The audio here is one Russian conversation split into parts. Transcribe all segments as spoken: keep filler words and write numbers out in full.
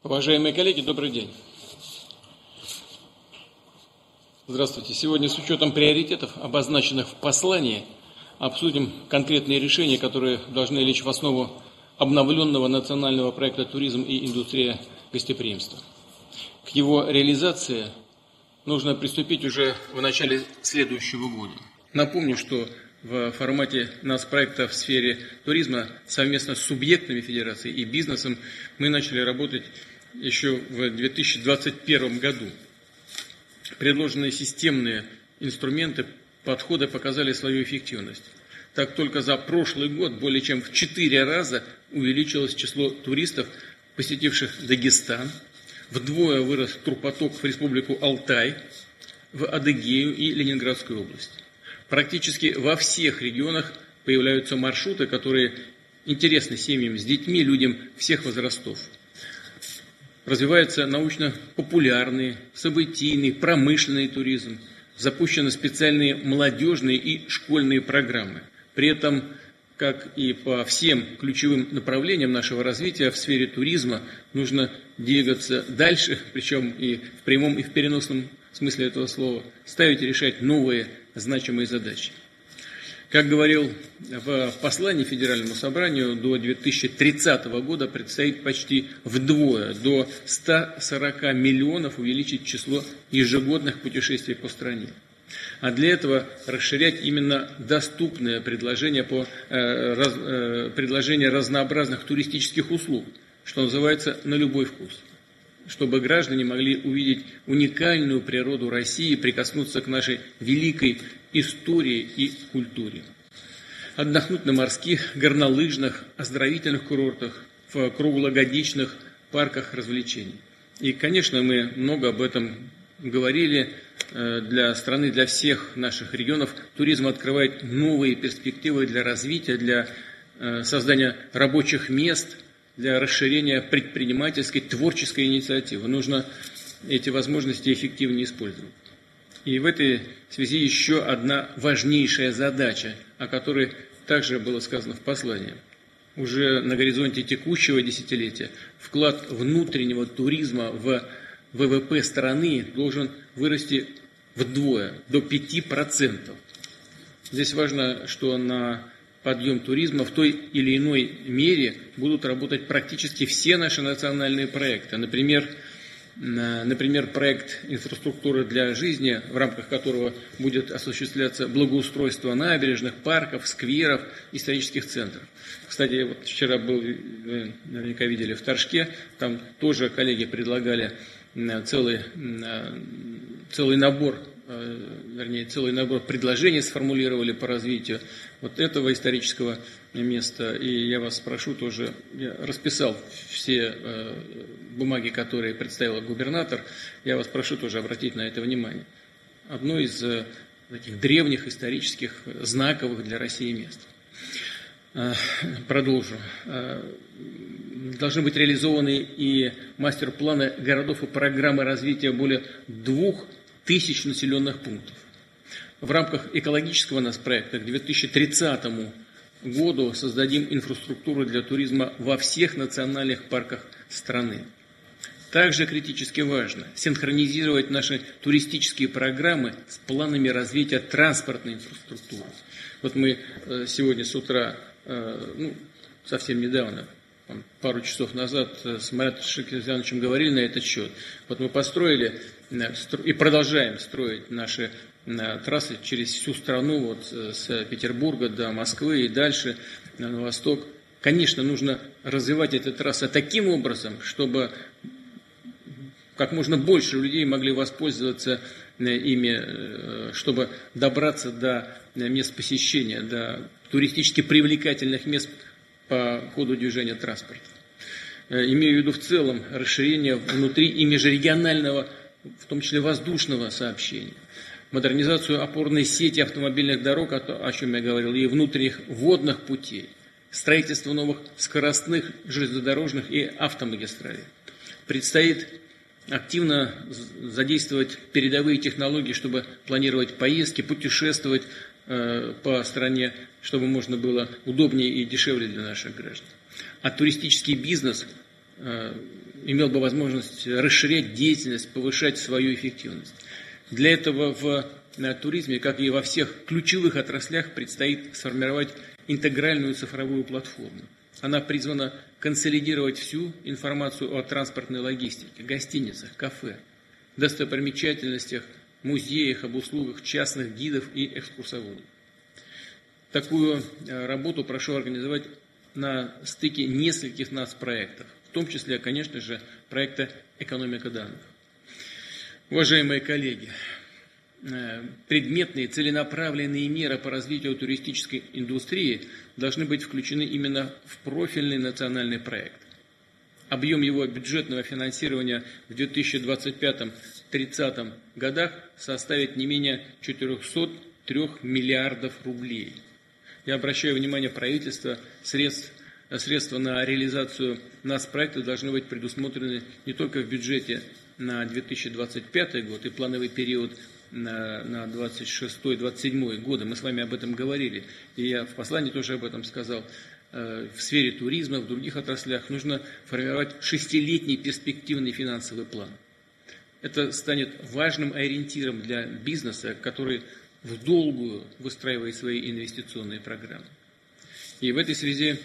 Уважаемые коллеги, добрый день. Здравствуйте. Сегодня с учетом приоритетов, обозначенных в послании, обсудим конкретные решения, которые должны лечь в основу обновленного национального проекта «Туризм и индустрия гостеприимства». К его реализации нужно приступить уже в начале следующего года. Напомню, что в формате нацпроекта в сфере туризма совместно с субъектами Федерации и бизнесом мы начали работать еще в две тысячи двадцать первом году. Предложенные системные инструменты подхода показали свою эффективность. Так только за прошлый год более чем в четыре раза увеличилось число туристов, посетивших Дагестан, вдвое вырос турпоток в Республику Алтай, в Адыгею и Ленинградскую область. Практически во всех регионах появляются маршруты, которые интересны семьям с детьми, людям всех возрастов. Развивается научно-популярный, событийный, промышленный туризм. Запущены специальные молодежные и школьные программы. При этом, как и по всем ключевым направлениям нашего развития в сфере туризма, нужно двигаться дальше, причем и в прямом, и в переносном смысле этого слова, ставить и решать новые значимые задачи. Как говорил в послании Федеральному собранию, до две тысячи тридцатого года предстоит почти вдвое, до ста сорока миллионов увеличить число ежегодных путешествий по стране. А для этого расширять именно доступное предложение, по, э, раз, э, предложение разнообразных туристических услуг, что называется, на любой вкус, чтобы граждане могли увидеть уникальную природу России, прикоснуться к нашей великой истории и культуре. Отдохнуть на морских, горнолыжных, оздоровительных курортах, в круглогодичных парках развлечений. И, конечно, мы много об этом говорили. Для страны, для всех наших регионов туризм открывает новые перспективы для развития, для создания рабочих мест, для расширения предпринимательской, творческой инициативы. Нужно эти возможности эффективнее использовать. И в этой связи еще одна важнейшая задача, о которой также было сказано в послании. Уже на горизонте текущего десятилетия вклад внутреннего туризма в вэ вэ пэ страны должен вырасти вдвое, до пяти процентов. Здесь важно, что на подъем туризма в той или иной мере будут работать практически все наши национальные проекты. Например, например, проект инфраструктуры для жизни, в рамках которого будет осуществляться благоустройство набережных, парков, скверов, исторических центров. Кстати, вот вчера был, вы наверняка видели, в Торжке, там тоже коллеги предлагали целый, целый набор, вернее, целый набор предложений сформулировали по развитию вот этого исторического места. И я вас спрошу тоже, я расписал все бумаги, которые представил губернатор, я вас прошу тоже обратить на это внимание. Одно из таких древних исторических, знаковых для России мест. Продолжу. Должны быть реализованы и мастер-планы городов и программы развития более двух тысяч населенных пунктов. В рамках экологического нас проекта к две тысячи тридцатому году создадим инфраструктуру для туризма во всех национальных парках страны. Также критически важно синхронизировать наши туристические программы с планами развития транспортной инфраструктуры. Вот мы сегодня с утра, ну, совсем недавно, пару часов назад с Маратом Шакирзяновичем говорили на этот счет. Вот мы построили и продолжаем строить наши трассы через всю страну, вот с Петербурга до Москвы и дальше на восток. Конечно, нужно развивать эти трассы таким образом, чтобы как можно больше людей могли воспользоваться ими, чтобы добраться до мест посещения, до туристически привлекательных мест по ходу движения транспорта. Имею в виду в целом расширение внутри и межрегионального, в том числе воздушного сообщения, модернизацию опорной сети автомобильных дорог, о чем я говорил, и внутренних водных путей, строительство новых скоростных железнодорожных и автомагистралей. Предстоит активно задействовать передовые технологии, чтобы планировать поездки, путешествовать э, по стране, чтобы можно было удобнее и дешевле для наших граждан. А туристический бизнес имел бы возможность расширять деятельность, повышать свою эффективность. Для этого в туризме, как и во всех ключевых отраслях, предстоит сформировать интегральную цифровую платформу. Она призвана консолидировать всю информацию о транспортной логистике, гостиницах, кафе, достопримечательностях, музеях, об услугах частных гидов и экскурсоводов. Такую работу прошу организовать на стыке нескольких нацпроектов, в том числе, конечно же, проекта «Экономика данных». Уважаемые коллеги, предметные целенаправленные меры по развитию туристической индустрии должны быть включены именно в профильный национальный проект. Объем его бюджетного финансирования в две тысячи двадцать пятом — две тысячи тридцатом годах составит не менее четырехсот трёх миллиардов рублей. Я обращаю внимание правительства, средств, средства на реализацию нацпроекта должны быть предусмотрены не только в бюджете на две тысячи двадцать пятый год и плановый период на, на двадцать шестой — двадцать седьмой годы. Мы с вами об этом говорили, и я в послании тоже об этом сказал. В сфере туризма, в других отраслях нужно формировать шестилетний перспективный финансовый план. Это станет важным ориентиром для бизнеса, который в долгую выстраивает свои инвестиционные программы. И в этой связи,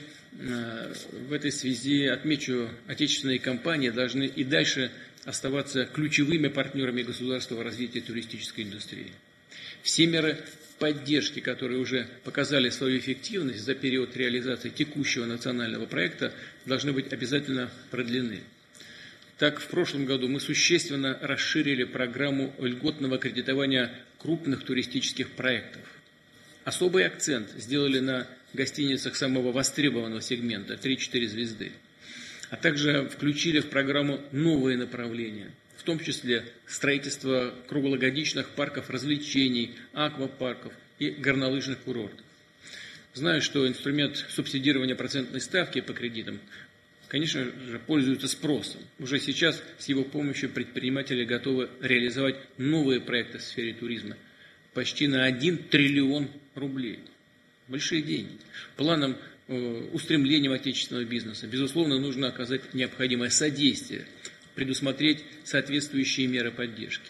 в этой связи отмечу, отечественные компании должны и дальше оставаться ключевыми партнерами государства в развитии туристической индустрии. Все меры поддержки, которые уже показали свою эффективность за период реализации текущего национального проекта, должны быть обязательно продлены. Так, в прошлом году мы существенно расширили программу льготного кредитования крупных туристических проектов. Особый акцент сделали на гостиницах самого востребованного сегмента три-четыре звезды, а также включили в программу новые направления, в том числе строительство круглогодичных парков развлечений, аквапарков и горнолыжных курортов. Знаю, что инструмент субсидирования процентной ставки по кредитам, конечно же, пользуется спросом. Уже сейчас с его помощью предприниматели готовы реализовать новые проекты в сфере туризма почти на один триллион рублей. Большие деньги. Планам э, устремлением отечественного бизнеса, безусловно, нужно оказать необходимое содействие, предусмотреть соответствующие меры поддержки.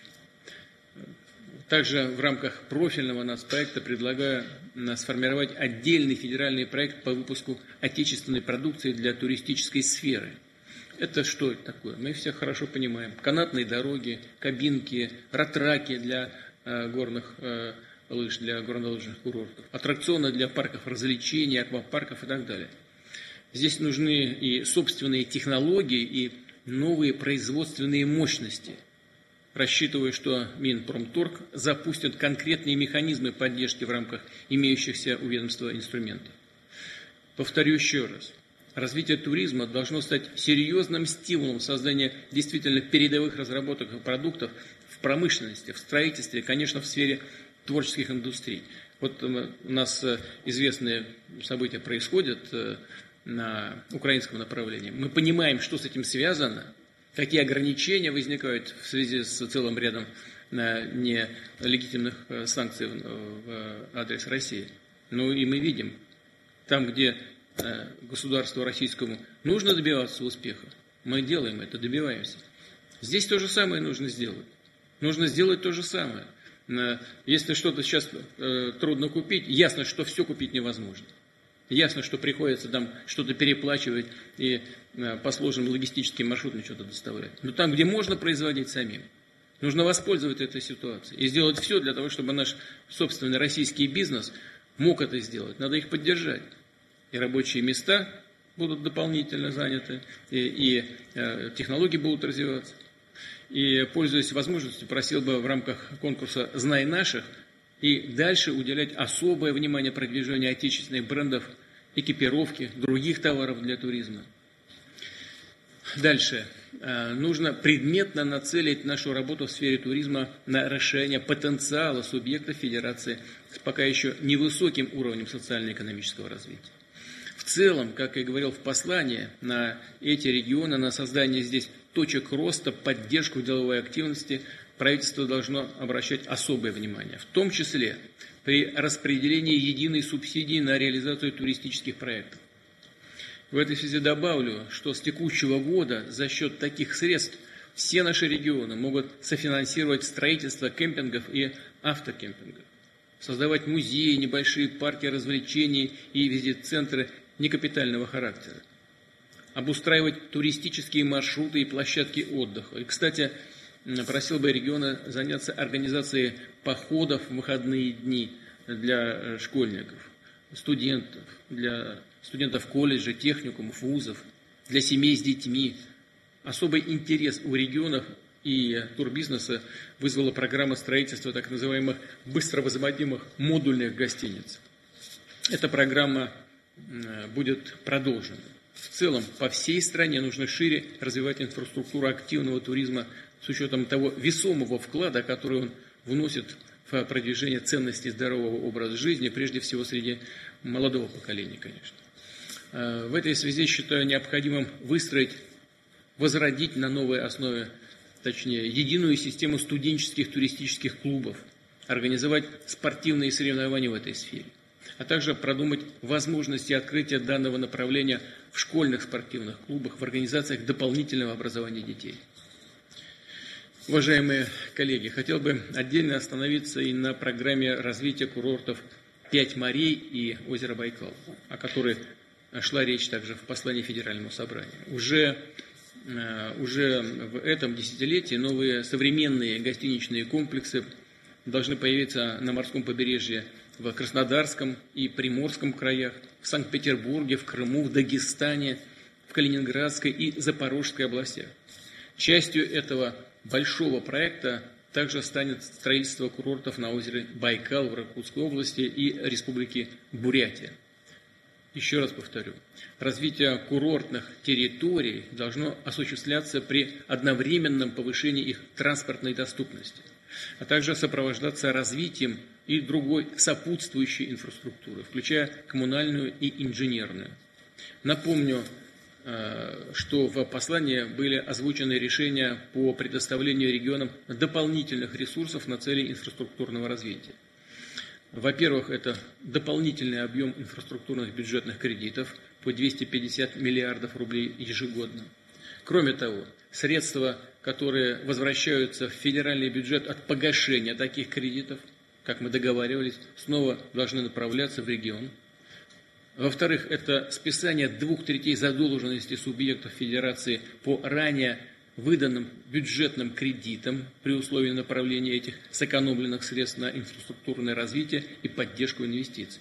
Также в рамках профильного нацпроекта предлагаю сформировать отдельный федеральный проект по выпуску отечественной продукции для туристической сферы. Это что это такое? Мы все хорошо понимаем. Канатные дороги, кабинки, ратраки для э, горных э, лыж, для горнолыжных курортов, аттракционы для парков развлечений, аквапарков и так далее. Здесь нужны и собственные технологии, и новые производственные мощности. Рассчитываю, что Минпромторг запустит конкретные механизмы поддержки в рамках имеющихся у ведомства инструментов. Повторю еще раз. Развитие туризма должно стать серьезным стимулом создания действительно передовых разработок и продуктов в промышленности, в строительстве, конечно, в сфере творческих индустрий. Вот у нас известные события происходят на украинском направлении. Мы понимаем, что с этим связано, какие ограничения возникают в связи с целым рядом нелегитимных санкций в адрес России. Ну и мы видим, там, где государству российскому нужно добиваться успеха, мы делаем это, добиваемся. Здесь то же самое нужно сделать. Нужно сделать то же самое. Если что-то сейчас трудно купить, ясно, что все купить невозможно. Ясно, что приходится там что-то переплачивать и по сложным логистическим маршрутам что-то доставлять. Но там, где можно производить самим, нужно воспользоваться этой ситуацией и сделать все для того, чтобы наш собственный российский бизнес мог это сделать. Надо их поддержать. И рабочие места будут дополнительно заняты, и, и э, технологии будут развиваться. И, пользуясь возможностью, просил бы в рамках конкурса «Знай наших» и дальше уделять особое внимание продвижению отечественных брендов, экипировки, других товаров для туризма. Дальше. Нужно предметно нацелить нашу работу в сфере туризма на расширение потенциала субъектов федерации с пока еще невысоким уровнем социально-экономического развития. В целом, как я говорил в послании, на эти регионы, на создание здесь точек роста, поддержку деловой активности правительство должно обращать особое внимание, в том числе при распределении единой субсидии на реализацию туристических проектов. В этой связи добавлю, что с текущего года за счет таких средств все наши регионы могут софинансировать строительство кемпингов и автокемпингов, создавать музеи, небольшие парки развлечений и визит-центры некапитального характера, обустраивать туристические маршруты и площадки отдыха. И, кстати, просил бы региона заняться организацией походов в выходные дни для школьников, студентов, для студентов колледжей, техникумов, вузов, для семей с детьми. Особый интерес у регионов и турбизнеса вызвала программа строительства так называемых быстро возводимых модульных гостиниц. Эта программа будет продолжена. В целом, по всей стране нужно шире развивать инфраструктуру активного туризма с учетом того весомого вклада, который он вносит в продвижение ценностей здорового образа жизни, прежде всего среди молодого поколения, конечно. В этой связи считаю необходимым выстроить, возродить на новой основе, точнее, единую систему студенческих туристических клубов, организовать спортивные соревнования в этой сфере, а также продумать возможности открытия данного направления в школьных спортивных клубах, в организациях дополнительного образования детей. Уважаемые коллеги, хотел бы отдельно остановиться и на программе развития курортов «Пять морей» и озеро Байкал, о которой шла речь также в послании Федеральному собранию. Уже, уже в этом десятилетии новые современные гостиничные комплексы должны появиться на морском побережье в Краснодарском и Приморском краях, в Санкт-Петербурге, в Крыму, в Дагестане, в Калининградской и Запорожской областях. Частью этого большого проекта также станет строительство курортов на озере Байкал в Иркутской области и Республике Бурятия. Еще раз повторю, развитие курортных территорий должно осуществляться при одновременном повышении их транспортной доступности, а также сопровождаться развитием и другой сопутствующей инфраструктуры, включая коммунальную и инженерную. Напомню, что в послании были озвучены решения по предоставлению регионам дополнительных ресурсов на цели инфраструктурного развития. Во-первых, это дополнительный объем инфраструктурных бюджетных кредитов по двести пятьдесят миллиардов рублей ежегодно. Кроме того, средства, которые возвращаются в федеральный бюджет от погашения таких кредитов, как мы договаривались, снова должны направляться в регион. Во-вторых, это списание двух третей задолженности субъектов федерации по ранее выданным бюджетным кредитам при условии направления этих сэкономленных средств на инфраструктурное развитие и поддержку инвестиций.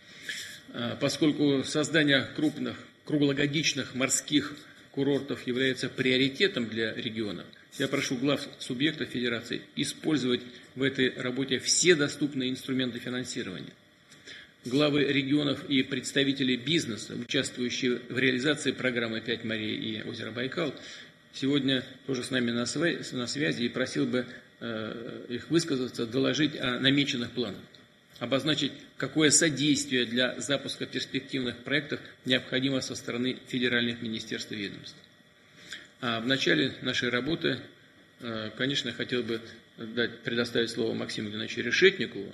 Поскольку создание крупных круглогодичных морских курортов является приоритетом для регионов, я прошу глав субъектов федерации использовать в этой работе все доступные инструменты финансирования. Главы регионов и представители бизнеса, участвующие в реализации программы «Пять морей» и озеро Байкал, сегодня тоже с нами на связи, и просил бы э, их высказаться, доложить о намеченных планах, обозначить, какое содействие для запуска перспективных проектов необходимо со стороны федеральных министерств и ведомств. А в начале нашей работы, э, конечно, я хотел бы дать, предоставить слово Максиму Геннадьевичу Решетникову,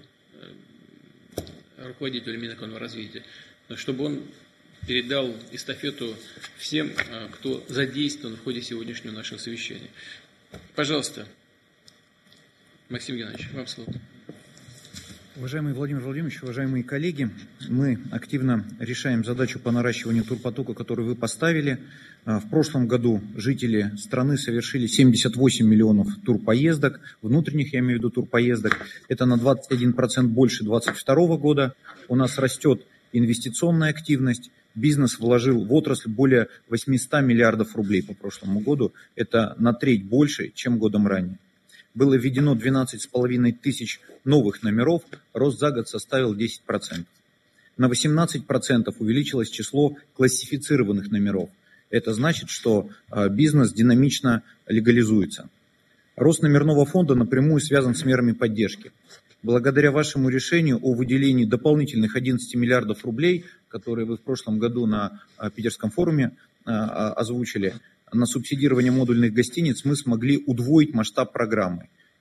руководителю Минэкономразвития, чтобы он передал эстафету всем, кто задействован в ходе сегодняшнего нашего совещания. Пожалуйста, Максим Геннадьевич, вам слово. Уважаемый Владимир Владимирович, уважаемые коллеги, мы активно решаем задачу по наращиванию турпотока, которую вы поставили. В прошлом году жители страны совершили семьдесят восемь миллионов турпоездок, внутренних, я имею в виду, турпоездок. Это на двадцать один процент больше две тысячи двадцать второго года. У нас растет инвестиционная активность. Бизнес вложил в отрасль более восемьсот миллиардов рублей по прошлому году. Это на треть больше, чем годом ранее. Было введено двенадцать с половиной тысяч новых номеров, рост за год составил десять процентов. На восемнадцать процентов увеличилось число классифицированных номеров. Это значит, что бизнес динамично легализуется. Рост номерного фонда напрямую связан с мерами поддержки. Благодаря вашему решению о выделении дополнительных одиннадцати миллиардов рублей, которые вы в прошлом году на Питерском форуме озвучили, на субсидирование модульных гостиниц мы смогли удвоить масштаб программы.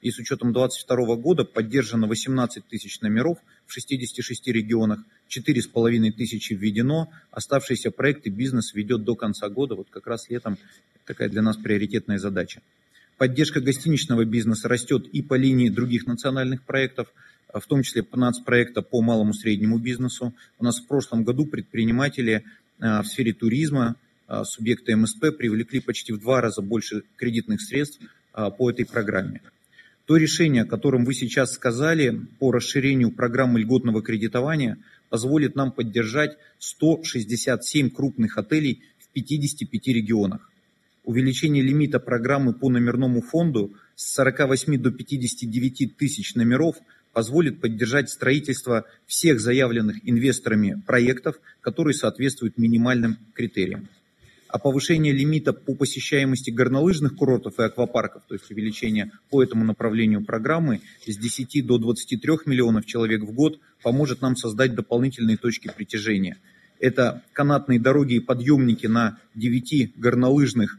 и с учетом две тысячи двадцать второго года поддержано восемнадцать тысяч номеров в шестидесяти шести регионах, четыре с половиной тысячи введено, оставшиеся проекты бизнес ведет до конца года, вот как раз летом такая для нас приоритетная задача. Поддержка гостиничного бизнеса растет и по линии других национальных проектов, в том числе нацпроекта по малому и среднему бизнесу. У нас в прошлом году предприниматели в сфере туризма, субъекты эм эс пэ привлекли почти в два раза больше кредитных средств по этой программе. То решение, о котором вы сейчас сказали, по расширению программы льготного кредитования, позволит нам поддержать сто шестьдесят семь крупных отелей в пятидесяти пяти регионах. Увеличение лимита программы по номерному фонду с сорока восьми до пятидесяти девяти тысяч номеров позволит поддержать строительство всех заявленных инвесторами проектов, которые соответствуют минимальным критериям. А повышение лимита по посещаемости горнолыжных курортов и аквапарков, то есть увеличение по этому направлению программы с десяти до двадцати трёх миллионов человек в год, поможет нам создать дополнительные точки притяжения. Это канатные дороги и подъемники на девяти горнолыжных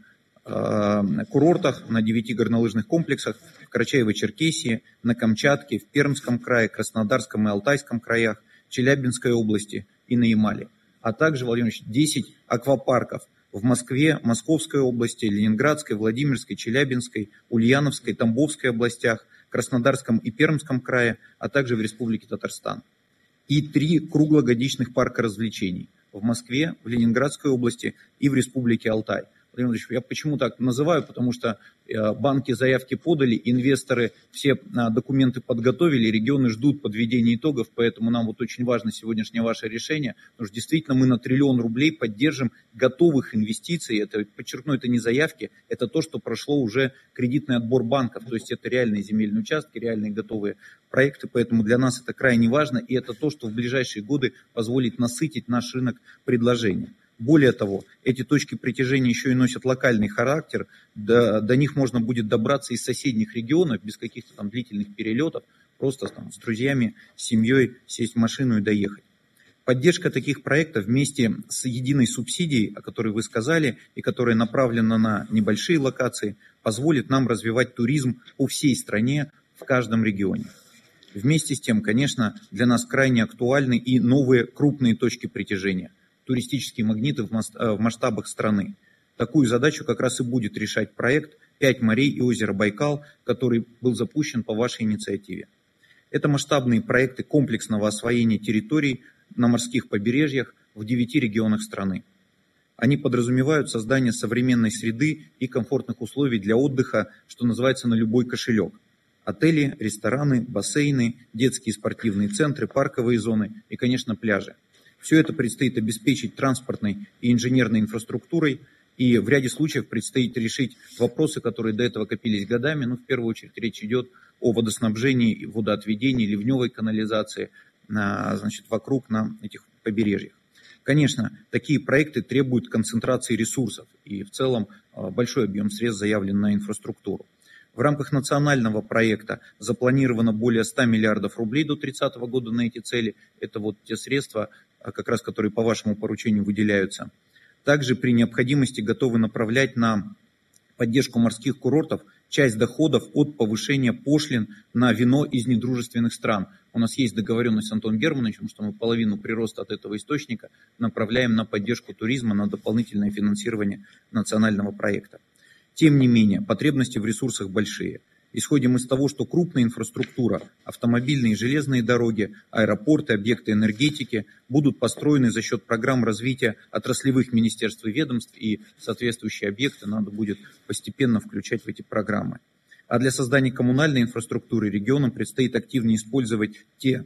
э, курортах, на девяти горнолыжных комплексах в Карачаево-Черкесии, на Камчатке, в Пермском крае, Краснодарском и Алтайском краях, Челябинской области и на Ямале. А также, Владимир Ильич, десять аквапарков в Москве, Московской области, Ленинградской, Владимирской, Челябинской, Ульяновской, Тамбовской областях, Краснодарском и Пермском крае, а также в Республике Татарстан. И три круглогодичных парка развлечений в Москве, в Ленинградской области и в Республике Алтай. Владимир Владимирович, я почему так называю, потому что банки заявки подали, инвесторы все документы подготовили, регионы ждут подведения итогов, поэтому нам вот очень важно сегодняшнее ваше решение, потому что действительно мы на триллион рублей поддержим готовых инвестиций, это, подчеркну, это не заявки, это то, что прошло уже кредитный отбор банков, то есть это реальные земельные участки, реальные готовые проекты, поэтому для нас это крайне важно, и это то, что в ближайшие годы позволит насытить наш рынок предложением. Более того, эти точки притяжения еще и носят локальный характер, до, до них можно будет добраться из соседних регионов без каких-то там длительных перелетов, просто там, с друзьями, с семьей сесть в машину и доехать. Поддержка таких проектов вместе с единой субсидией, о которой вы сказали, и которая направлена на небольшие локации, позволит нам развивать туризм по всей стране, в каждом регионе. Вместе с тем, конечно, для нас крайне актуальны и новые крупные точки притяжения. Туристические магниты в масштабах страны. Такую задачу как раз и будет решать проект «Пять морей и озеро Байкал», который был запущен по вашей инициативе. Это масштабные проекты комплексного освоения территорий на морских побережьях в девяти регионах страны. Они подразумевают создание современной среды и комфортных условий для отдыха, что называется, на любой кошелек. Отели, рестораны, бассейны, детские спортивные центры, парковые зоны и, конечно, пляжи. Все это предстоит обеспечить транспортной и инженерной инфраструктурой, и в ряде случаев предстоит решить вопросы, которые до этого копились годами. Ну, в первую очередь речь идет о водоснабжении, водоотведении, ливневой канализации, на, значит, вокруг на этих побережьях. Конечно, такие проекты требуют концентрации ресурсов, и в целом большой объем средств заявлен на инфраструктуру. В рамках национального проекта запланировано более ста миллиардов рублей до тридцатого года на эти цели. Это вот те средства, как раз которые по вашему поручению выделяются. Также при необходимости готовы направлять на поддержку морских курортов часть доходов от повышения пошлин на вино из недружественных стран. У нас есть договоренность с Антоном Германовичем, что мы половину прироста от этого источника направляем на поддержку туризма, на дополнительное финансирование национального проекта. Тем не менее, потребности в ресурсах большие. Исходим из того, что крупная инфраструктура, автомобильные и железные дороги, аэропорты, объекты энергетики будут построены за счет программ развития отраслевых министерств и ведомств, и соответствующие объекты надо будет постепенно включать в эти программы. А для создания коммунальной инфраструктуры регионам предстоит активнее использовать те,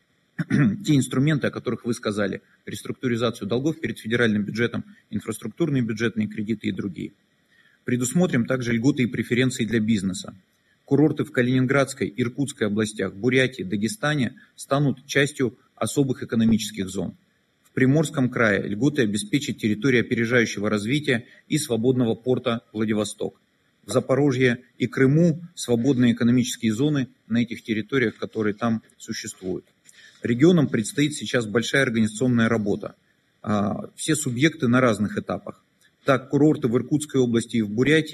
те инструменты, о которых вы сказали, реструктуризацию долгов перед федеральным бюджетом, инфраструктурные бюджетные кредиты и другие. Предусмотрим также льготы и преференции для бизнеса. Курорты в Калининградской, Иркутской областях, Бурятии, Дагестане станут частью особых экономических зон. В Приморском крае льготы обеспечит территория опережающего развития и свободного порта Владивосток. В Запорожье и Крыму свободные экономические зоны на этих территориях, которые там существуют. Регионам предстоит сейчас большая организационная работа. Все субъекты на разных этапах. Так, курорты в Иркутской области и в Бурятии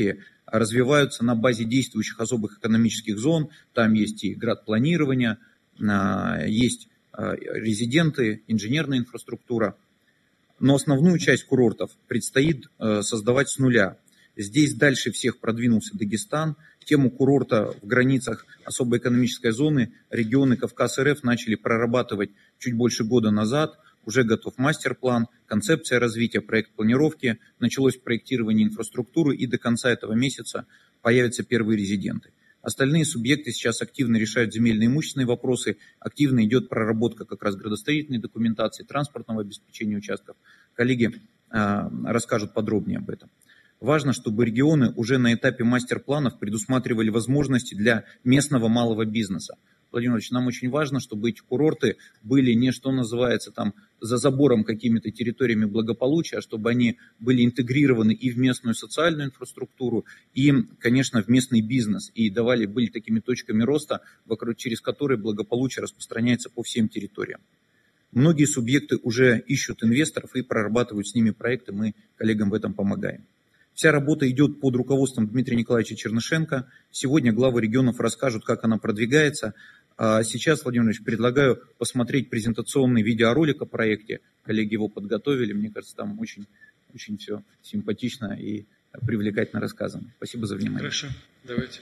развиваются на базе действующих особых экономических зон. Там есть и градпланирование, есть резиденты, инженерная инфраструктура. Но основную часть курортов предстоит создавать с нуля. Здесь дальше всех продвинулся Дагестан. Тему курорта в границах особой экономической зоны регионы Кавказ-РФ начали прорабатывать чуть больше года назад. Уже готов мастер-план, концепция развития, проект планировки. Началось проектирование инфраструктуры, и до конца этого месяца появятся первые резиденты. Остальные субъекты сейчас активно решают земельно имущественные вопросы, активно идет проработка как раз градостроительной документации, транспортного обеспечения участков. Коллеги э, расскажут подробнее об этом. Важно, чтобы регионы уже на этапе мастер-планов предусматривали возможности для местного малого бизнеса. Владимир Владимирович, нам очень важно, чтобы эти курорты были не, что называется, там за забором какими-то территориями благополучия, а чтобы они были интегрированы и в местную социальную инфраструктуру, и, конечно, в местный бизнес, и давали, были такими точками роста, вокруг, через которые благополучие распространяется по всем территориям. Многие субъекты уже ищут инвесторов и прорабатывают с ними проекты, мы коллегам в этом помогаем. Вся работа идет под руководством Дмитрия Николаевича Чернышенко. Сегодня главы регионов расскажут, как она продвигается. А сейчас, Владимир Владимирович, предлагаю посмотреть презентационный видеоролик о проекте. Коллеги его подготовили. Мне кажется, там очень, очень все симпатично и привлекательно рассказано. Спасибо за внимание. Хорошо, давайте.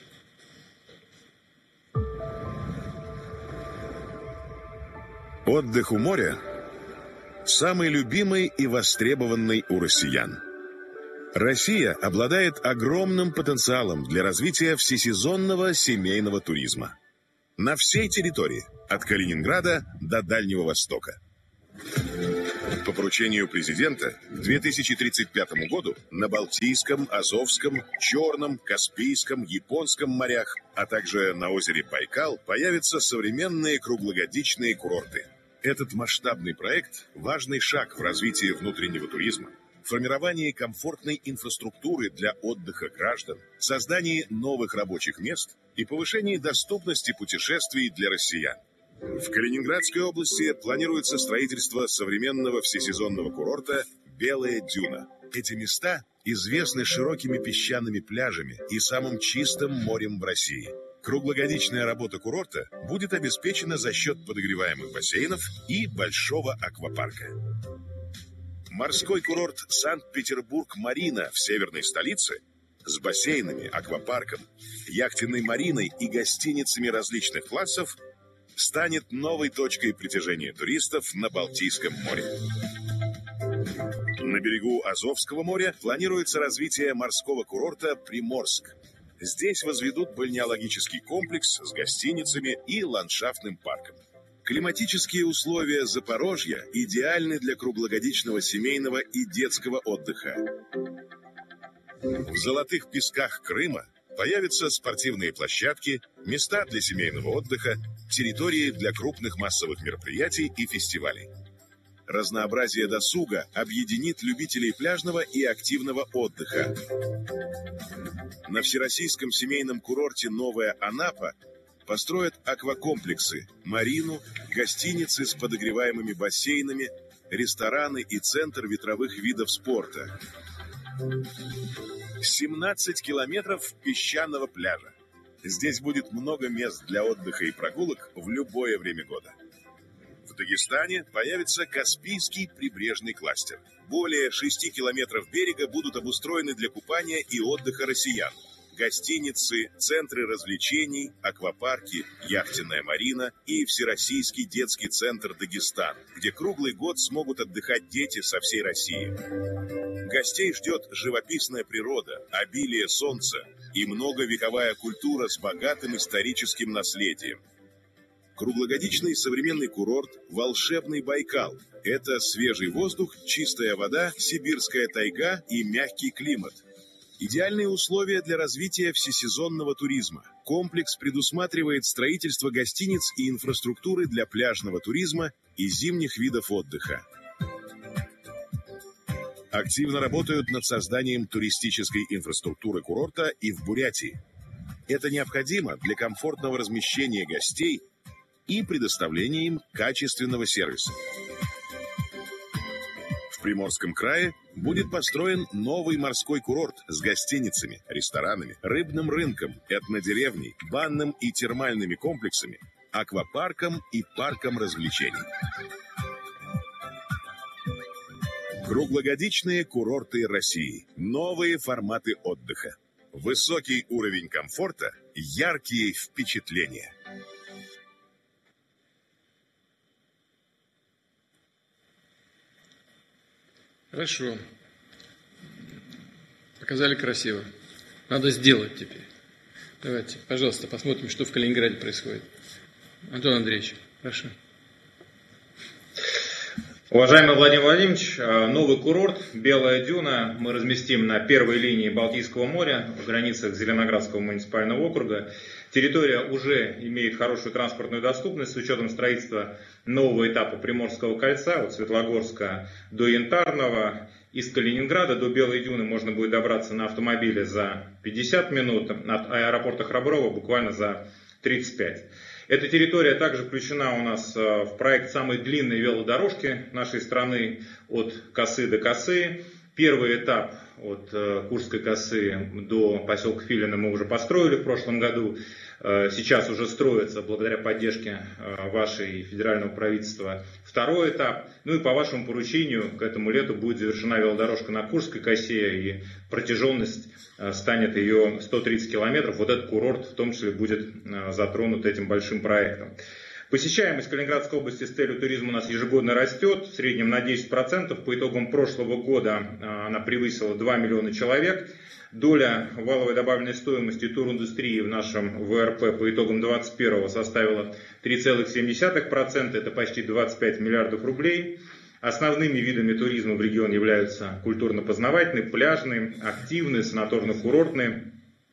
Отдых у моря самый любимый и востребованный у россиян. Россия обладает огромным потенциалом для развития всесезонного семейного туризма. На всей территории, от Калининграда до Дальнего Востока. По поручению президента к две тысячи тридцать пятому году на Балтийском, Азовском, Черном, Каспийском, Японском морях, а также на озере Байкал появятся современные круглогодичные курорты. Этот масштабный проект – важный шаг в развитии внутреннего туризма, формировании комфортной инфраструктуры для отдыха граждан, создании новых рабочих мест и повышении доступности путешествий для россиян. В Калининградской области планируется строительство современного всесезонного курорта «Белая дюна». Эти места известны широкими песчаными пляжами и самым чистым морем в России. Круглогодичная работа курорта будет обеспечена за счет подогреваемых бассейнов и большого аквапарка. Морской курорт Санкт-Петербург-Марина в северной столице с бассейнами, аквапарком, яхтенной мариной и гостиницами различных классов станет новой точкой притяжения туристов на Балтийском море. На берегу Азовского моря планируется развитие морского курорта «Приморск». Здесь возведут бальнеологический комплекс с гостиницами и ландшафтным парком. Климатические условия Запорожья идеальны для круглогодичного семейного и детского отдыха. В золотых песках Крыма появятся спортивные площадки, места для семейного отдыха, территории для крупных массовых мероприятий и фестивалей. Разнообразие досуга объединит любителей пляжного и активного отдыха. На всероссийском семейном курорте «Новая Анапа» построят аквакомплексы, марину, гостиницы с подогреваемыми бассейнами, рестораны и центр ветровых видов спорта. семнадцать километров песчаного пляжа. Здесь будет много мест для отдыха и прогулок в любое время года. В Дагестане появится Каспийский прибрежный кластер. Более шести километров берега будут обустроены для купания и отдыха россиян. Гостиницы, центры развлечений, аквапарки, яхтенная марина и Всероссийский детский центр «Дагестан», где круглый год смогут отдыхать дети со всей России. Гостей ждет живописная природа, обилие солнца и многовековая культура с богатым историческим наследием. Круглогодичный современный курорт «Волшебный Байкал» – это свежий воздух, чистая вода, сибирская тайга и мягкий климат. Идеальные условия для развития всесезонного туризма. Комплекс предусматривает строительство гостиниц и инфраструктуры для пляжного туризма и зимних видов отдыха. Активно работают над созданием туристической инфраструктуры курорта и в Бурятии. Это необходимо для комфортного размещения гостей и предоставления им качественного сервиса. В Приморском крае будет построен новый морской курорт с гостиницами, ресторанами, рыбным рынком, этнодеревней, банным и термальными комплексами, аквапарком и парком развлечений. Круглогодичные курорты России. Новые форматы отдыха. Высокий уровень комфорта, яркие впечатления. Хорошо. Показали красиво. Надо сделать теперь. Давайте, пожалуйста, посмотрим, что в Калининграде происходит. Антон Андреевич, прошу. Уважаемый Владимир Владимирович, новый курорт «Белая дюна» мы разместим на первой линии Балтийского моря в границах Зеленоградского муниципального округа. Территория уже имеет хорошую транспортную доступность с учетом строительства нового этапа Приморского кольца от Светлогорска до Янтарного. Из Калининграда до Белой дюны можно будет добраться на автомобиле за пятьдесят минут, от аэропорта Храброво буквально за тридцать пять. Эта территория также включена у нас в проект самой длинной велодорожки нашей страны от косы до косы. Первый этап от Курской косы до поселка Филино мы уже построили в прошлом году. Сейчас уже строится, благодаря поддержке вашей и федерального правительства, второй этап. Ну и по вашему поручению к этому лету будет завершена велодорожка на Курской косе, и протяженность станет ее сто тридцать километров. Вот этот курорт в том числе будет затронут этим большим проектом. Посещаемость Калининградской области с целью туризма у нас ежегодно растет, в среднем на десять процентов. По итогам прошлого года она превысила два миллиона человек. Доля валовой добавленной стоимости туриндустрии в нашем вэ эр пэ по итогам две тысячи двадцать первого составила три целых семь десятых процента, это почти двадцать пять миллиардов рублей. Основными видами туризма в регионе являются культурно-познавательный, пляжный, активный, санаторно-курортный.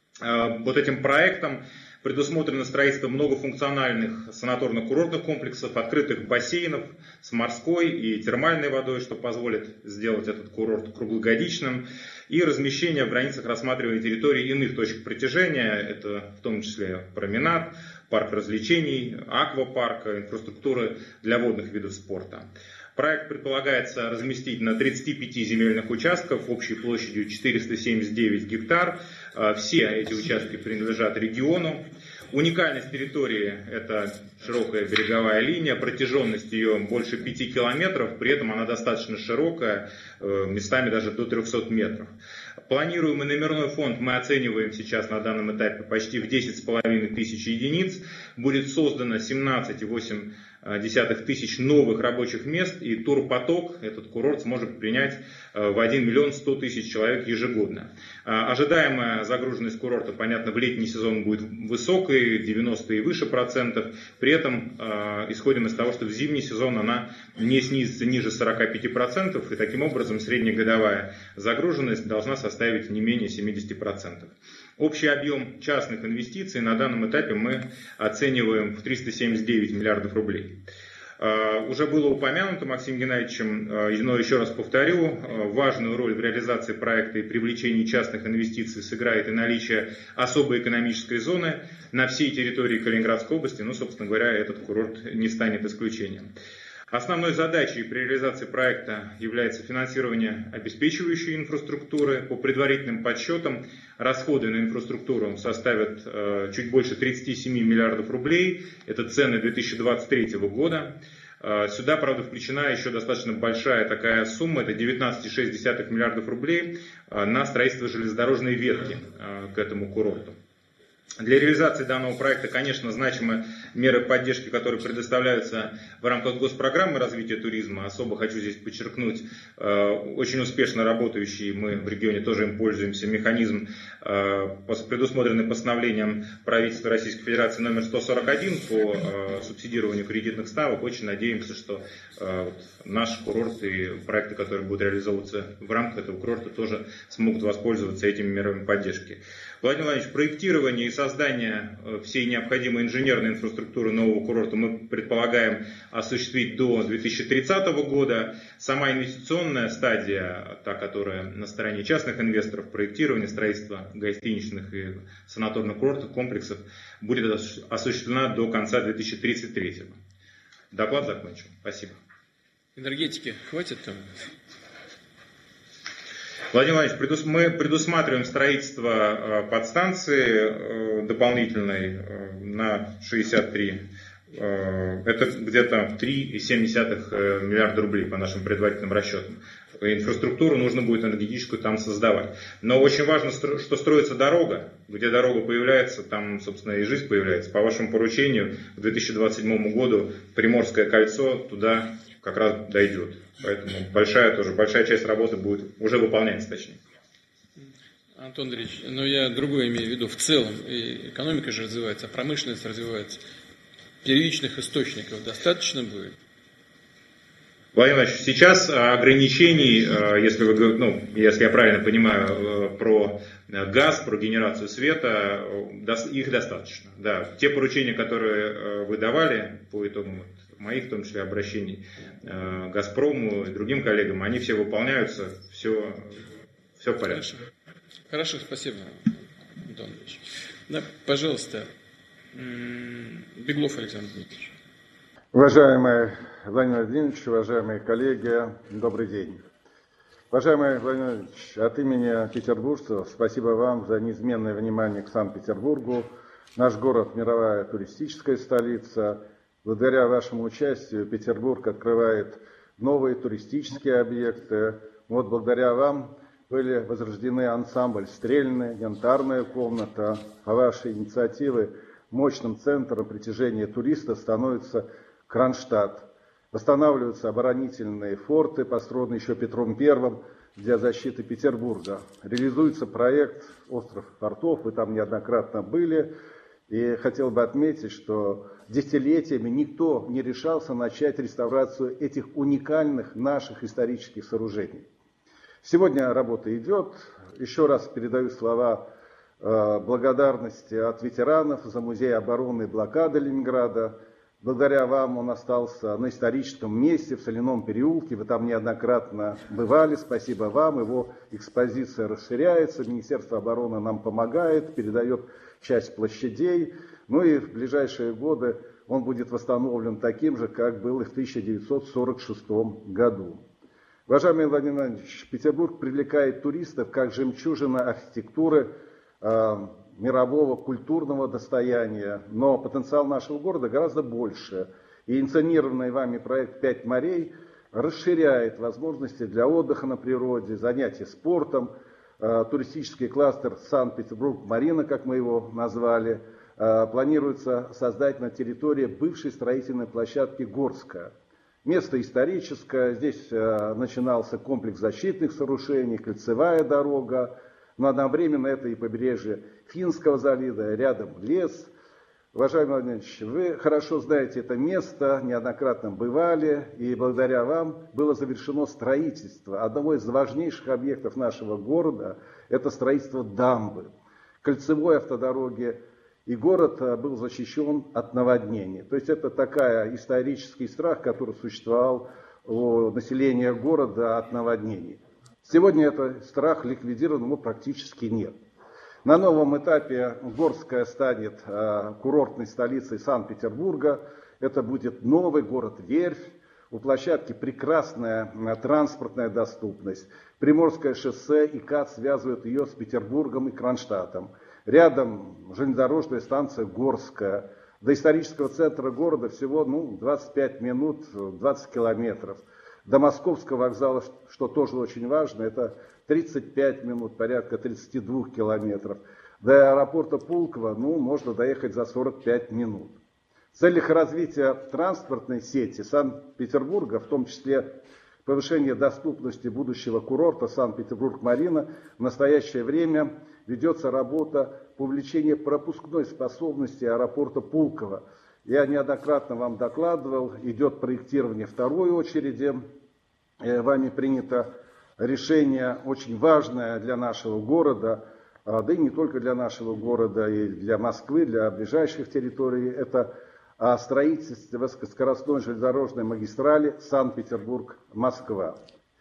Вот этим проектом предусмотрено строительство многофункциональных санаторно-курортных комплексов, открытых бассейнов с морской и термальной водой, что позволит сделать этот курорт круглогодичным, и размещение в границах рассматриваемой территории иных точек притяжения, это в том числе променад, парк развлечений, аквапарк, инфраструктуры для водных видов спорта. Проект предполагается разместить на тридцати пяти земельных участках общей площадью четыреста семьдесят девять гектар. Все эти участки принадлежат региону. Уникальность территории – это широкая береговая линия, протяженность ее больше пяти километров, при этом она достаточно широкая, местами даже до трехсот метров. Планируемый номерной фонд мы оцениваем сейчас на данном этапе почти в десять с половиной тысяч единиц. Будет создано семнадцать целых восемь десятых тысяч новых рабочих мест, и турпоток этот курорт сможет принять в один миллион сто тысяч человек ежегодно. Ожидаемая загруженность курорта, понятно, в летний сезон будет высокой, девяносто и выше процентов. При этом исходим из того, что в зимний сезон она не снизится ниже сорока пяти процентов, и таким образом среднегодовая загруженность должна составить не менее семидесяти процентов. Общий объем частных инвестиций на данном этапе мы оцениваем в триста семьдесят девять миллиардов рублей. Уже было упомянуто Максимом Геннадьевичем, но еще раз повторю, важную роль в реализации проекта и привлечении частных инвестиций сыграет и наличие особой экономической зоны на всей территории Калининградской области, ну, собственно говоря, этот курорт не станет исключением. Основной задачей при реализации проекта является финансирование обеспечивающей инфраструктуры. По предварительным подсчетам расходы на инфраструктуру составят э, чуть больше тридцати семи миллиардов рублей. Это цены две тысячи двадцать третьего года. Э, сюда, правда, включена еще достаточно большая такая сумма, это девятнадцать целых шесть десятых миллиардов рублей э, на строительство железнодорожной ветки э, к этому курорту. Для реализации данного проекта, конечно, значимы меры поддержки, которые предоставляются в рамках госпрограммы развития туризма. Особо хочу здесь подчеркнуть очень успешно работающий, мы в регионе тоже им пользуемся, механизм, предусмотренный постановлением правительства Российской Федерации номер сто сорок один по субсидированию кредитных ставок. Очень надеемся, что наш курорт и проекты, которые будут реализовываться в рамках этого курорта, тоже смогут воспользоваться этими мерами поддержки. Владимир Владимирович, проектирование и создание всей необходимой инженерной инфраструктуры нового курорта мы предполагаем осуществить до две тысячи тридцатого года. Сама инвестиционная стадия, та, которая на стороне частных инвесторов, проектирование, строительство гостиничных и санаторно-курортных комплексов, будет осуществлена до конца две тысячи тридцать третьего. Доклад закончен. Спасибо. Энергетики хватит там? Владимир Владимирович, мы предусматриваем строительство подстанции дополнительной на шестьдесят три. Это где-то три целых семь десятых миллиарда рублей по нашим предварительным расчетам. Инфраструктуру нужно будет энергетическую там создавать. Но очень важно, что строится дорога. Где дорога появляется, там, собственно, и жизнь появляется. По вашему поручению, к две тысячи двадцать седьмому году Приморское кольцо туда как раз дойдет. Поэтому большая, тоже, большая часть работы будет уже выполняться, точнее. Антон Андреевич, но я другое имею в виду. В целом, и экономика же развивается, промышленность развивается. Первичных источников достаточно будет? Владимир Владимирович, сейчас ограничений, если, вы, ну, если я правильно понимаю, про газ, про генерацию света, их достаточно. Да. Те поручения, которые вы давали по итогам моих, в том числе, обращений Газпрому и другим коллегам, они все выполняются, все, все в порядке. Хорошо, Хорошо спасибо, Антон Андреевич. Да, пожалуйста, Беглов Александр Дмитриевич. Уважаемый Владимир Владимирович, уважаемые коллеги, добрый день. Уважаемый Владимир Владимирович, от имени петербуржцев спасибо вам за неизменное внимание к Санкт-Петербургу. Наш город – мировая туристическая столица. Благодаря вашему участию Петербург открывает новые туристические объекты. Вот благодаря вам были возрождены ансамбль «Стрельны», «Янтарная комната». По вашей инициативе мощным центром притяжения туристов становится Кронштадт. Восстанавливаются оборонительные форты, построенные еще Петром Первым для защиты Петербурга. Реализуется проект «Остров портов», вы там неоднократно были. И хотел бы отметить, что десятилетиями никто не решался начать реставрацию этих уникальных наших исторических сооружений. Сегодня работа идет. Еще раз передаю слова э, благодарности от ветеранов за музей обороны и блокады Ленинграда. Благодаря вам он остался на историческом месте, в Соляном переулке. Вы там неоднократно бывали. Спасибо вам. Его экспозиция расширяется. Министерство обороны нам помогает, передает часть площадей. Ну и в ближайшие годы он будет восстановлен таким же, как был и в тысяча девятьсот сорок шестом году. Уважаемый Владимир Владимирович, Петербург привлекает туристов как жемчужина архитектуры, э, мирового культурного достояния, но потенциал нашего города гораздо больше. И инициированный вами проект «Пять морей» расширяет возможности для отдыха на природе, занятий спортом. Э, туристический кластер Санкт-Петербург-Марина, как мы его назвали, э, планируется создать на территории бывшей строительной площадки Горская. Место историческое, здесь э, начинался комплекс защитных сооружений, кольцевая дорога, но одновременно это и побережье Финского залива, рядом лес. Уважаемый Владимир Владимирович, вы хорошо знаете это место, неоднократно бывали, и благодаря вам было завершено строительство одного из важнейших объектов нашего города, это строительство дамбы, кольцевой автодороги. И город был защищен от наводнений. То есть это такой исторический страх, который существовал у населения города от наводнений. Сегодня этот страх ликвидирован, его практически нет. На новом этапе Горская станет курортной столицей Санкт-Петербурга. Это будет новый город-верфь. У площадки прекрасная транспортная доступность. Приморское шоссе и КАТ связывают ее с Петербургом и Кронштадтом. Рядом железнодорожная станция Горская. До исторического центра города всего ну, двадцать пять минут, двадцать километров. До Московского вокзала, что тоже очень важно, это тридцать пять минут, порядка тридцати двух километров. До аэропорта Пулково ну, можно доехать за сорок пять минут. В целях развития транспортной сети Санкт-Петербурга, в том числе повышение доступности будущего курорта Санкт-Петербург-Марина, в настоящее время ведется работа по увеличению пропускной способности аэропорта Пулково. Я неоднократно вам докладывал, идет проектирование второй очереди. Вами принято решение очень важное для нашего города, да и не только для нашего города, и для Москвы, для ближайших территорий. Это о строительстве высокоскоростной железнодорожной магистрали Санкт-Петербург-Москва.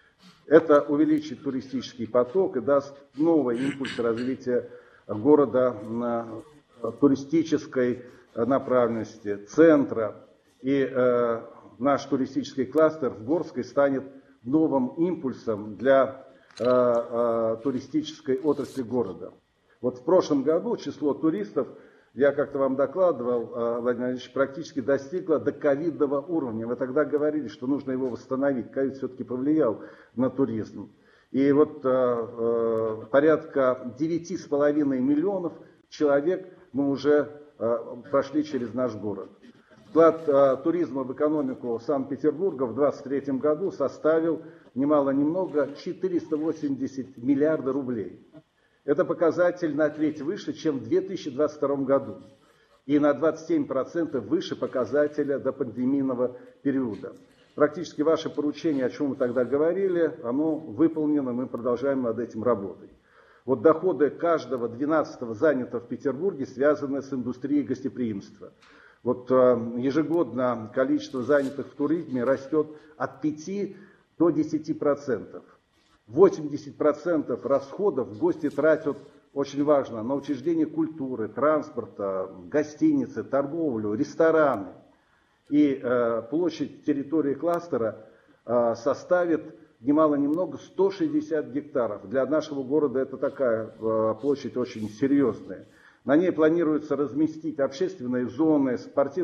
Это увеличит туристический поток и даст новый импульс развития города на туристической направленности, центра. И э, наш туристический кластер в Горской станет новым импульсом для туристической отрасли города. Вот в прошлом году число туристов, я как-то вам докладывал, Владимир Владимирович, практически достигло до ковидного уровня. Вы тогда говорили, что нужно его восстановить. Ковид все-таки повлиял на туризм. И вот э, порядка девяти с половиной миллионов человек мы уже э, прошли через наш город. Вклад э, туризма в экономику Санкт-Петербурга в двадцать третьем году составил немало-немного четыреста восемьдесят миллиардов рублей. Это показатель на треть выше, чем в две тысячи двадцать втором году. И на двадцать семь процентов выше показателя до пандемийного периода. Практически ваше поручение, о чем вы тогда говорили, оно выполнено, мы продолжаем над этим работать. Вот доходы каждого двенадцатого занятого в Петербурге связаны с индустрией гостеприимства. Вот э, ежегодно количество занятых в туризме растет от пяти до десяти процентов. восемьдесят процентов расходов гости тратят, очень важно, на учреждения культуры, транспорта, гостиницы, торговлю, рестораны. И э, площадь территории кластера э, составит немало-немного сто шестьдесят гектаров. Для нашего города это такая э, площадь очень серьезная. На ней планируется разместить общественные зоны,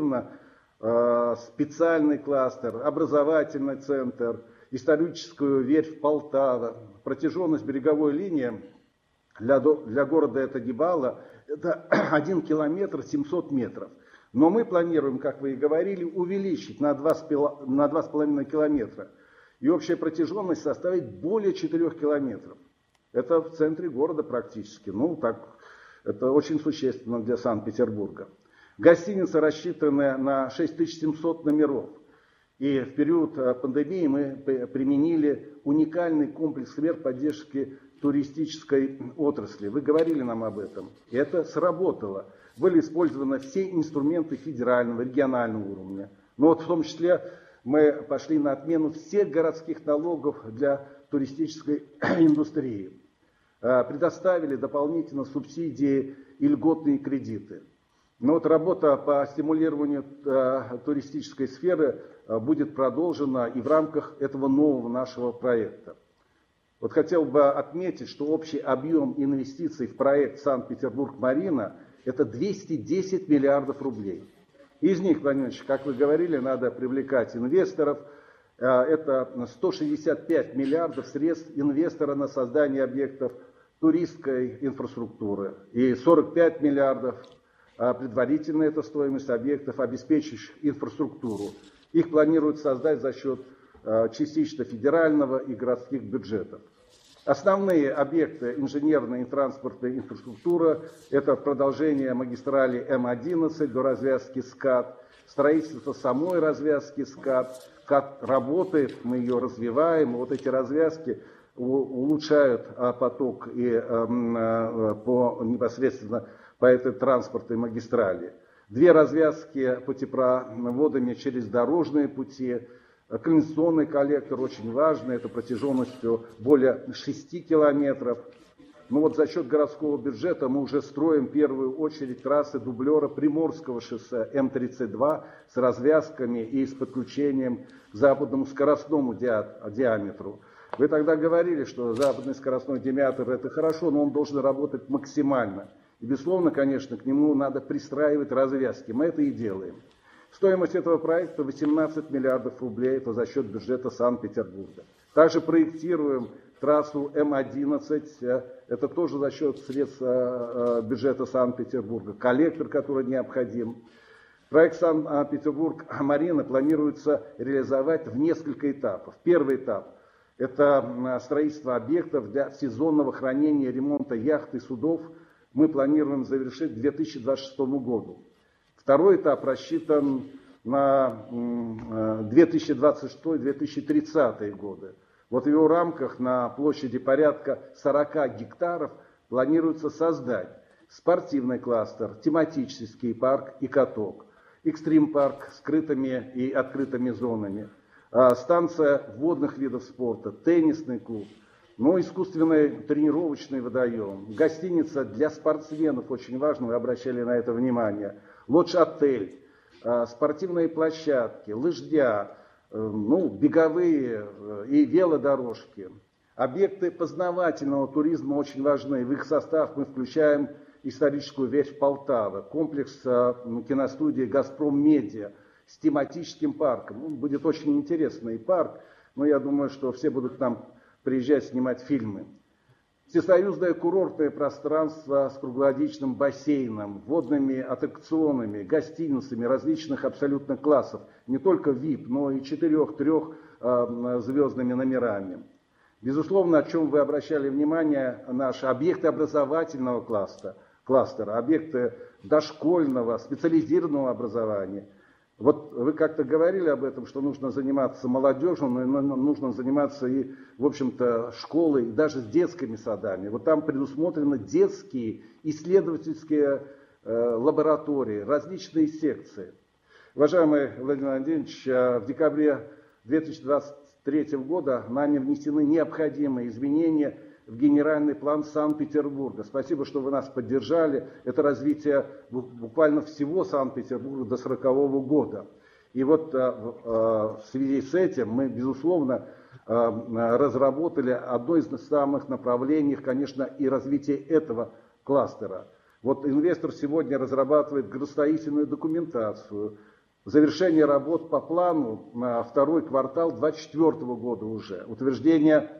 спортивно-специальный кластер, образовательный центр, историческую верфь Полтава. Протяженность береговой линии для, для города это Дебала это один километр семьсот метров. Но мы планируем, как вы и говорили, увеличить на два с половиной километра. И общая протяженность составит более четырёх километров. Это в центре города практически. Ну, так, это очень существенно для Санкт-Петербурга. Гостиница рассчитана на шесть тысяч семьсот номеров. И в период пандемии мы применили уникальный комплекс мер поддержки туристической отрасли. Вы говорили нам об этом. И это сработало. Были использованы все инструменты федерального, регионального уровня. Но вот в том числе мы пошли на отмену всех городских налогов для туристической индустрии. Предоставили дополнительно субсидии и льготные кредиты. Но вот работа по стимулированию туристической сферы будет продолжена и в рамках этого нового нашего проекта. Вот хотел бы отметить, что общий объем инвестиций в проект Санкт-Петербург-Марина это двести десять миллиардов рублей. Из них, Владимир Ильич, как вы говорили, надо привлекать инвесторов. Это сто шестьдесят пять миллиардов средств инвестора на создание объектов туристской инфраструктуры. И сорок пять миллиардов предварительная эта стоимость объектов, обеспечивающих инфраструктуру. Их планируют создать за счет частично федерального и городских бюджетов. Основные объекты инженерной и транспортной инфраструктуры – это продолжение магистрали Эм одиннадцать до развязки СКАТ, строительство самой развязки СКАТ, как работает, мы ее развиваем. Вот эти развязки улучшают поток и по, непосредственно по этой транспортной магистрали. Две развязки путепроводами через дорожные пути. Канализационный коллектор очень важный, это протяженностью более шести километров. Но вот за счет городского бюджета мы уже строим в первую очередь трассы дублера Приморского шоссе Эм тридцать два с развязками и с подключением к западному скоростному диаметру. Вы тогда говорили, что западный скоростной диаметр это хорошо, но он должен работать максимально. И, безусловно, конечно, к нему надо пристраивать развязки. Мы это и делаем. Стоимость этого проекта восемнадцать миллиардов рублей, это за счет бюджета Санкт-Петербурга. Также проектируем трассу Эм одиннадцать, это тоже за счет средств бюджета Санкт-Петербурга. Коллектор, который необходим. Проект Санкт-Петербург-Марина планируется реализовать в несколько этапов. Первый этап – это строительство объектов для сезонного хранения и ремонта яхт и судов. Мы планируем завершить к две тысячи двадцать шестому году. Второй этап рассчитан на две тысячи двадцать шестой — две тысячи тридцатый годы. Вот в его рамках на площади порядка сорока гектаров планируется создать спортивный кластер, тематический парк и каток, экстрим-парк с скрытыми и открытыми зонами, станция водных видов спорта, теннисный клуб, ну, искусственный тренировочный водоем, гостиница для спортсменов, очень важно, вы обращали на это внимание, лодж-отель, спортивные площадки, лыждя, ну, беговые и велодорожки, Объекты познавательного туризма очень важны. В их состав мы включаем историческую ветвь Полтавы, комплекс киностудии «Газпром Медиа» с тематическим парком. Ну, будет очень интересный парк, но я думаю, что все будут к нам приезжать снимать фильмы. Всесоюзное курортное пространство с круглогодичным бассейном, водными аттракционами, гостиницами различных абсолютно классов. Не только ви ай пи, но и четырех-трех э, звездными номерами. Безусловно, о чем вы обращали внимание, наши объекты образовательного кластера, кластера, объекты дошкольного, специализированного образования. Вот вы как-то говорили об этом, что нужно заниматься молодежью, но нужно заниматься и, в общем-то, школой, и даже с детскими садами. Вот там предусмотрены детские исследовательские э, лаборатории, различные секции. Уважаемый Владимир Владимирович, в декабре две тысячи двадцать третьего года нами внесены необходимые изменения в генеральный план Санкт-Петербурга. Спасибо, что вы нас поддержали. Это развитие буквально всего Санкт-Петербурга до сорокового года. И вот в связи с этим мы, безусловно, разработали одно из самых направлений, конечно, и развитие этого кластера. Вот инвестор сегодня разрабатывает градостроительную документацию. Завершение работ по плану на второй квартал две тысячи двадцать четвёртого года уже. Утверждение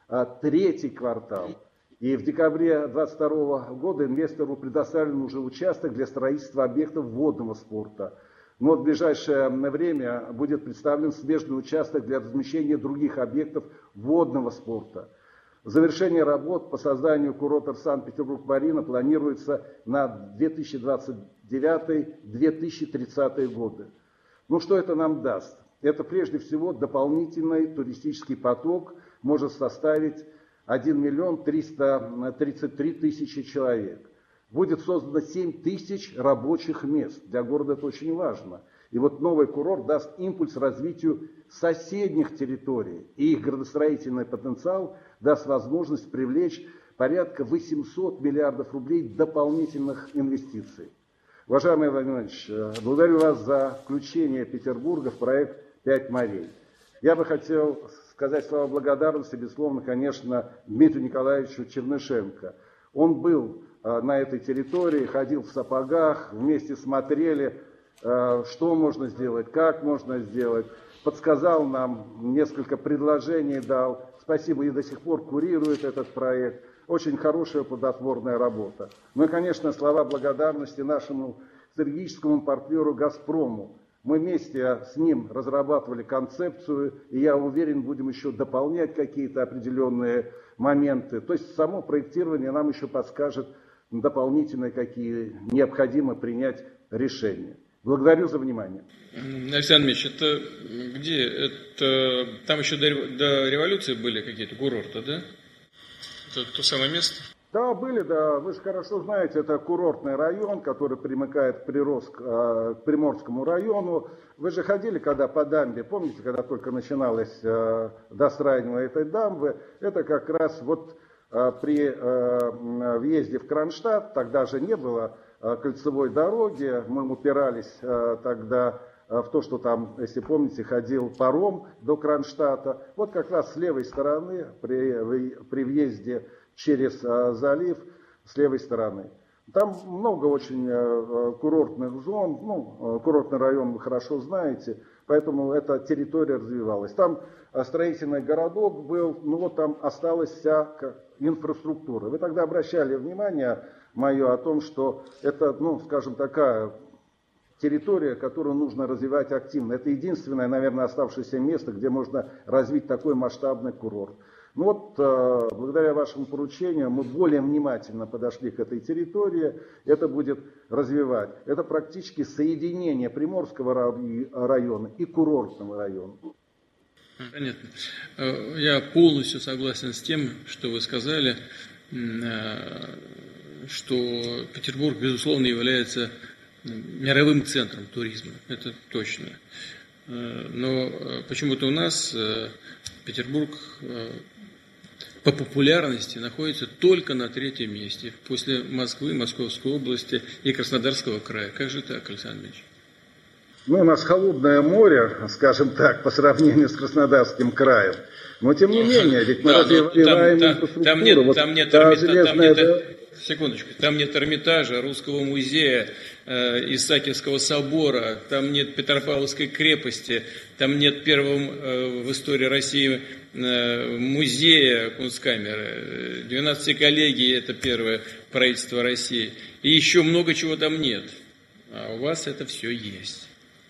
третий квартал. И в декабре две тысячи двадцать второго года инвестору предоставлен уже участок для строительства объектов водного спорта. Но в ближайшее время будет представлен смежный участок для размещения других объектов водного спорта. Завершение работ по созданию курорта Санкт-Петербург-Марина планируется на две тысячи двадцать девятый — две тысячи тридцатый годы. Ну что это нам даст? Это прежде всего дополнительный туристический поток может составить один миллион триста тридцать три тысячи человек. Будет создано семь тысяч рабочих мест. Для города это очень важно. И вот новый курорт даст импульс развитию соседних территорий. И их градостроительный потенциал даст возможность привлечь порядка восемьсот миллиардов рублей дополнительных инвестиций. Уважаемый Владимир Владимирович, благодарю вас за включение Петербурга в проект «Пять морей». Я бы хотел сказать слова благодарности, безусловно, конечно, Дмитрию Николаевичу Чернышенко. Он был на этой территории, ходил в сапогах, вместе смотрели, что можно сделать, как можно сделать. Подсказал нам, несколько предложений дал. Спасибо, и до сих пор курирует этот проект. Очень хорошая плодотворная работа. Ну и, конечно, слова благодарности нашему стратегическому партнеру «Газпрому». Мы вместе с ним разрабатывали концепцию, и я уверен, будем еще дополнять какие-то определенные моменты. То есть само проектирование нам еще подскажет дополнительные, какие необходимо принять решения. Благодарю за внимание. Александр Ильич, это где? Это там еще до, до революции были какие-то курорты, да? Это то самое место? Да, были, да. Вы же хорошо знаете, это курортный район, который примыкает к, Прироск, к Приморскому району. Вы же ходили, когда по дамбе, помните, когда только начиналось достраивание этой дамбы, это как раз вот при въезде в Кронштадт, тогда же не было кольцевой дороги, мы упирались тогда в то, что там, если помните, ходил паром до Кронштадта. Вот как раз с левой стороны, при, при въезде через залив, с левой стороны. Там много очень курортных зон, ну, курортный район вы хорошо знаете, поэтому эта территория развивалась. Там строительный городок был, ну вот там осталась вся инфраструктура. Вы тогда обращали внимание мое о том, что это, ну, скажем, такая территория, которую нужно развивать активно. Это единственное, наверное, оставшееся место, где можно развить такой масштабный курорт. Ну вот, благодаря вашему поручению мы более внимательно подошли к этой территории. Это будет развивать. Это практически соединение Приморского района и курортного района. Понятно. Я полностью согласен с тем, что вы сказали, что Петербург, безусловно, является мировым центром туризма. Это точно. Но почему-то у нас Петербург по популярности находится только на третьем месте, после Москвы, Московской области и Краснодарского края. Как же так, Александр Ильич? Ну, у нас холодное море, скажем так, по сравнению с Краснодарским краем. Но тем не менее, ведь мы да, развиваем там, инфраструктуру. Там нет, вот там нет, та Эрмита, железная, там нет да... секундочку, там нет Эрмитажа, Русского музея, э, Исаакиевского собора, там нет Петропавловской крепости, там нет первого э, в истории России э, музея Кунсткамеры, двенадцати коллегий, это первое правительство России. И еще много чего там нет. А у вас это все есть.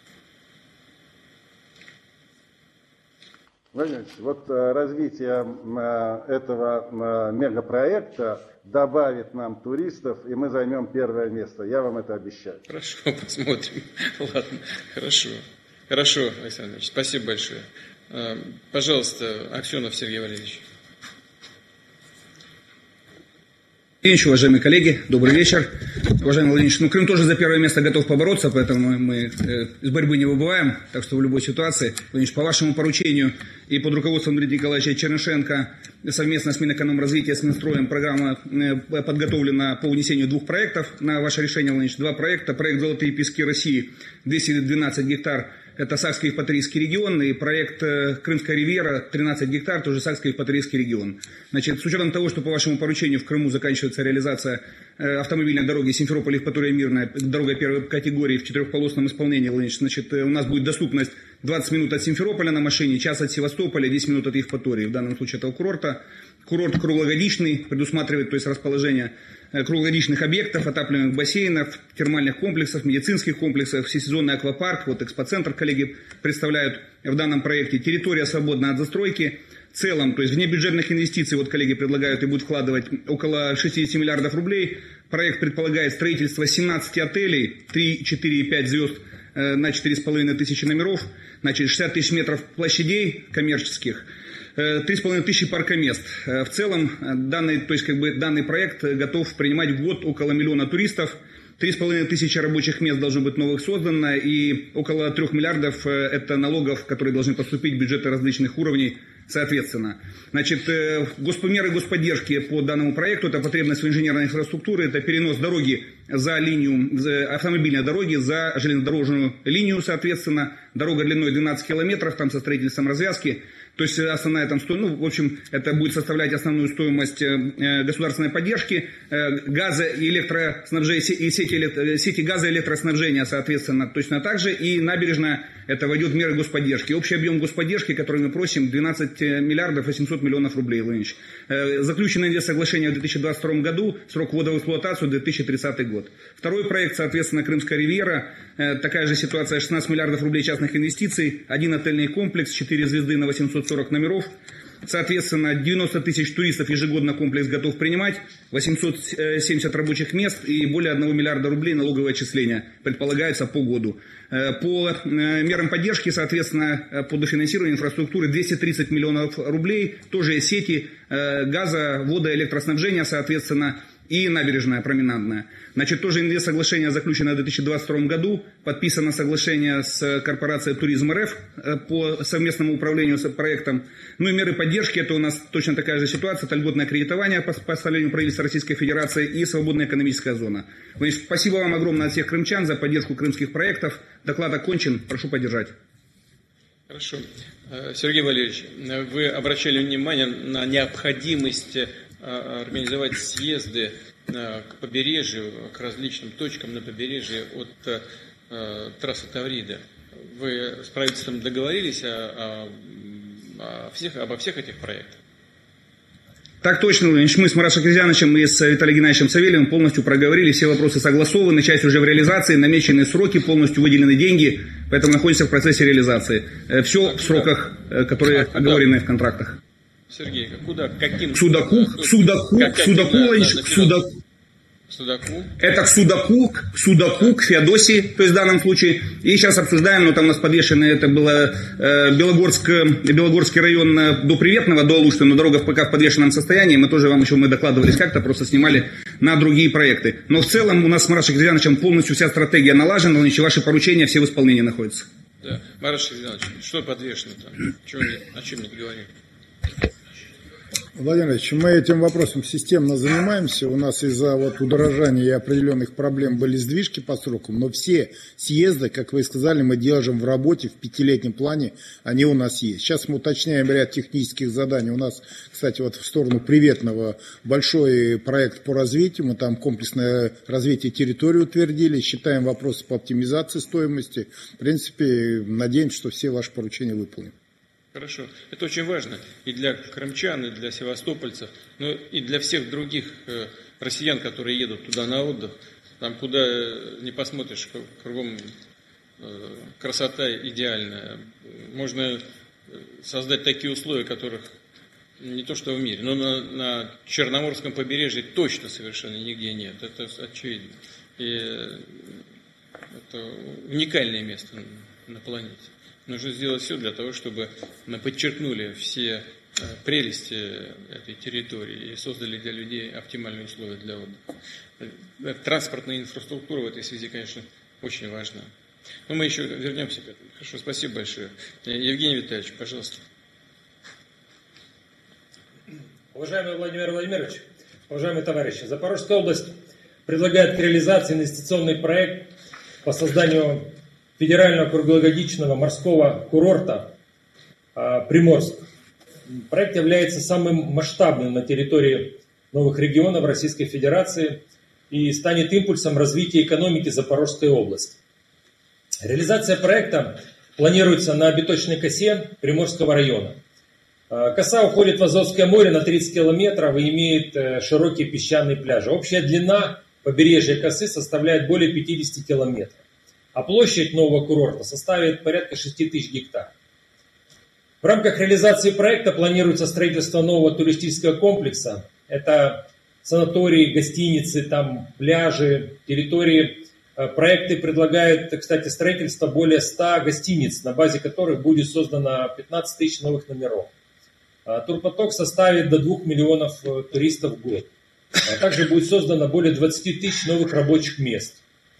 Владимир Ильич, вот развитие этого мегапроекта добавит нам туристов, и мы займем первое место. Я вам это обещаю. Хорошо, посмотрим. Ладно, хорошо. Хорошо, Александр Ильич, спасибо большое. Пожалуйста, Аксенов Сергей Валерьевич. Уважаемые коллеги, добрый вечер. Уважаемый Владимир Ильич, ну, Крым тоже за первое место готов побороться, поэтому мы э, из борьбы не выбываем, так что в любой ситуации. Владимир Ильич, по вашему поручению и под руководством Дмитрия Николаевича Чернышенко совместно с Минэкономразвития, с Минстроем программа э, подготовлена по внесению двух проектов на ваше решение, Владимир Ильич. Два проекта. Проект «Золотые пески России» двести двенадцать гектар. Это Сакский-Евпаторийский регион, и проект Крымская ривьера тринадцать гектар, тоже Сакский-Евпаторийский регион. Значит, с учетом того, что по вашему поручению в Крыму заканчивается реализация автомобильной дороги Симферополь-Евпатория-Мирная, дорога первой категории в четырехполосном исполнении, значит, у нас будет доступность двадцать минут от Симферополя на машине, час от Севастополя, десять минут от Евпатории, в данном случае этого курорта. Курорт круглогодичный, предусматривает, то есть расположение круглогодичных объектов, отапливаемых бассейнов, термальных комплексов, медицинских комплексов, всесезонный аквапарк, вот экспоцентр коллеги представляют в данном проекте. Территория свободна от застройки. В целом, то есть внебюджетных инвестиций, вот коллеги предлагают и будут вкладывать около шестидесяти миллиардов рублей. Проект предполагает строительство семнадцати отелей, три, четыре и пять звезд э, на четыре с половиной тысячи номеров, значит, шестьдесят тысяч метров площадей коммерческих, три с половиной тысячи паркомест. В целом данный, то есть, как бы, данный проект готов принимать в год около миллиона туристов. три с половиной тысячи рабочих мест должно быть новых создано, и около трех миллиардов это налогов, которые должны поступить в бюджеты различных уровней соответственно. Значит, госпомеры господдержки по данному проекту, это потребность в инженерной инфраструктуре, это перенос дороги за линию, за автомобильной дороги за железнодорожную линию, соответственно, дорога длиной двенадцать километров, там со строительством развязки. То есть основная там стоимость, ну, в общем, это будет составлять основную стоимость э, государственной поддержки, э, газа и электроснабжения, и сети, электро, сети газа и электроснабжения, соответственно, точно так же, и набережная, это войдет в меры господдержки. Общий объем господдержки, который мы просим, двенадцать миллиардов восемьсот миллионов рублей, Владимир Ильич. Э, заключено инвестсоглашение в две тысячи двадцать втором году, срок ввода в эксплуатацию две тысячи тридцатый год. Второй проект, соответственно, Крымская ривьера, э, такая же ситуация, шестнадцать миллиардов рублей частных инвестиций, один отельный комплекс, четыре звезды на восемьсот сорок номеров. Соответственно, девяносто тысяч туристов ежегодно комплекс готов принимать, восемьсот семьдесят рабочих мест и более одного миллиарда рублей налоговое отчисление предполагается по году. По мерам поддержки, соответственно, по дофинансированию инфраструктуры двести тридцать миллионов рублей, тоже сети газа, вода, электроснабжения, соответственно, и набережная променадная. Значит, тоже инвестсоглашение заключено в две тысячи двадцать втором году, подписано соглашение с корпорацией Туризм РФ по совместному управлению с проектом. Ну и меры поддержки, это у нас точно такая же ситуация, это льготное кредитование по постановлению правительства Российской Федерации и свободная экономическая зона. Значит, спасибо вам огромное от всех крымчан за поддержку крымских проектов. Доклад окончен, прошу поддержать. Хорошо. Сергей Валерьевич, вы обращали внимание на необходимость организовать съезды к побережью, к различным точкам на побережье от э, трассы Таврида. Вы с правительством договорились о, о, о всех, обо всех этих проектах? Так точно, мы с Маратом Шакирзяновичем и с Виталием Геннадьевичем Савельевым полностью проговорили, все вопросы согласованы, часть уже в реализации, намечены сроки, полностью выделены деньги, поэтому находимся в процессе реализации. Все а в сроках, которые а оговорены в контрактах. Сергей, куда, каким... К Судаку, к Судаку, к Судаку, к Судаку. Судаку? Это к Судаку, к Судаку, к Феодосии, то есть в данном случае. И сейчас обсуждаем, но там у нас подвешено, это было э, Белогорск, Белогорский район до Приветного, до Алушты, но дорога пока в подвешенном состоянии. Мы тоже вам еще мы докладывались как-то, просто снимали на другие проекты. Но в целом у нас с Маратом Шакирзяновичем полностью вся стратегия налажена, но ваши поручения все в исполнении находятся. Да. Марат Шакирзянович, что подвешено там? Чего нет? О чем не говорили? Владимир Ильич, мы этим вопросом системно занимаемся. У нас из-за вот удорожания и определенных проблем были сдвижки по срокам, но все съезды, как вы сказали, мы держим в работе в пятилетнем плане, они у нас есть. Сейчас мы уточняем ряд технических заданий. У нас, кстати, вот в сторону Приветного большой проект по развитию. Мы там комплексное развитие территории утвердили, считаем вопросы по оптимизации стоимости. В принципе, надеемся, что все ваши поручения выполним. Хорошо. Это очень важно и для крымчан, и для севастопольцев, но и для всех других э, россиян, которые едут туда на отдых. Там, куда не посмотришь, кругом э, красота идеальная. Можно создать такие условия, которых не то что в мире, но на, на Черноморском побережье точно совершенно нигде нет. Это очевидно. И это уникальное место на планете. Нужно сделать все для того, чтобы мы подчеркнули все прелести этой территории и создали для людей оптимальные условия для отдыха. Транспортная инфраструктура в этой связи, конечно, очень важна. Но мы еще вернемся к этому. Хорошо, спасибо большое. Евгений Витальевич, пожалуйста. Уважаемый Владимир Владимирович, уважаемые товарищи, Запорожская область предлагает к реализации инвестиционный проект по созданию федерального круглогодичного морского курорта Приморск. Проект является самым масштабным на территории новых регионов Российской Федерации и станет импульсом развития экономики Запорожской области. Реализация проекта планируется на обиточной косе Приморского района. Коса уходит в Азовское море на тридцать километров и имеет широкие песчаные пляжи. Общая длина побережья косы составляет более пятидесяти километров. А площадь нового курорта составит порядка шести тысяч гектаров. В рамках реализации проекта планируется строительство нового туристического комплекса. Это санатории, гостиницы, там пляжи, территории. Проекты предлагают, кстати, строительство более ста гостиниц, на базе которых будет создано пятнадцать тысяч новых номеров. Турпоток составит до двух миллионов туристов в год. А также будет создано более двадцати тысяч новых рабочих мест.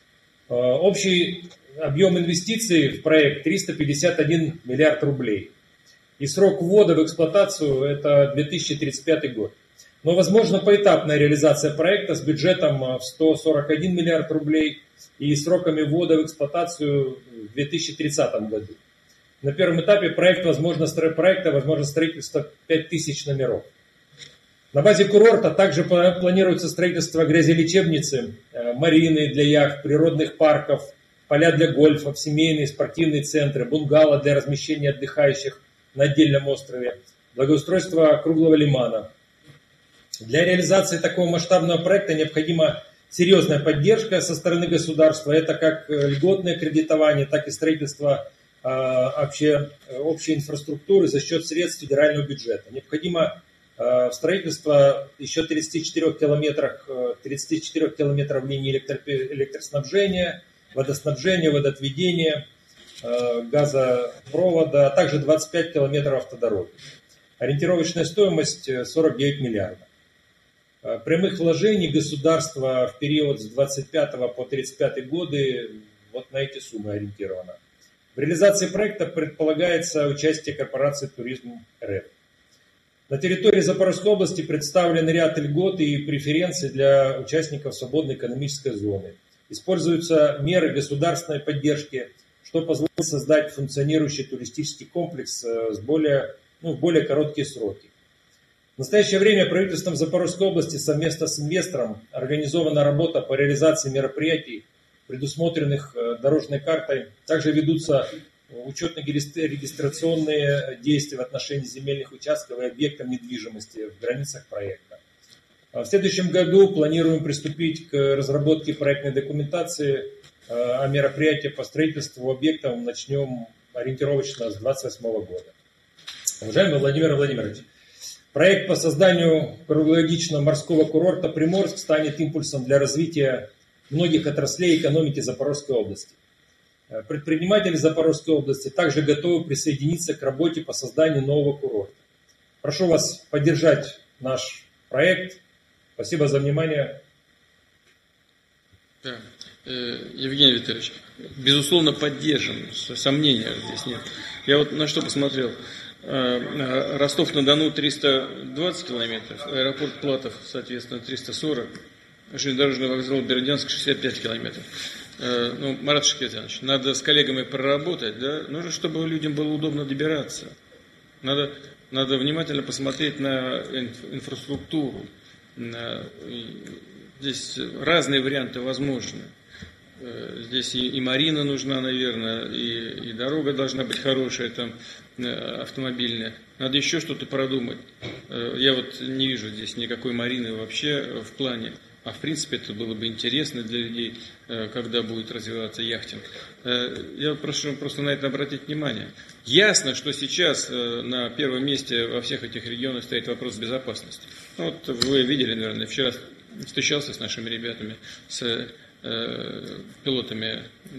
Общий объем инвестиций в проект триста пятьдесят один миллиард рублей. И срок ввода в эксплуатацию это две тысячи тридцать пятый год. Но возможно поэтапная реализация проекта с бюджетом в сто сорок один миллиард рублей и сроками ввода в эксплуатацию в две тысячи тридцатом году. На первом этапе проект, возможно, проекта возможно строительство пять тысяч номеров. На базе курорта также планируется строительство грязелечебницы, марины для яхт, природных парков, поля для гольфа, семейные спортивные центры, бунгало для размещения отдыхающих на отдельном острове, благоустройство круглого лимана. Для реализации такого масштабного проекта необходима серьезная поддержка со стороны государства. Это как льготное кредитование, так и строительство э, общей, общей инфраструктуры за счет средств федерального бюджета. Необходимо э, строительство еще тридцати четырёх километров, тридцати четырёх километров линии электро, электроснабжения, водоснабжения, водоотведения, э, газопровода, а также двадцать пять километров автодороги. Ориентировочная стоимость сорок девять миллиардов. Прямых вложений государства в период с двадцать пятого по тридцать пятый годы вот на эти суммы ориентировано. В реализации проекта предполагается участие корпорации «Туризм РФ». На территории Запорожской области представлен ряд льгот и преференций для участников свободной экономической зоны. Используются меры государственной поддержки, что позволит создать функционирующий туристический комплекс с более, ну, в более короткие сроки. В настоящее время правительством Запорожской области совместно с инвестором организована работа по реализации мероприятий, предусмотренных дорожной картой. Также ведутся учетно-регистрационные действия в отношении земельных участков и объектов недвижимости в границах проекта. В следующем году планируем приступить к разработке проектной документации, а мероприятия по строительству объектов начнем ориентировочно с две тысячи двадцать восьмого года. Уважаемый Владимир Владимирович, проект по созданию круглогодичного морского курорта Приморск станет импульсом для развития многих отраслей экономики Запорожской области. Предприниматели Запорожской области также готовы присоединиться к работе по созданию нового курорта. Прошу вас поддержать наш проект. Спасибо за внимание. Да. Евгений Витальевич, безусловно, поддержим, сомнения здесь нет. Я вот на что посмотрел. Ростов-на-Дону триста двадцать километров, аэропорт Платов, соответственно, триста сорок, железнодорожный вокзал Бердянск шестьдесят пять километров. Ну, Марат Шакетянович, надо с коллегами проработать, да? Нужно, чтобы людям было удобно добираться. Надо, надо внимательно посмотреть на инфраструктуру. Здесь разные варианты возможны. Здесь и, и марина нужна, наверное, и, и дорога должна быть хорошая, там, автомобильная. Надо еще что-то продумать. Я вот не вижу здесь никакой марины вообще в плане. А в принципе это было бы интересно для людей, когда будет развиваться яхтинг. Я прошу просто на это обратить внимание. Ясно, что сейчас на первом месте во всех этих регионах стоит вопрос безопасности. Ну, вот вы видели, наверное, вчера встречался с нашими ребятами, с э, пилотами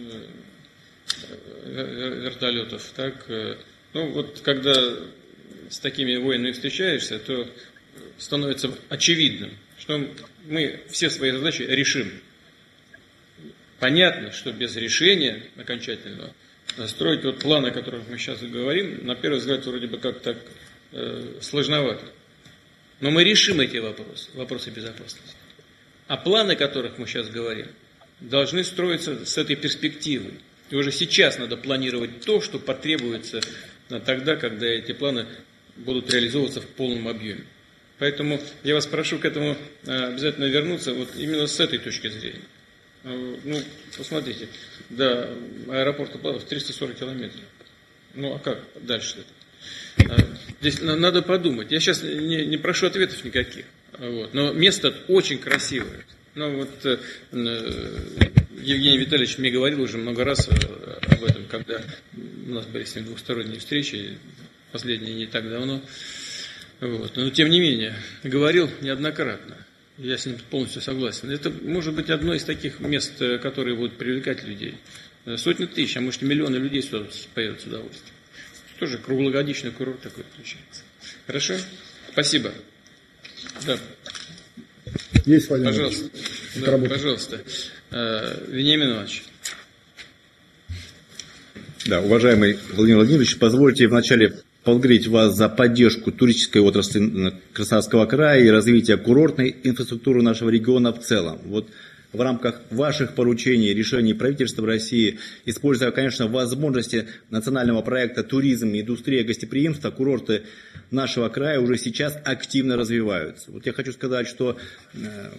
э, вертолетов. Так, э, ну вот когда с такими воинами встречаешься, то становится очевидным, что мы все свои задачи решим. Понятно, что без решения окончательного строить вот план, о котором мы сейчас говорим, на первый взгляд вроде бы как так э, сложновато. Но мы решим эти вопросы, вопросы безопасности. А планы, о которых мы сейчас говорим, должны строиться с этой перспективой. И уже сейчас надо планировать то, что потребуется тогда, когда эти планы будут реализовываться в полном объеме. Поэтому я вас прошу к этому обязательно вернуться вот именно с этой точки зрения. Ну, посмотрите, до аэропорта Платов триста сорок километров. Ну, а как дальше это? Здесь надо подумать. Я сейчас не, не прошу ответов никаких. Вот. Но место очень красивое. Ну, вот, э, Евгений Витальевич мне говорил уже много раз об этом, когда у нас были с ним двухсторонние встречи, последние не так давно. Вот. Но тем не менее, говорил неоднократно. Я с ним полностью согласен. Это может быть одно из таких мест, которые будут привлекать людей. Сотни тысяч, а может и миллионы людей сюда поедут с удовольствием. Тоже круглогодичный курорт такой получается. Хорошо? Спасибо. Да. Есть, Владимир Пожалуйста. Да, пожалуйста. Вениамин Иванович. Да, уважаемый Владимир Владимирович, позвольте вначале поблагодарить вас за поддержку туристической отрасли Краснодарского края и развития курортной инфраструктуры нашего региона в целом. Вот в рамках ваших поручений, решений правительства России, используя, конечно, возможности национального проекта «Туризм и индустрия гостеприимства», курорты нашего края уже сейчас активно развиваются. Вот я хочу сказать, что э,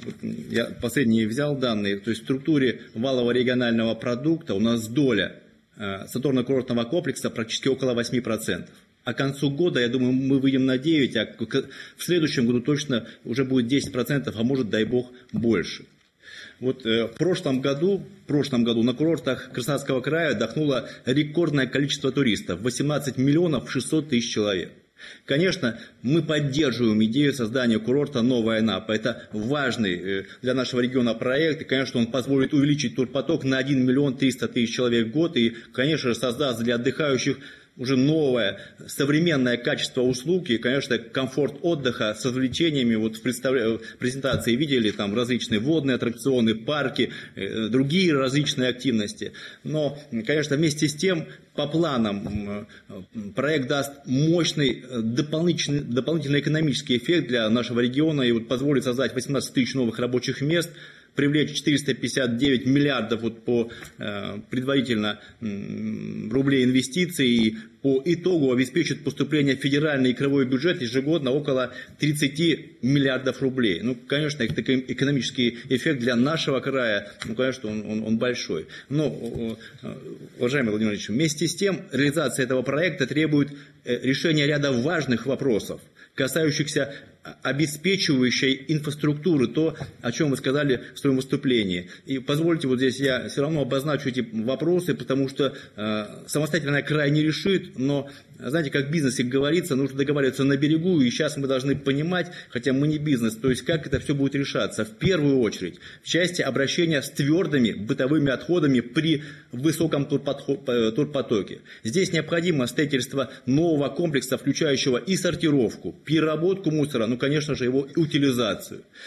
я последние взял данные, то есть в структуре валового регионального продукта у нас доля э, санаторно-курортного комплекса практически около восемь процентов. А к концу года, я думаю, мы выйдем на девять процентов, а в следующем году точно уже будет десять процентов, а может, дай бог, больше. Вот э, в прошлом году, в прошлом году на курортах Краснодарского края отдохнуло рекордное количество туристов – восемнадцать миллионов шестьсот тысяч человек. Конечно, мы поддерживаем идею создания курорта «Новая Анапа». Это важный э, для нашего региона проект. И, конечно, он позволит увеличить турпоток на один миллион триста тысяч человек в год. И, конечно же, создаст для отдыхающих уже новое, современное качество услуг и, конечно, комфорт отдыха с развлечениями. Вот в презентации видели там различные водные аттракционы, парки, э, другие различные активности. Но, конечно, вместе с тем, по планам, проект даст мощный дополнительный, дополнительный экономический эффект для нашего региона и вот позволит создать восемнадцать тысяч новых рабочих мест, привлечь четыреста пятьдесят девять миллиардов вот по э, предварительно э, рублей инвестиций и по итогу обеспечит поступление в федеральный и краевой бюджет ежегодно около тридцать миллиардов рублей. Ну, конечно, это экономический эффект для нашего края, ну, конечно, он, он, он большой. Но, уважаемый Владимир Владимирович, вместе с тем реализация этого проекта требует решения ряда важных вопросов, касающихся обеспечивающей инфраструктуры, то, о чем вы сказали в своем выступлении. И позвольте, вот здесь я все равно обозначу эти вопросы, потому что э, самостоятельно край не решит, но, знаете, как в бизнесе говорится, нужно договариваться на берегу, и сейчас мы должны понимать, хотя мы не бизнес, то есть как это все будет решаться. В первую очередь, в части обращения с твердыми бытовыми отходами при высоком турпотоке. Здесь необходимо строительство нового комплекса, включающего и сортировку, переработку мусора, ну, конечно же, его утилизацию.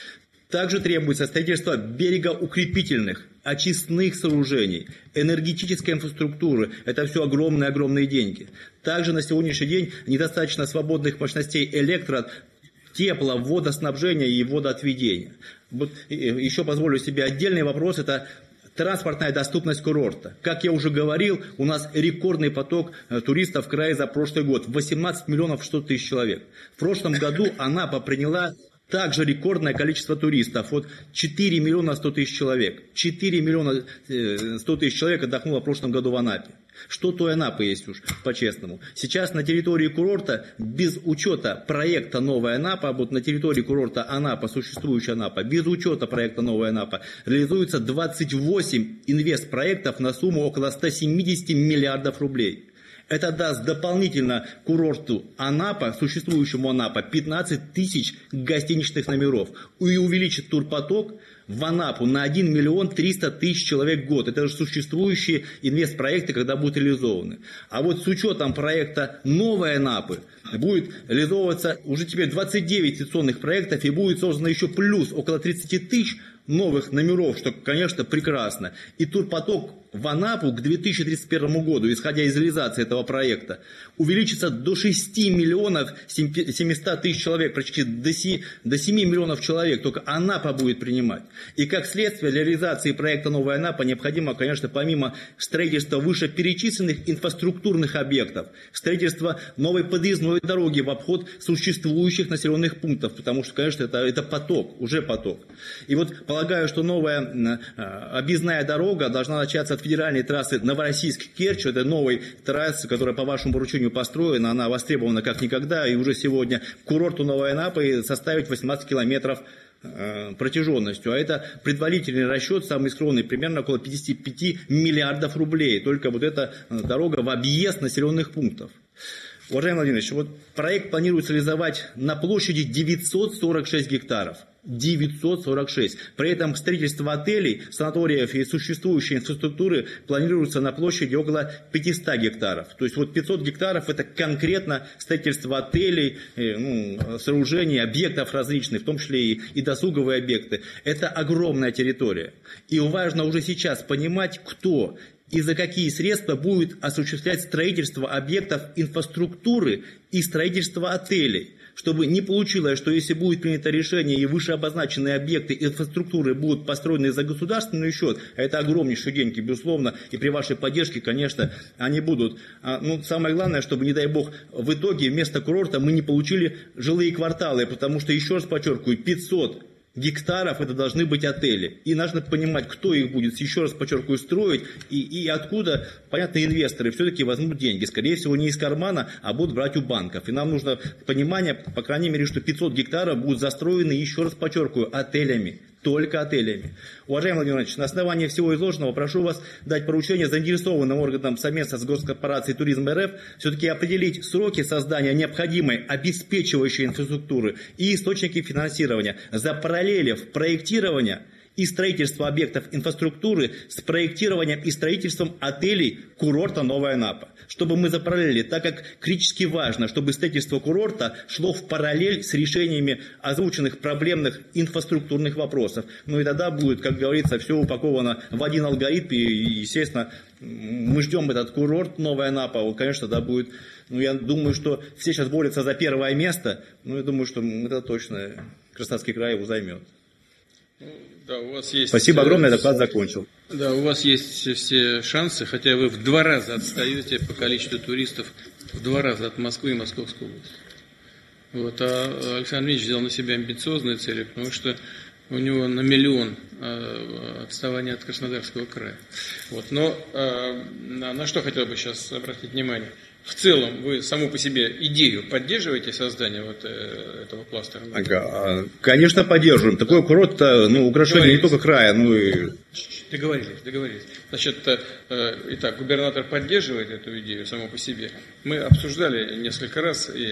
Также требуется строительство берегоукрепительных, очистных сооружений, энергетической инфраструктуры. Это все огромные-огромные деньги. Также на сегодняшний день недостаточно свободных мощностей электро, тепло, водоснабжения и водоотведения. Вот еще позволю себе отдельный вопрос, это транспортная доступность курорта. Как я уже говорил, у нас рекордный поток туристов в крае за прошлый год. восемнадцать миллионов сто тысяч человек. В прошлом году Анапа приняла также рекордное количество туристов. Вот четыре миллиона сто тысяч человек. четыре миллиона сто тысяч человек отдохнуло в прошлом году в Анапе. Что то и Анапа есть уж, по-честному. Сейчас на территории курорта, без учета проекта «Новая Анапа», вот на территории курорта Анапа, существующая Анапа, без учета проекта «Новая Анапа», реализуется двадцать восемь инвестпроектов на сумму около ста семидесяти миллиардов рублей. Это даст дополнительно курорту Анапа, существующему Анапа, пятнадцать тысяч гостиничных номеров. И увеличит турпоток в Анапу на один миллион триста тысяч человек в год. Это же существующие инвестпроекты, когда будут реализованы. А вот с учетом проекта «Новой Анапы» будет реализовываться уже теперь двадцать девять инвестиционных проектов и будет создано еще плюс около тридцати тысяч новых номеров, что, конечно, прекрасно. И турпоток в Анапу к две тысячи тридцать первому году, исходя из реализации этого проекта, увеличится до шести миллионов семисот тысяч человек, практически до семи миллионов человек, только Анапа будет принимать. И как следствие для реализации проекта «Новая Анапа» необходимо, конечно, помимо строительства вышеперечисленных инфраструктурных объектов, строительство новой подъездной дороги в обход существующих населенных пунктов, потому что, конечно, это, это поток, уже поток. И вот полагаю, что новая объездная дорога должна начаться от федеральной трассы Новороссийск-Керчь, это новой трассы, которая по вашему поручению построена, она востребована как никогда, и уже сегодня курорту Новой Анапы составит восемнадцать километров протяженностью, а это предварительный расчет, самый скромный, примерно около пятидесяти пяти миллиардов рублей, только вот эта дорога в объезд населенных пунктов. Уважаемый Владимир Владимирович, вот проект планируется реализовать на площади девятьсот сорок шесть гектаров. девятьсот сорок шесть. При этом строительство отелей, санаториев и существующей инфраструктуры планируется на площади около пятисот гектаров. То есть вот пятьсот гектаров это конкретно строительство отелей, ну, сооружений, объектов различных, в том числе и, и досуговые объекты. Это огромная территория. И важно уже сейчас понимать, кто и за какие средства будет осуществлять строительство объектов инфраструктуры и строительство отелей. Чтобы не получилось, что если будет принято решение и вышеобозначенные объекты инфраструктуры будут построены за государственный счет, а это огромнейшие деньги, безусловно, и при вашей поддержке, конечно, они будут. А, ну, самое главное, чтобы, не дай бог, в итоге вместо курорта мы не получили жилые кварталы, потому что, еще раз подчеркиваю, пятьсот гектаров это должны быть отели. И нужно понимать, кто их будет, еще раз подчеркиваю, строить и, и откуда, понятно, инвесторы все-таки возьмут деньги. Скорее всего, не из кармана, а будут брать у банков. И нам нужно понимание, по крайней мере, что пятьсот гектаров будут застроены, еще раз подчеркиваю, отелями. Только отелями. Уважаемый Владимир Владимирович, на основании всего изложенного прошу вас дать поручение заинтересованным органам совместно с Госкорпорацией Туризм РФ все-таки определить сроки создания необходимой обеспечивающей инфраструктуры и источники финансирования, запараллелив проектирования и строительство объектов инфраструктуры с проектированием и строительством отелей курорта Новая Анапа. Чтобы мы запараллелили, так как критически важно, чтобы строительство курорта шло в параллель с решениями озвученных проблемных инфраструктурных вопросов. Ну и тогда будет, как говорится, все упаковано в один алгоритм. И, естественно, мы ждем этот курорт Новая Анапа. Вот, конечно, да, будет. Ну, я думаю, что все сейчас борются за первое место. Ну, я думаю, что это точно Краснодарский край его займет. Да, у вас есть, Спасибо огромное, доклад закончил. Да, у вас есть все шансы, хотя вы в два раза отстаете по количеству туристов, в два раза от Москвы и Московской области. Вот, а Александр Ильич взял на себя амбициозные цели, потому что у него на миллион отставания от Краснодарского края. Вот, но на, на что хотел бы сейчас обратить внимание? В целом, вы саму по себе идею поддерживаете создание вот этого кластера? Ага, конечно, поддерживаем. Такой курорт, ну, украшение не только края, ну и... Договорились, договорились. Значит, итак, губернатор поддерживает эту идею саму по себе. Мы обсуждали несколько раз, и,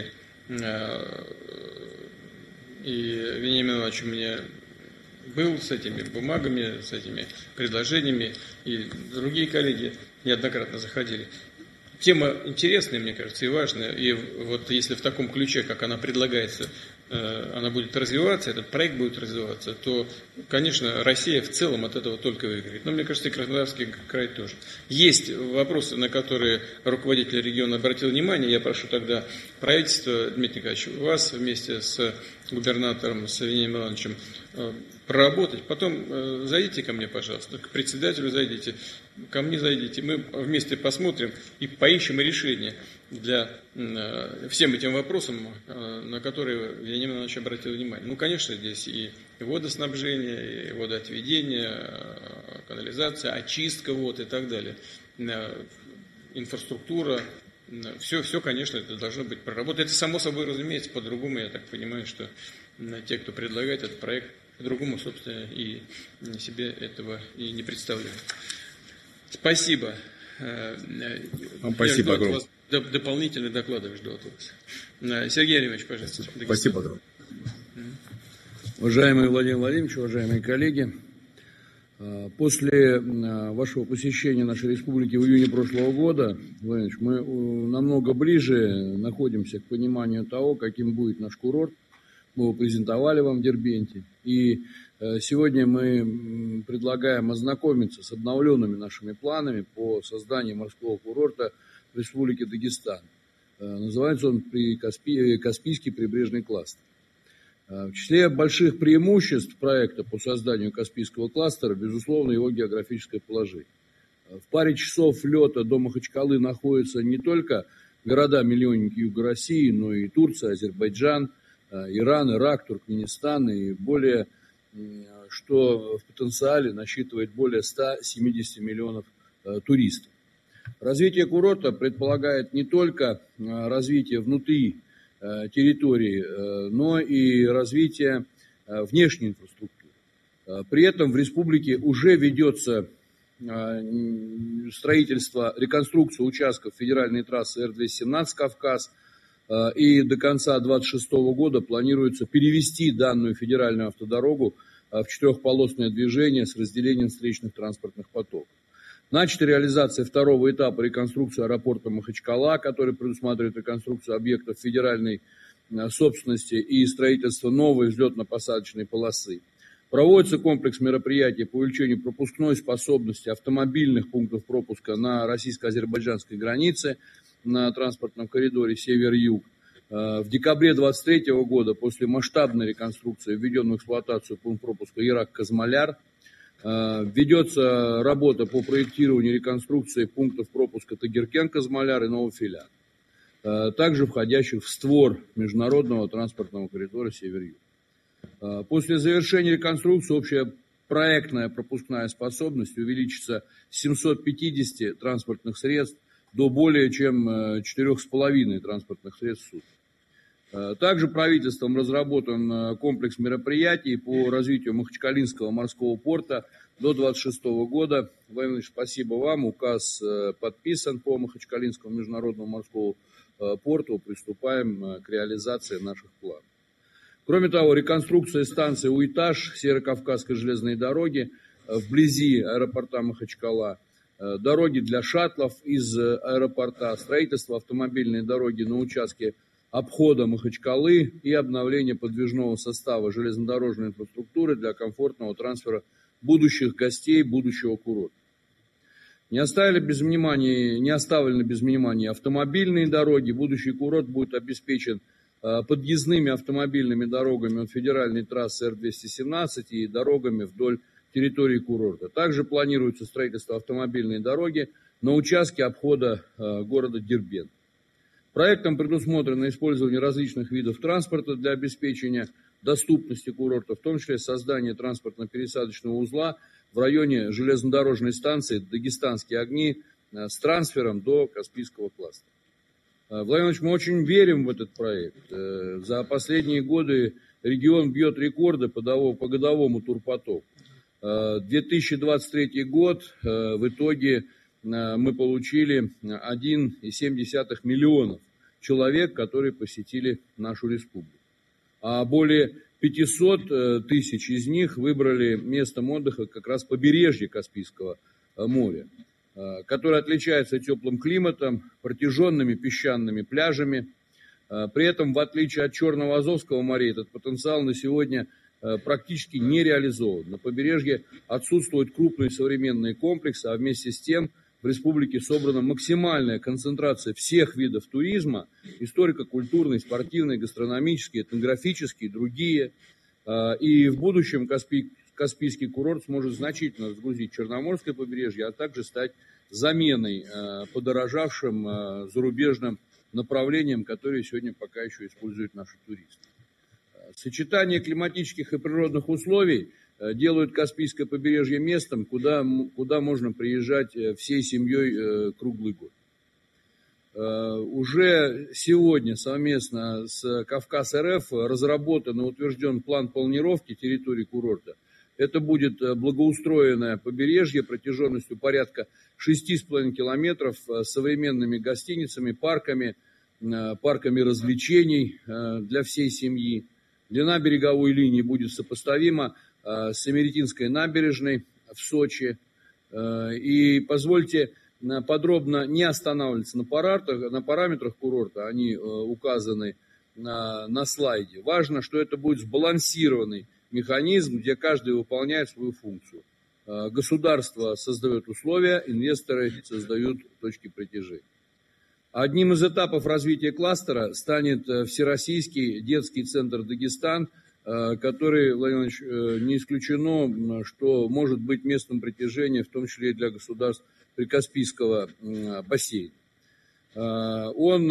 и Вениамин Иванович у меня был с этими бумагами, с этими предложениями, и другие коллеги неоднократно заходили. Тема интересная, мне кажется, и важная. И вот если в таком ключе, как она предлагается она будет развиваться, этот проект будет развиваться, то, конечно, Россия в целом от этого только выиграет. Но мне кажется, и Краснодарский край тоже. Есть вопросы, на которые руководитель региона обратил внимание. Я прошу тогда правительство, Дмитрий Николаевич, вас вместе с губернатором, с Евгением Ивановичем проработать. Потом зайдите ко мне, пожалуйста, к председателю зайдите, ко мне зайдите. Мы вместе посмотрим и поищем решение для всем этим вопросам, на которые Евгений Иванович обратил внимание. Ну, конечно, здесь и водоснабжение, и водоотведение, канализация, очистка вод и так далее. Инфраструктура. Все, все, конечно, это должно быть проработано. Это само собой разумеется, по-другому, я так понимаю, что те, кто предлагает этот проект, по-другому, собственно, и себе этого и не представляют. Спасибо. Вам спасибо огромное. Дополнительные доклады жду от вас. Сергей Ильич, пожалуйста. Спасибо огромное. Уважаемый Владимир Владимирович, уважаемые коллеги, после вашего посещения нашей республики в июне прошлого года, Владимир Ильич, мы намного ближе находимся к пониманию того, каким будет наш курорт. Мы его презентовали вам в Дербенте. И сегодня мы предлагаем ознакомиться с обновленными нашими планами по созданию морского курорта в Республике Дагестан. Называется он Каспийский прибрежный кластер. В числе больших преимуществ проекта по созданию Каспийского кластера, безусловно, его географическое положение. В паре часов лета до Махачкалы находятся не только города-миллионники Юга России, но и Турция, Азербайджан, Иран, Ирак, Туркменистан и более, что в потенциале насчитывает более ста семидесяти миллионов туристов. Развитие курорта предполагает не только развитие внутри территории, но и развитие внешней инфраструктуры. При этом в республике уже ведется строительство, реконструкция участков федеральной трассы Эр двести семнадцать Кавказ, и до конца две тысячи двадцать шестого года планируется перевести данную федеральную автодорогу в четырехполосное движение с разделением встречных транспортных потоков. Начата реализация второго этапа реконструкции аэропорта Махачкала, который предусматривает реконструкцию объектов федеральной собственности и строительство новой взлетно-посадочной полосы. Проводится комплекс мероприятий по увеличению пропускной способности автомобильных пунктов пропуска на российско-азербайджанской границе на транспортном коридоре север-юг. В декабре две тысячи двадцать третьего года после масштабной реконструкции введен в эксплуатацию пункт пропуска Ирак-Казмаляр. Ведется работа по проектированию и реконструкции пунктов пропуска Тагиркен-Казмаляр и Новофиляр, также входящих в створ международного транспортного коридора север-юг. После завершения реконструкции общая проектная пропускная способность увеличится с семисот пятидесяти транспортных средств до более чем четырёх с половиной транспортных средств в сутки. Также правительством разработан комплекс мероприятий по развитию Махачкалинского морского порта до две тысячи двадцать шестого года. Владимир Ильич, спасибо вам. Указ подписан по Махачкалинскому международному морскому порту. Приступаем к реализации наших планов. Кроме того, реконструкция станции Уйтаж Северо-Кавказской железной дороги вблизи аэропорта Махачкала, дороги для шаттлов из аэропорта, строительство автомобильной дороги на участке обхода Махачкалы и обновление подвижного состава железнодорожной инфраструктуры для комфортного трансфера будущих гостей будущего курорта. Не оставили без внимания, не оставлены без внимания автомобильные дороги. Будущий курорт будет обеспечен подъездными автомобильными дорогами от федеральной трассы Эр двести семнадцать и дорогами вдоль территории курорта. Также планируется строительство автомобильной дороги на участке обхода города Дербент. Проектом предусмотрено использование различных видов транспорта для обеспечения доступности курорта, в том числе создание транспортно-пересадочного узла в районе железнодорожной станции «Дагестанские огни» с трансфером до Каспийского кластера. Владимир Ильич, мы очень верим в этот проект. За последние годы регион бьет рекорды по годовому турпотоку. две тысячи двадцать третий год в итоге мы получили один и семь десятых миллионов человек, которые посетили нашу республику. А более пятисот тысяч из них выбрали местом отдыха как раз побережье Каспийского моря, которое отличается теплым климатом, протяженными песчаными пляжами, При этом, в отличие от Черного Азовского моря, этот потенциал на сегодня практически не реализован. На побережье отсутствуют крупные современные комплексы, а вместе с тем в республике собрана максимальная концентрация всех видов туризма: историко-культурный, спортивный, гастрономический, этнографический, другие. И в будущем Каспий, Каспийский курорт сможет значительно разгрузить Черноморское побережье, а также стать заменой подорожавшим зарубежным направлениям, которые сегодня пока еще используют наши туристы. Сочетание климатических и природных условий делают Каспийское побережье местом, куда, куда можно приезжать всей семьей круглый год. Уже сегодня совместно с Кавказ.РФ разработан и утвержден план планировки территории курорта. Это будет благоустроенное побережье протяженностью порядка шести с половиной километров с современными гостиницами, парками, парками развлечений для всей семьи. Длина береговой линии будет сопоставима с Эмеретинской набережной в Сочи. И позвольте подробно не останавливаться на параметрах, на параметрах курорта, они указаны на, на слайде. Важно, что это будет сбалансированный механизм, где каждый выполняет свою функцию. Государство создает условия, инвесторы создают точки притяжения. Одним из этапов развития кластера станет Всероссийский детский центр «Дагестан», который, Владимир Владимирович, не исключено, что может быть местом притяжения, в том числе и для государств Прикаспийского бассейна. Он,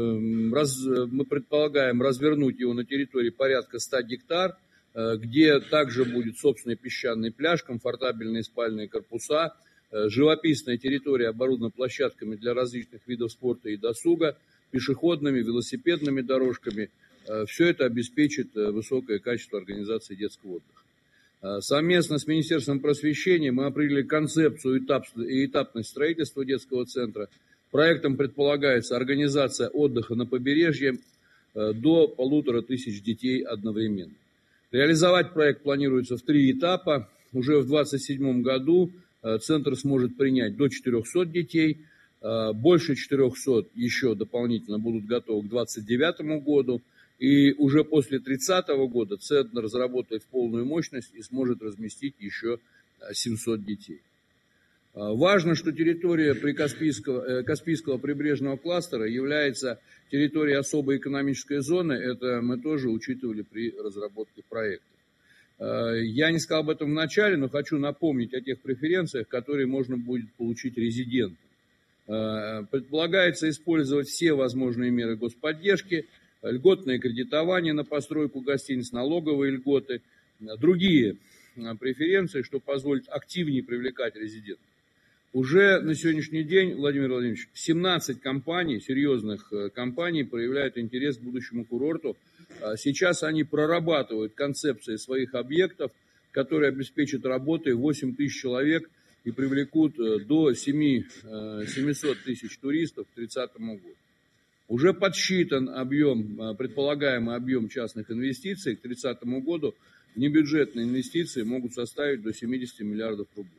мы предполагаем развернуть его на территории порядка ста гектар, где также будет собственный песчаный пляж, комфортабельные спальные корпуса, живописная территория оборудована площадками для различных видов спорта и досуга, пешеходными, велосипедными дорожками. Все это обеспечит высокое качество организации детского отдыха. Совместно с Министерством просвещения мы определили концепцию и этапность строительства детского центра. Проектом предполагается организация отдыха на побережье до полутора тысяч детей одновременно. Реализовать проект планируется в три этапа. Уже в две тысячи двадцать седьмом году центр сможет принять до четырехсот детей. Больше четырехсот еще дополнительно будут готовы к две тысячи двадцать девятому году. И уже после две тысячи тридцатого года центр разработает в полную мощность и сможет разместить еще семьсот детей. Важно, что территория Прикаспийского, Каспийского прибрежного кластера является территорией особой экономической зоны. Это мы тоже учитывали при разработке проекта. Я не сказал об этом в начале, но хочу напомнить о тех преференциях, которые можно будет получить резидентам. Предполагается использовать все возможные меры господдержки, льготное кредитование на постройку гостиниц, налоговые льготы, другие преференции, что позволит активнее привлекать резидентов. Уже на сегодняшний день, Владимир Владимирович, семнадцать компаний, серьезных компаний, проявляют интерес к будущему курорту. Сейчас они прорабатывают концепции своих объектов, которые обеспечат работой восемь тысяч человек и привлекут до семисот тысяч туристов к тридцатому году. Уже подсчитан объем, предполагаемый объем частных инвестиций к тридцатому году. Внебюджетные инвестиции могут составить до семидесяти миллиардов рублей.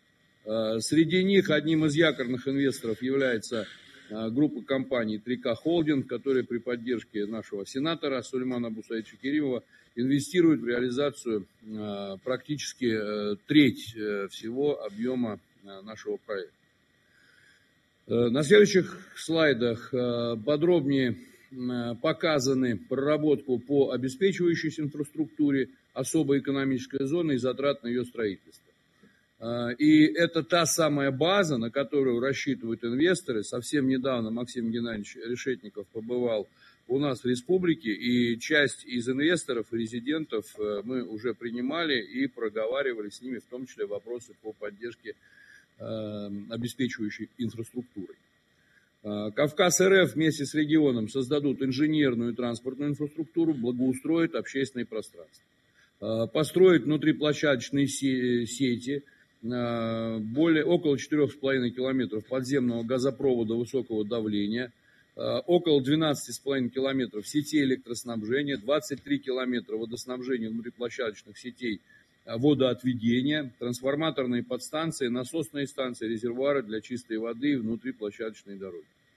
Среди них одним из якорных инвесторов является группа компаний три ка Холдинг, которая при поддержке нашего сенатора Сулеймана Абусаидовича Керимова инвестирует в реализацию практически треть всего объема нашего проекта. На следующих слайдах подробнее показаны проработку по обеспечивающейся инфраструктуре особой экономической зоны и затрат на ее строительство. И это та самая база, на которую рассчитывают инвесторы. Совсем недавно Максим Геннадьевич Решетников побывал у нас в республике, и часть из инвесторов и резидентов мы уже принимали и проговаривали с ними, в том числе вопросы по поддержке обеспечивающей инфраструктурой. Кавказ.РФ вместе с регионом создадут инженерную и транспортную инфраструктуру, благоустроят общественные пространства, построят внутриплощадочные сети, более, около четырёх с половиной километров подземного газопровода высокого давления, около двенадцати с половиной километров сетей электроснабжения, двадцать три километра водоснабжения внутриплощадочных сетей водоотведения, трансформаторные подстанции, насосные станции, резервуары для чистой воды и внутриплощадочной дороги.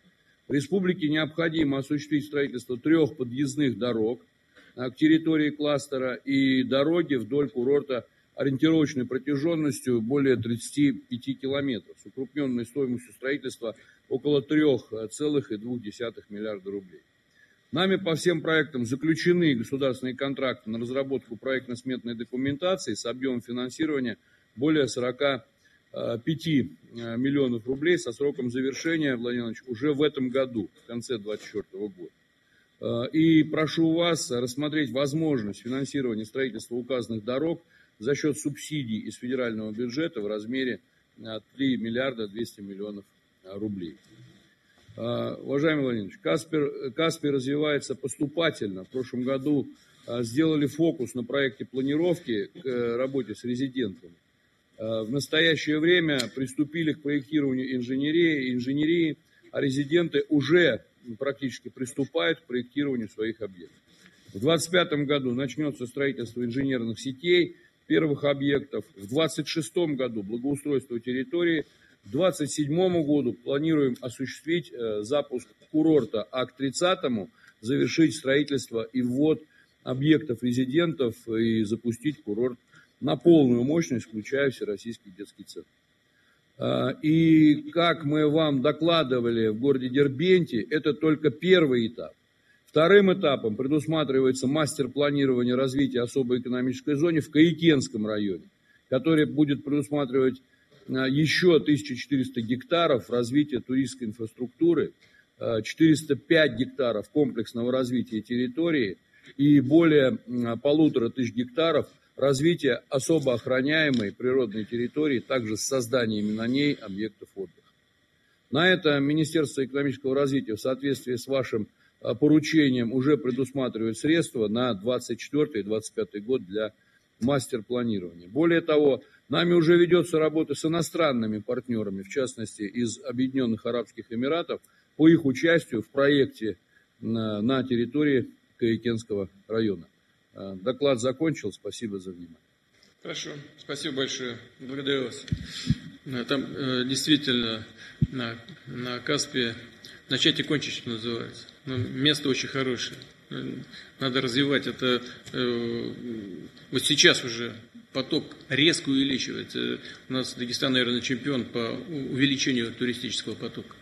республике необходимо осуществить строительство трех подъездных дорог к территории кластера и дороги вдоль курорта ориентировочной протяженностью более тридцати пяти километров с укрупненной стоимостью строительства около трёх целых двух десятых миллиарда рублей. Нами по всем проектам заключены государственные контракты на разработку проектно-сметной документации с объемом финансирования более сорока пяти миллионов рублей со сроком завершения, Владимир Владимирович, уже в этом году, в конце две тысячи двадцать четвёртого года. И прошу вас рассмотреть возможность финансирования строительства указанных дорог за счет субсидий из федерального бюджета в размере три миллиарда двести миллионов рублей. Уважаемый Владимир Владимирович, Каспий, Каспий развивается поступательно. В прошлом году сделали фокус на проекте планировки к работе с резидентами. В настоящее время приступили к проектированию инженерии, инженерии, а резиденты уже практически приступают к проектированию своих объектов. В две тысячи двадцать пятом году начнется строительство инженерных сетей, первых объектов. В две тысячи двадцать шестом году благоустройство территории. К две тысячи двадцать седьмому году планируем осуществить запуск курорта, а к тридцатому завершить строительство и ввод объектов резидентов и запустить курорт на полную мощность, включая Всероссийский детский центр. И как мы вам докладывали в городе Дербенте, это только первый этап. Вторым этапом предусматривается мастер планирования развития особой экономической зоны в Каикенском районе, который будет предусматривать еще тысячу четыреста гектаров развития туристской инфраструктуры, четыреста пять гектаров комплексного развития территории и более полутора тысяч гектаров развития особо охраняемой природной территории, также с созданием на ней объектов отдыха. На это Министерство экономического развития в соответствии с вашим поручением уже предусматривает средства на двадцать четвёртый и двадцать пятый год для мастер-планирования. Более того, нами уже ведется работа с иностранными партнерами, в частности из Объединенных Арабских Эмиратов, по их участию в проекте на, на территории Каикенского района. Доклад закончил. Спасибо за внимание. Хорошо. Спасибо большое. Благодарю вас. Там э, действительно на, на Каспии начать и кончить, что называется. Но место очень хорошее. Надо развивать это. Э, вот сейчас уже поток резко увеличивается. У нас Дагестан, наверное, чемпион по увеличению туристического потока.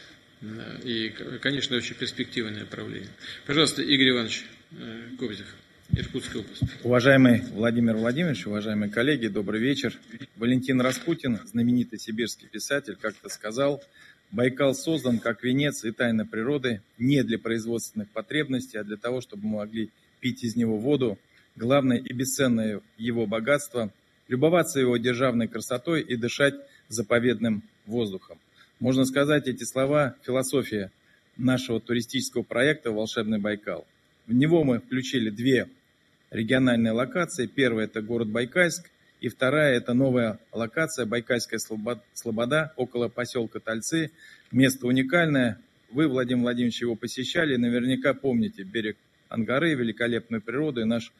И, конечно, очень перспективное направление. Пожалуйста, Игорь Иванович Кобзев, Иркутская область. Уважаемый Владимир Владимирович, уважаемые коллеги, добрый вечер. Валентин Распутин, знаменитый сибирский писатель, как-то сказал: Байкал создан как венец и тайна природы не для производственных потребностей, а для того, чтобы мы могли пить из него воду. Главное и бесценное его богатство – любоваться его державной красотой и дышать заповедным воздухом. Можно сказать, эти слова – философия нашего туристического проекта «Волшебный Байкал». В него мы включили две региональные локации. Первая – это город Байкальск, и вторая – это новая локация Байкальская Слобода около поселка Тальцы. Место уникальное. Вы, Владимир Владимирович, его посещали, наверняка помните берег Ангары, великолепную природу и наш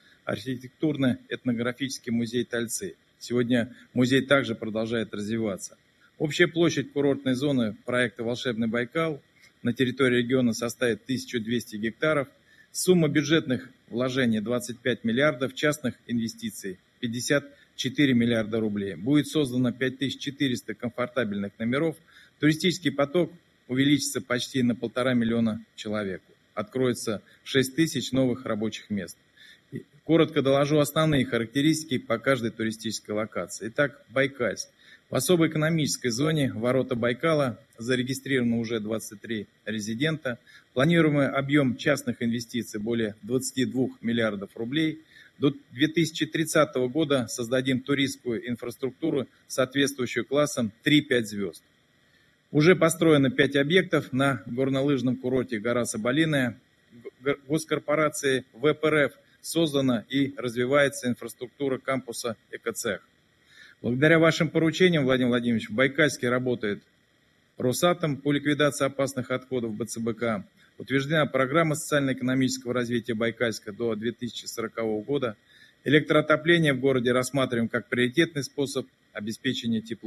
архитектурно-этнографический музей Тальцы. Сегодня музей также продолжает развиваться. Общая площадь курортной зоны проекта «Волшебный Байкал» на территории региона составит тысячу двести гектаров. Сумма бюджетных вложений двадцать пять миллиардов, частных инвестиций пятьдесят четыре миллиарда рублей. Будет создано пять тысяч четыреста комфортабельных номеров. Туристический поток увеличится почти на полтора миллиона человек. Откроется шесть тысяч новых рабочих мест. Коротко доложу основные характеристики по каждой туристической локации. Итак, Байкальск. В особой экономической зоне ворота Байкала зарегистрировано уже двадцать три резидента. Планируемый объем частных инвестиций более двадцати двух миллиардов рублей. До две тысячи тридцатого года создадим туристскую инфраструктуру, соответствующую классам три-пять звезд. Уже построено пять объектов на горнолыжном курорте гора Соболиная. Госкорпорацией вэ пэ эр эф создана и развивается инфраструктура кампуса «Экоцех». Благодаря вашим поручениям, Владимир Владимирович, в Байкальске работает Росатом по ликвидации опасных отходов бэ цэ бэ ка. Утверждена программа социально-экономического развития Байкальска до две тысячи сорокового года. Электроотопление в городе рассматриваем как приоритетный способ обеспечения теплом.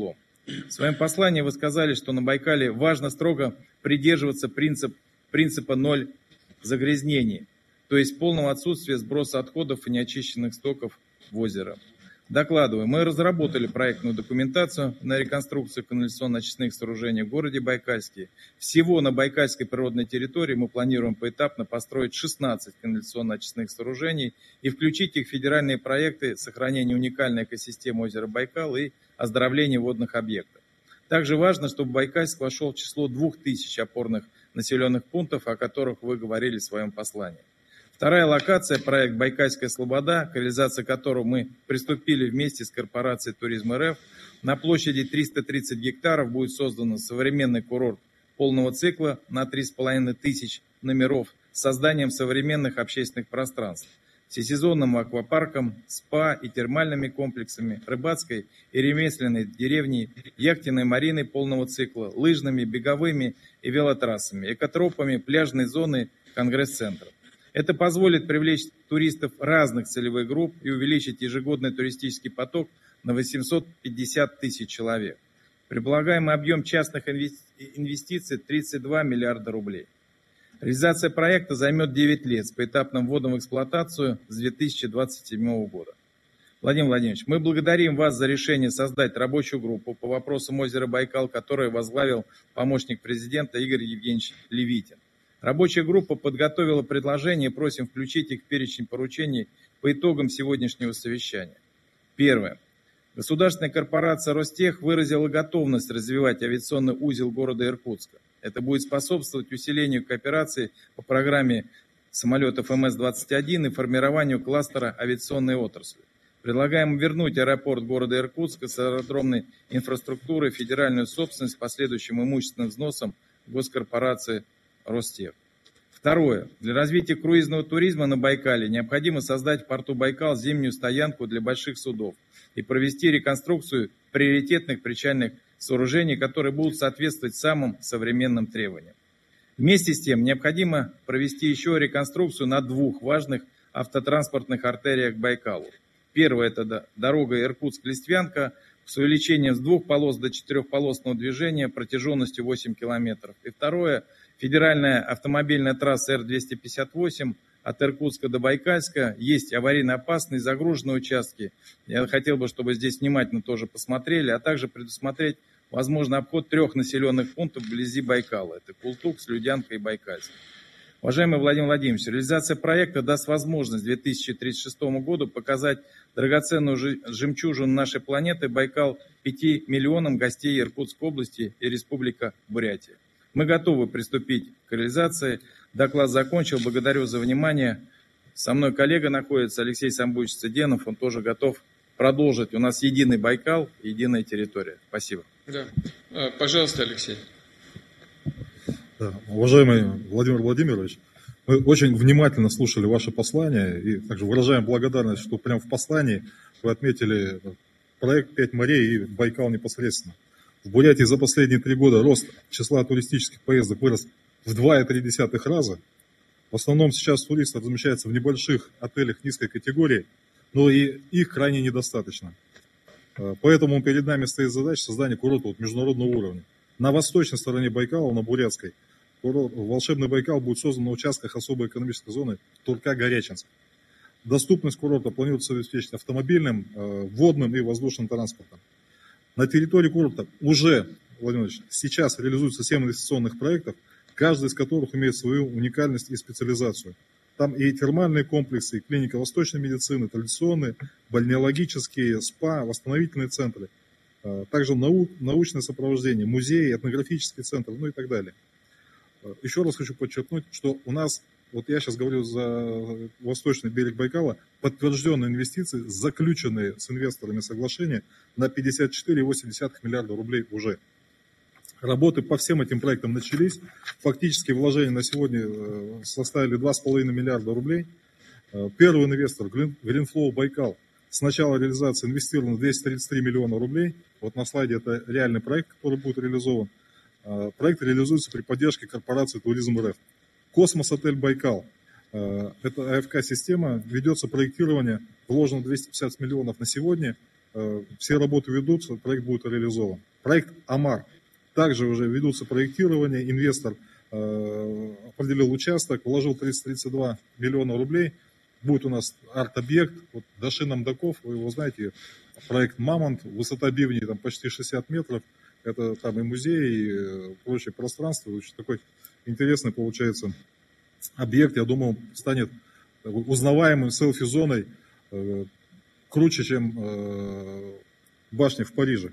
В своем послании вы сказали, что на Байкале важно строго придерживаться принцип, принципа ноль загрязнений, то есть полного отсутствия сброса отходов и неочищенных стоков в озеро. Докладываю, мы разработали проектную документацию на реконструкцию канализационно-очистных сооружений в городе Байкальске. Всего на байкальской природной территории мы планируем поэтапно построить шестнадцать канализационно-очистных сооружений и включить их в федеральные проекты сохранения уникальной экосистемы озера Байкал и оздоровления водных объектов. Также важно, чтобы Байкальск вошел в число двух тысяч опорных населенных пунктов, о которых вы говорили в своем послании. Вторая локация – проект «Байкальская слобода», к реализации которого мы приступили вместе с корпорацией «Туризм РФ». На площади триста тридцать гектаров будет создан современный курорт полного цикла на три с половиной тысяч номеров с созданием современных общественных пространств, всесезонным аквапарком, спа и термальными комплексами, рыбацкой и ремесленной деревней, яхтенной мариной полного цикла, лыжными, беговыми и велотрассами, экотропами, пляжной зоной, конгресс-центром. Это позволит привлечь туристов разных целевых групп и увеличить ежегодный туристический поток на восемьсот пятьдесят тысяч человек. Предполагаемый объем частных инвестиций – тридцать два миллиарда рублей. Реализация проекта займет девять лет с поэтапным вводом в эксплуатацию с две тысячи двадцать седьмого года. Владимир Владимирович, мы благодарим вас за решение создать рабочую группу по вопросам озера Байкал, которую возглавил помощник президента Игорь Евгеньевич Левитин. Рабочая группа подготовила предложения и просим включить их в перечень поручений по итогам сегодняшнего совещания. Первое. Государственная корпорация Ростех выразила готовность развивать авиационный узел города Иркутска. Это будет способствовать усилению кооперации по программе самолетов эм эс двадцать один и формированию кластера авиационной отрасли. Предлагаем вернуть аэропорт города Иркутска с аэродромной инфраструктурой в федеральную собственность с последующим имущественным взносом госкорпорации Ростех. Второе. Для развития круизного туризма на Байкале необходимо создать в порту Байкал зимнюю стоянку для больших судов и провести реконструкцию приоритетных причальных сооружений, которые будут соответствовать самым современным требованиям. Вместе с тем необходимо провести еще реконструкцию на двух важных автотранспортных артериях к Байкалу. Первая – это дорога Иркутск-Листвянка с увеличением с двух полос до четырехполосного движения протяженностью восемь километров. И второе – федеральная автомобильная трасса Эр двести пятьдесят восемь от Иркутска до Байкальска. Есть аварийно опасные загруженные участки. Я хотел бы, чтобы здесь внимательно тоже посмотрели, а также предусмотреть возможный обход трех населенных пунктов вблизи Байкала. Это Култук, Слюдянка и Байкальск. Уважаемый Владимир Владимирович, реализация проекта даст возможность к две тысячи тридцать шестому году показать драгоценную жемчужину нашей планеты Байкал пяти миллионам гостей Иркутской области и Республика Бурятия. Мы готовы приступить к реализации. Доклад закончил. Благодарю за внимание. Со мной коллега находится Алексей Самбуевич Цыденов. Он тоже готов продолжить. У нас единый Байкал, единая территория. Спасибо. Да. Пожалуйста, Алексей. Да. Уважаемый Владимир Владимирович, мы очень внимательно слушали ваше послание и также выражаем благодарность, что прямо в послании вы отметили проект «Пять морей» и Байкал непосредственно. В Бурятии за последние три года рост числа туристических поездок вырос в два и три десятых раза. В основном сейчас туристы размещаются в небольших отелях низкой категории, но и их крайне недостаточно. Поэтому перед нами стоит задача создания курорта международного уровня. На восточной стороне Байкала, на Бурятской, волшебный Байкал будет создан на участках особой экономической зоны Турка-Горячинск. Доступность курорта планируется обеспечить автомобильным, водным и воздушным транспортом. На территории курорта уже, Владимир Ильич, сейчас реализуются семь инвестиционных проектов, каждый из которых имеет свою уникальность и специализацию. Там и термальные комплексы, и клиника восточной медицины, традиционные, бальнеологические, спа, восстановительные центры, также нау, научное сопровождение, музеи, этнографический центр, ну и так далее. Еще раз хочу подчеркнуть, что у нас, вот я сейчас говорю за восточный берег Байкала, подтвержденные инвестиции, заключенные с инвесторами соглашения на пятьдесят четыре целых восемь десятых миллиарда рублей уже. Работы по всем этим проектам начались. Фактически вложения на сегодня составили два с половиной миллиарда рублей. Первый инвестор, Greenflow Байкал, с начала реализации инвестировано двести тридцать три миллиона рублей. Вот на слайде это реальный проект, который будет реализован. Проект реализуется при поддержке корпорации «Туризм РФ». Космос-отель «Байкал». Это АФК-система. Ведется проектирование, вложено двести пятьдесят миллионов на сегодня. все работы ведутся, проект будет реализован. Проект «Амар». Также уже ведутся проектирование, инвестор определил участок, вложил триста тридцать два миллиона рублей. Будет у нас арт-объект, вот Дашин Амдаков, вы его знаете, проект «Мамонт», высота бивней там почти шестьдесят метров. Это там и музей, и прочее пространство. Очень такой интересный получается объект. Я думаю, станет узнаваемым селфи-зоной, круче, чем башня в Париже.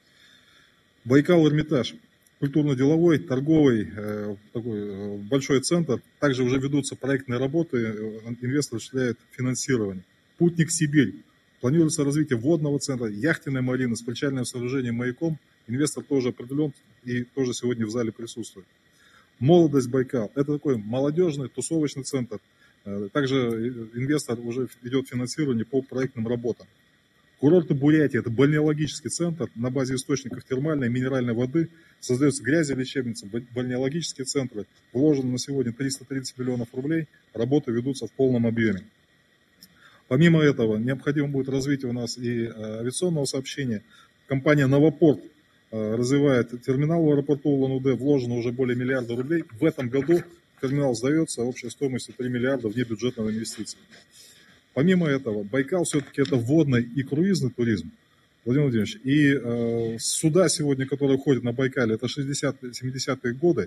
Байкал Эрмитаж. Культурно-деловой, торговый, такой большой центр. Также уже ведутся проектные работы, инвестор осуществляет финансирование. Путник Сибирь. Планируется развитие водного центра, яхтенной марины с причальным сооружением маяком. Инвестор тоже определен и тоже сегодня в зале присутствует. Молодость Байкал. Это такой молодежный тусовочный центр. Также инвестор уже ведет финансирование по проектным работам. Курорты Бурятии – это бальнеологический центр на базе источников термальной и минеральной воды. Создается грязелечебница, бальнеологические центры. Вложено на сегодня триста тридцать миллионов рублей. Работы ведутся в полном объеме. Помимо этого, необходимо будет развитие у нас и авиационного сообщения. Компания «Новопорт» развивает терминал в аэропорту Улан-Удэ. Вложено уже более миллиарда рублей. В этом году терминал сдается общей стоимостью три миллиарда внебюджетного инвестиций. Помимо этого, Байкал все-таки это водный и круизный туризм, Владимир Владимирович. И э, суда сегодня, которые ходят на Байкале, это шестидесятые-семидесятые годы.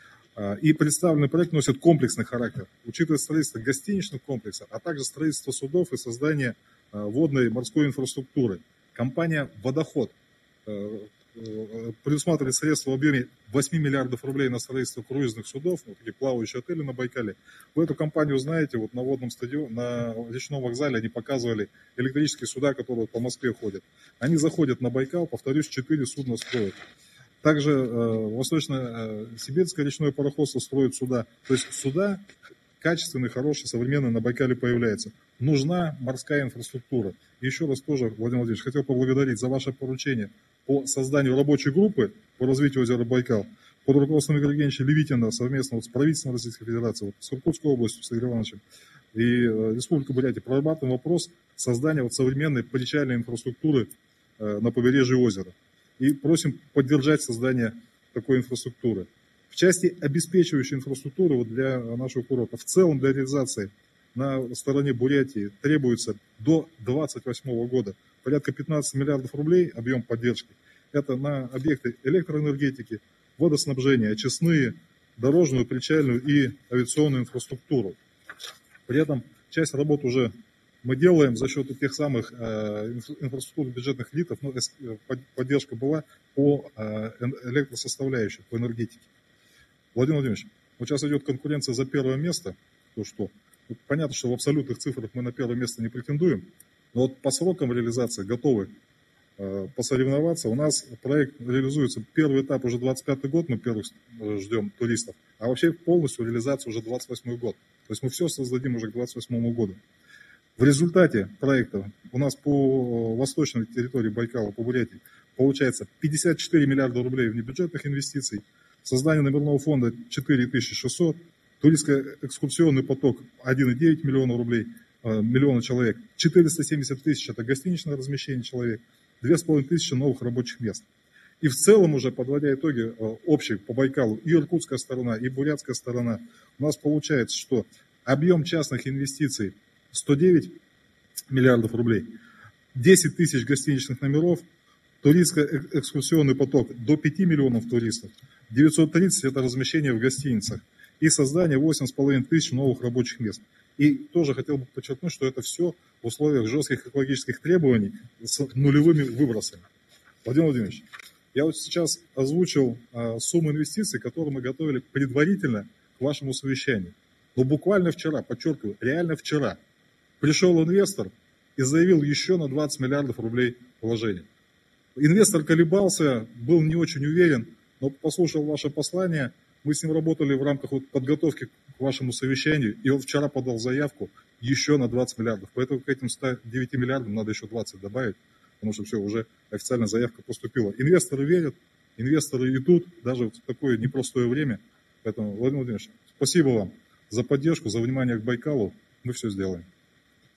Э, и представленный проект носит комплексный характер, учитывая строительство гостиничных комплексов, а также строительство судов и создание э, водной и морской инфраструктуры. Компания «Водоход» э, предусматривает средства в объеме восемь миллиардов рублей на строительство круизных судов, вот такие плавающие отели на Байкале. Вы эту компанию знаете, вот на водном стадионе, на речном вокзале они показывали электрические суда, которые по Москве ходят. Они заходят на Байкал, повторюсь, четыре судна строят. Также э, Восточно-Сибирское речное пароходство строит суда. То есть суда качественные, хорошие, современные на Байкале появляются. Нужна морская инфраструктура. И еще раз тоже, Владимир Владимирович, хотел поблагодарить за ваше поручение по созданию рабочей группы по развитию озера Байкал под руководством Игоря Евгеньевича Левитина совместно вот с правительством Российской Федерации, вот с Иркутской областью, с Игорем Ивановичем и э, Республикой Бурятия прорабатываем вопрос создания вот современной причальной инфраструктуры э, на побережье озера. И просим поддержать создание такой инфраструктуры. В части обеспечивающей инфраструктуры вот для нашего курорта, в целом для реализации на стороне Бурятии требуется до две тысячи двадцать восьмого года порядка пятнадцать миллиардов рублей объем поддержки. Это на объекты электроэнергетики, водоснабжения, очистные, дорожную, причальную и авиационную инфраструктуру. При этом часть работ уже мы делаем за счет тех самых э, инфраструктурных бюджетных кредитов, но поддержка была по э, электросоставляющей, по энергетике. Владимир Владимирович, вот сейчас идет конкуренция за первое место. То что? Ну, понятно, что в абсолютных цифрах мы на первое место не претендуем, но вот по срокам реализации готовы э, посоревноваться. У нас проект реализуется, первый этап уже двадцать пятый год, мы первых ждем туристов, а вообще полностью реализация уже двадцать восьмой год. То есть мы все создадим уже к двадцать восьмому году. В результате проекта у нас по восточной территории Байкала, по Бурятии, получается пятьдесят четыре миллиарда рублей внебюджетных инвестиций, создание номерного фонда четыре тысячи шестьсот, туристско-экскурсионный поток один целых девять десятых миллиона рублей, э, миллиона человек, четыреста семьдесят тысяч это гостиничное размещение человек, две с половиной тысячи новых рабочих мест. И в целом уже, подводя итоги э, общие по Байкалу, и иркутская сторона, и бурятская сторона, у нас получается, что объем частных инвестиций сто девять миллиардов рублей, десять тысяч гостиничных номеров, туристско-экскурсионный поток до пяти миллионов туристов, девятьсот тридцать это размещение в гостиницах и создание восемь с половиной тысяч новых рабочих мест. И тоже хотел бы подчеркнуть, что это все в условиях жестких экологических требований с нулевыми выбросами. Владимир Владимирович, я вот сейчас озвучил а, сумму инвестиций, которые мы готовили предварительно к вашему совещанию. Но буквально вчера, подчеркиваю, реально вчера, пришел инвестор и заявил еще на двадцать миллиардов рублей вложений. Инвестор колебался, был не очень уверен, но послушал ваше послание. Мы с ним работали в рамках вот подготовки к вашему совещанию, и он вчера подал заявку еще на двадцать миллиардов. Поэтому к этим ста девяти миллиардам надо еще двадцать добавить, потому что все, уже официальная заявка поступила. Инвесторы верят, инвесторы идут, даже в такое непростое время. Поэтому, Владимир Владимирович, спасибо вам за поддержку, за внимание к Байкалу. Мы все сделаем.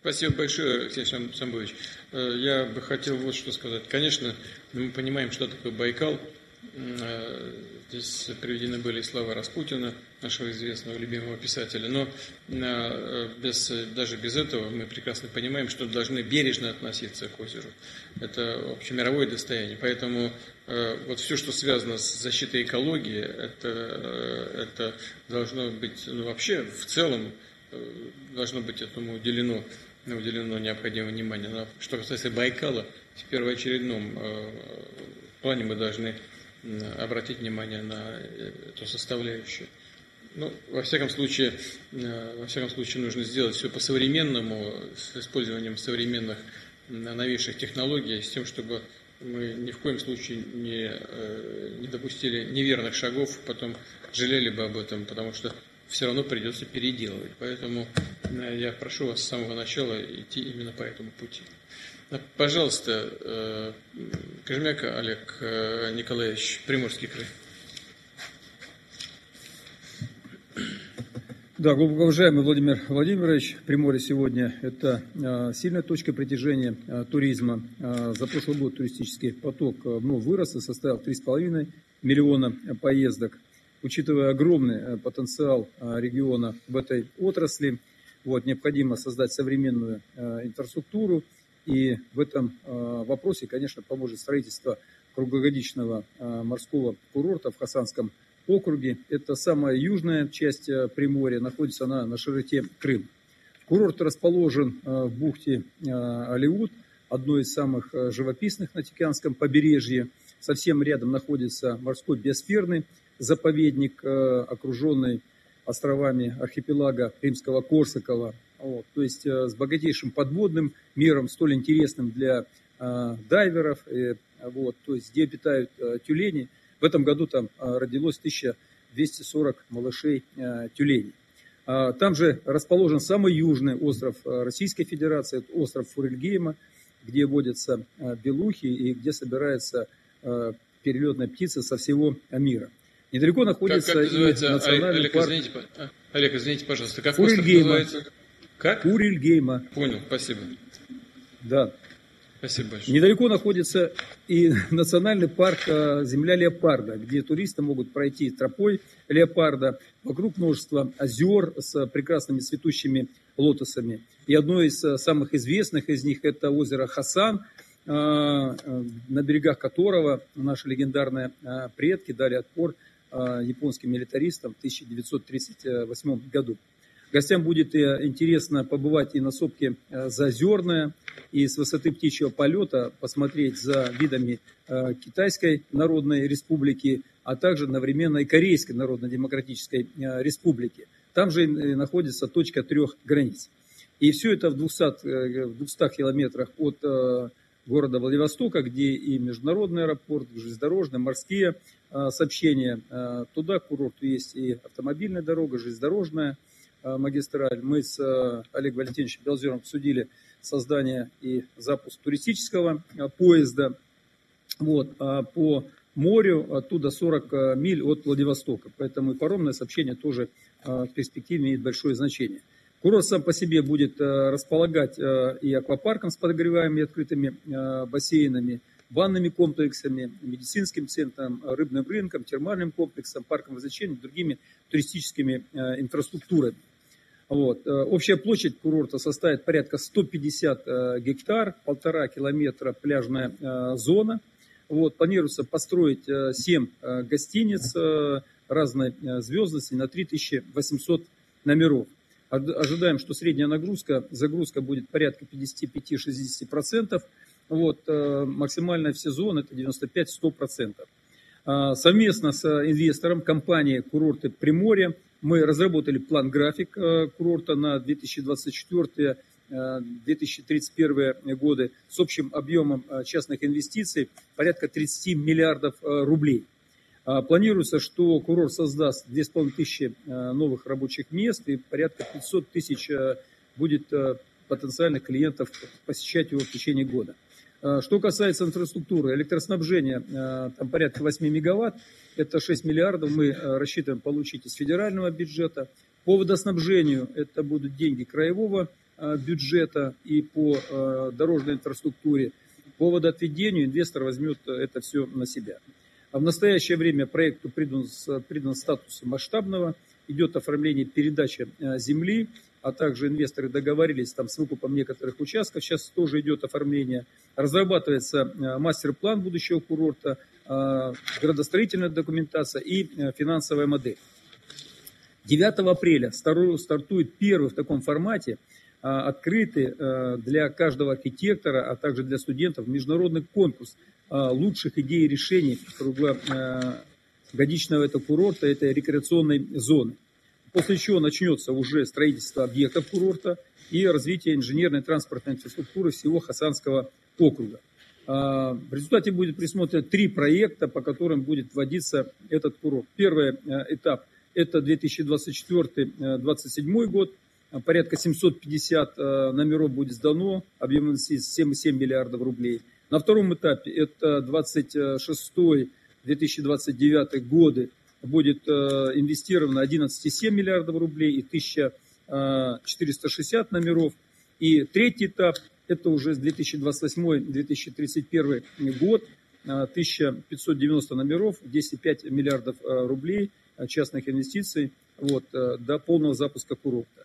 Спасибо большое, Алексей Самбуевич. Я бы хотел вот что сказать. Конечно, мы понимаем, что такое Байкал. Здесь приведены были слова Распутина, нашего известного любимого писателя. Но без, даже без этого мы прекрасно понимаем, что должны бережно относиться к озеру. Это общемировое достояние. Поэтому вот все, что связано с защитой экологии, это, это должно быть, ну, вообще в целом должно быть этому уделено, уделено необходимое внимание. Но что касается Байкала, в первоочередном плане мы должны обратить внимание на эту составляющую. Ну, во всяком случае, во всяком случае, нужно сделать все по-современному, с использованием современных новейших технологий, с тем, чтобы мы ни в коем случае не, не допустили неверных шагов, потом жалели бы об этом, потому что все равно придется переделывать. Поэтому я прошу вас с самого начала идти именно по этому пути. Пожалуйста, Кожемяк Олег Николаевич, Приморский край. Да, глубоко уважаемый Владимир Владимирович, Приморье сегодня это э, сильная точка притяжения э, туризма. Э, за прошлый год туристический поток э, вновь вырос и составил три с половиной миллиона поездок. Учитывая огромный э, потенциал э, региона в этой отрасли, вот, необходимо создать современную э, инфраструктуру. И в этом э, вопросе, конечно, поможет строительство круглогодичного э, морского курорта в Хасанском округе. Это самая южная часть Приморья, находится она на широте Крым. Курорт расположен в бухте Алеут, одной из самых живописных на Тихоокеанском побережье. Совсем рядом находится морской биосферный заповедник, окруженный островами архипелага Римского-Корсакова. Вот, то есть с богатейшим подводным миром, столь интересным для дайверов, вот, то есть где обитают тюлени. В этом году там родилось тысяча двести сорок малышей тюленей. Там же расположен самый южный остров Российской Федерации, это остров Фурильгейма, где водятся белухи и где собирается перелетная птица со всего мира. Недалеко находится как, как и национальный Олег, парк... Извините, Олег, извините, пожалуйста, как Фурильгейма. остров называется? Как? Фурильгейма. Понял, спасибо. Да. Спасибо большое. Недалеко находится и национальный парк «Земля леопарда», где туристы могут пройти тропой леопарда. Вокруг множество озер с прекрасными цветущими лотосами. И одно из самых известных из них – это озеро Хасан, на берегах которого наши легендарные предки дали отпор японским милитаристам в тысяча девятьсот тридцать восьмом году. Гостям будет интересно побывать и на сопке Заозерная, и с высоты птичьего полета посмотреть за видами Китайской Народной Республики, а также одновременно и Корейской Народно-Демократической Республики. Там же находится точка трех границ. И все это в двухстах, в двухстах километрах от города Владивостока, где и международный аэропорт, железнодорожные, морские сообщения. Туда к курорту есть и автомобильная дорога, железнодорожная магистраль. Мы с Олегом Валентиновичем Белозером обсудили создание и запуск туристического поезда. Вот, а по морю оттуда сорок миль от Владивостока. Поэтому и паромное сообщение тоже в перспективе имеет большое значение. Курорт сам по себе будет располагать и аквапарком с подогреваемыми открытыми бассейнами, банными комплексами, медицинским центром, рыбным рынком, термальным комплексом, парком развлечений, другими туристическими инфраструктурами. Вот. Общая площадь курорта составит порядка сто пятьдесят гектар, полтора километра пляжная зона. Вот. Планируется построить семь гостиниц разной звездности на три тысячи восемьсот номеров. Ожидаем, что средняя нагрузка, загрузка будет порядка пятьдесят пять - шестьдесят процентов. Вот. Максимальная в сезон это девяносто пять - сто процентов. Совместно с инвестором компании «Курорты Приморья» мы разработали план-график курорта на две тысячи двадцать четвёртый — две тысячи тридцать первый годы с общим объемом частных инвестиций порядка тридцать миллиардов рублей. Планируется, что курорт создаст две тысячи пятьсот новых рабочих мест и порядка пятьсот тысяч будет потенциальных клиентов посещать его в течение года. Что касается инфраструктуры, электроснабжения, там порядка восемь мегаватт, это шесть миллиардов мы рассчитываем получить из федерального бюджета. По водоснабжению это будут деньги краевого бюджета и по дорожной инфраструктуре. По водоотведению инвестор возьмет это все на себя. А в настоящее время проекту придан, придан статус масштабного, идет оформление передачи земли, а также инвесторы договорились там с выкупом некоторых участков, сейчас тоже идет оформление. Разрабатывается мастер-план будущего курорта, градостроительная документация и финансовая модель. девятого апреля стартует первый в таком формате открытый для каждого архитектора, а также для студентов международный конкурс лучших идей и решений круглогодичного этого курорта, этой рекреационной зоны. После чего начнется уже строительство объектов курорта и развитие инженерной транспортной инфраструктуры всего Хасанского округа. В результате будет присмотрено три проекта, по которым будет вводиться этот курорт. Первый этап – это две тысячи двадцать четвёртый — две тысячи двадцать седьмой год. Порядка семьсот пятьдесят номеров будет сдано, объем инвестиций семь целых семь десятых миллиардов рублей. На втором этапе, это двадцать шестой — две тысячи двадцать девятый годы, будет инвестировано одиннадцать целых семь десятых миллиардов рублей и тысяча четыреста шестьдесят номеров. И третий этап, это уже с две тысячи двадцать восьмой — две тысячи тридцать первый год, тысяча пятьсот девяносто номеров, десять целых пять десятых миллиардов рублей частных инвестиций, вот, до полного запуска курорта.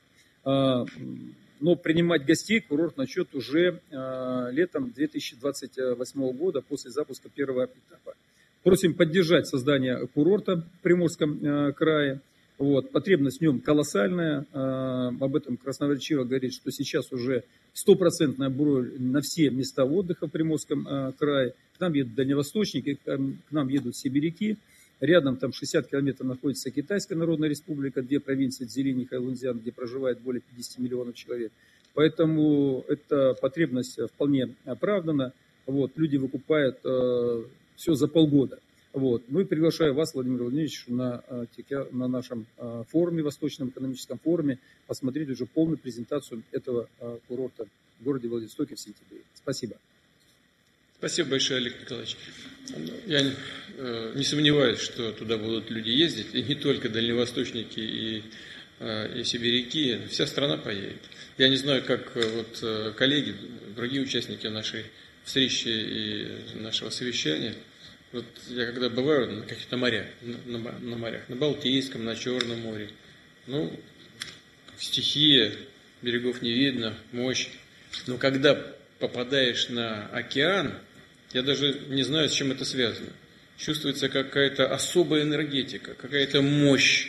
Но принимать гостей курорт начнет уже летом две тысячи двадцать восьмого года после запуска первого этапа. Просим поддержать создание курорта в Приморском крае. Вот, потребность в нем колоссальная. Об этом красноречиво говорит, что сейчас уже стопроцентная бронь на все места отдыха в Приморском крае. К нам едут дальневосточники, к нам едут сибиряки. Рядом там шестьдесят километров находится Китайская Народная Республика, две провинции Цзилинь и Хайнлунцзян, где проживает более пятьдесят миллионов человек. Поэтому эта потребность вполне оправдана. Вот, люди выкупают э, все за полгода. Вот. Ну и приглашаю вас, Владимир Владимирович, на, на нашем э, форуме, Восточном экономическом форуме, посмотреть уже полную презентацию этого э, курорта в городе Владивостоке в сентябре. Спасибо. Спасибо большое, Олег Николаевич. Я э, не сомневаюсь, что туда будут люди ездить, и не только дальневосточники и, э, и сибиряки, вся страна поедет. Я не знаю, как вот, коллеги, другие участники нашей встречи и нашего совещания. Вот я когда бываю на каких-то морях, на, на, на морях, на Балтийском, на Черном море, ну, стихия, берегов не видно, мощь. Но когда попадаешь на океан, я даже не знаю, с чем это связано. Чувствуется какая-то особая энергетика, какая-то мощь.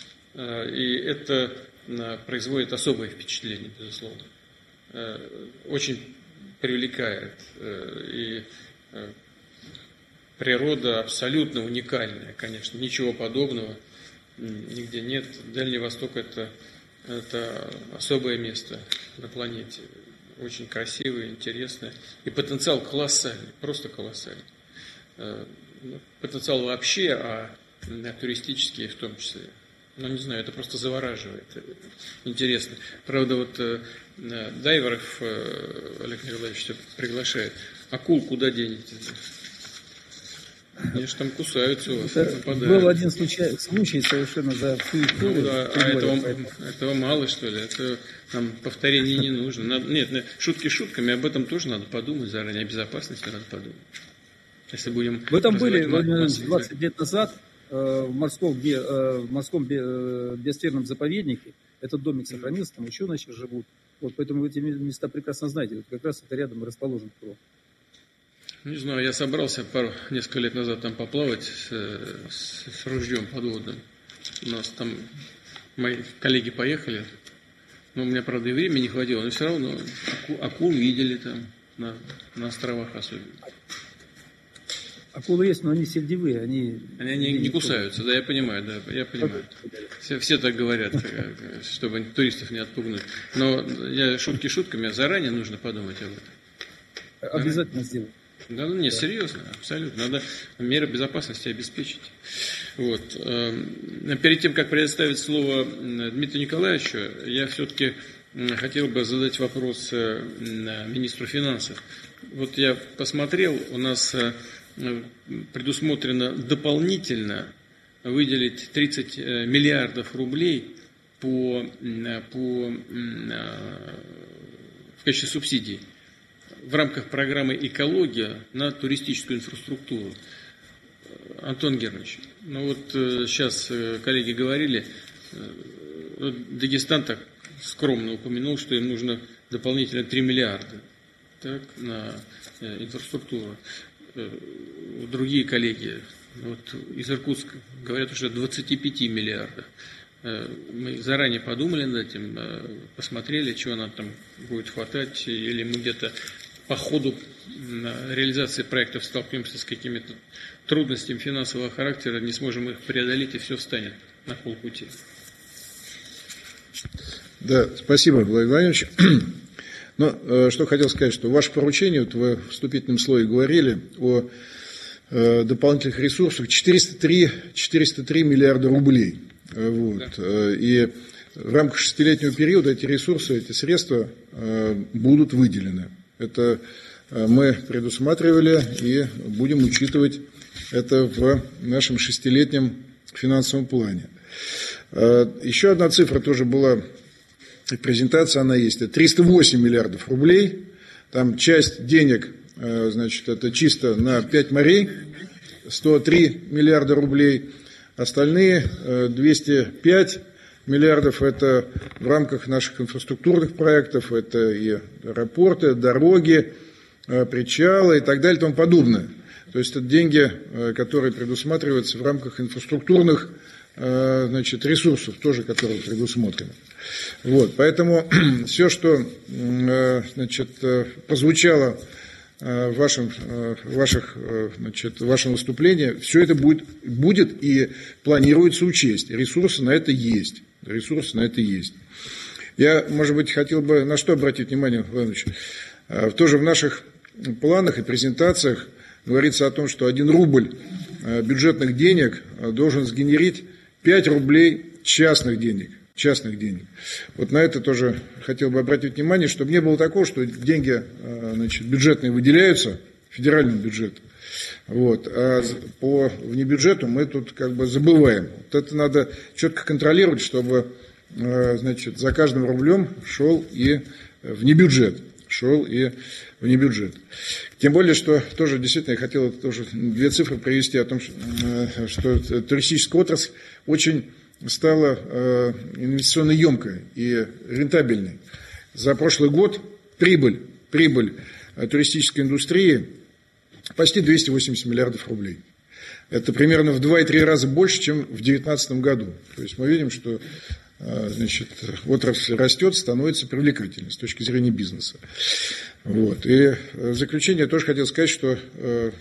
И это производит особое впечатление, безусловно. Очень привлекает. И природа абсолютно уникальная, конечно. Ничего подобного нигде нет. Дальний Восток – это, это особое место на планете. Очень красивое, интересное. И потенциал колоссальный, просто колоссальный. Потенциал вообще, а туристический в том числе. Ну, не знаю, это просто завораживает. Интересно. Правда, вот дайверов Олег Николаевич приглашает. Акул куда денете? Они же там кусаются у вас, нападают. Был один случай, случай совершенно за всю историю. Ну, да, а этого, этого мало, что ли? Это нам повторений не нужно. Надо, нет, шутки шутками, об этом тоже надо подумать заранее, о безопасности надо подумать. Если будем Вы там были, двадцать лет назад в морском, в морском биосферном заповеднике. Этот домик сохранился, там еще начали живут. Вот, поэтому вы эти места прекрасно знаете. Вот как раз это рядом расположен курорт. Не знаю, я собрался пару, несколько лет назад там поплавать с, с, с ружьем подводным. У нас там мои коллеги поехали. Но у меня, правда, и времени не хватило, но все равно аку, акул видели там, на, на островах особенно. Акулы есть, но они сельдевые, они... Они, они не кусаются, да, я понимаю, да, я понимаю. Все, все так говорят, чтобы туристов не отпугнуть. Но я шутки шутками, а заранее нужно подумать об этом. Обязательно сделать. Да, ну нет, да. Серьезно, абсолютно. Надо меры безопасности обеспечить. Вот. Перед тем, как предоставить слово Дмитрию Николаевичу, я все-таки хотел бы задать вопрос министру финансов. Вот я посмотрел, у нас предусмотрено дополнительно выделить тридцать миллиардов рублей по, по, в качестве субсидий в рамках программы «Экология» на туристическую инфраструктуру. Антон Германович, ну вот сейчас коллеги говорили, Дагестан так скромно упомянул, что им нужно дополнительно три миллиарда так, на инфраструктуру. Другие коллеги вот, из Иркутска говорят уже о двадцати пяти миллиардах. Мы заранее подумали над этим, посмотрели, чего нам там будет хватать, или мы где-то по ходу реализации проектов столкнемся с какими-то трудностями финансового характера, не сможем их преодолеть, и все встанет на полпути. Да, спасибо, Владимир Владимирович. Но что хотел сказать, что ваше поручение, вот вы в вступительном слое говорили о э, дополнительных ресурсах, четыреста три миллиарда рублей. Вот. Да. И в рамках шестилетнего периода эти ресурсы, эти средства э, будут выделены. Это мы предусматривали и будем учитывать это в нашем шестилетнем финансовом плане. Еще одна цифра тоже была в презентации, она есть. Это триста восемь миллиардов рублей. Там часть денег, значит, это чисто на пять морей, сто три миллиарда рублей. Остальные двести пять миллиардов это в рамках наших инфраструктурных проектов, это и аэропорты, дороги, причалы и так далее и тому подобное. То есть это деньги, которые предусматриваются в рамках инфраструктурных, значит, ресурсов, тоже которые предусмотрены. Вот, поэтому все, что, значит, прозвучало в вашем, в ваших, значит, в вашем выступлении, все это будет, будет и планируется учесть. Ресурсы на это есть. Ресурсы на это есть. Я, может быть, хотел бы на что обратить внимание, Владимир Владимирович. Тоже в наших планах и презентациях говорится о том, что один рубль бюджетных денег должен сгенерить пять рублей частных денег. частных денег. Вот на это тоже хотел бы обратить внимание, чтобы не было такого, что деньги, значит, бюджетные выделяются федеральному бюджету, вот, а по внебюджету мы тут как бы забываем. Вот это надо четко контролировать, чтобы, значит, за каждым рублем шел и внебюджет, шел и внебюджет. Тем более, что тоже действительно я хотел тоже две цифры привести о том, что, что туристическая отрасль очень стала э, инвестиционно емкой и рентабельной. За прошлый год прибыль, прибыль туристической индустрии почти двести восемьдесят миллиардов рублей. Это примерно в два и три раза больше, чем в две тысячи девятнадцатом году. То есть мы видим, что э, значит, отрасль растет, становится привлекательной с точки зрения бизнеса. Вот. И в заключение я тоже хотел сказать, что э,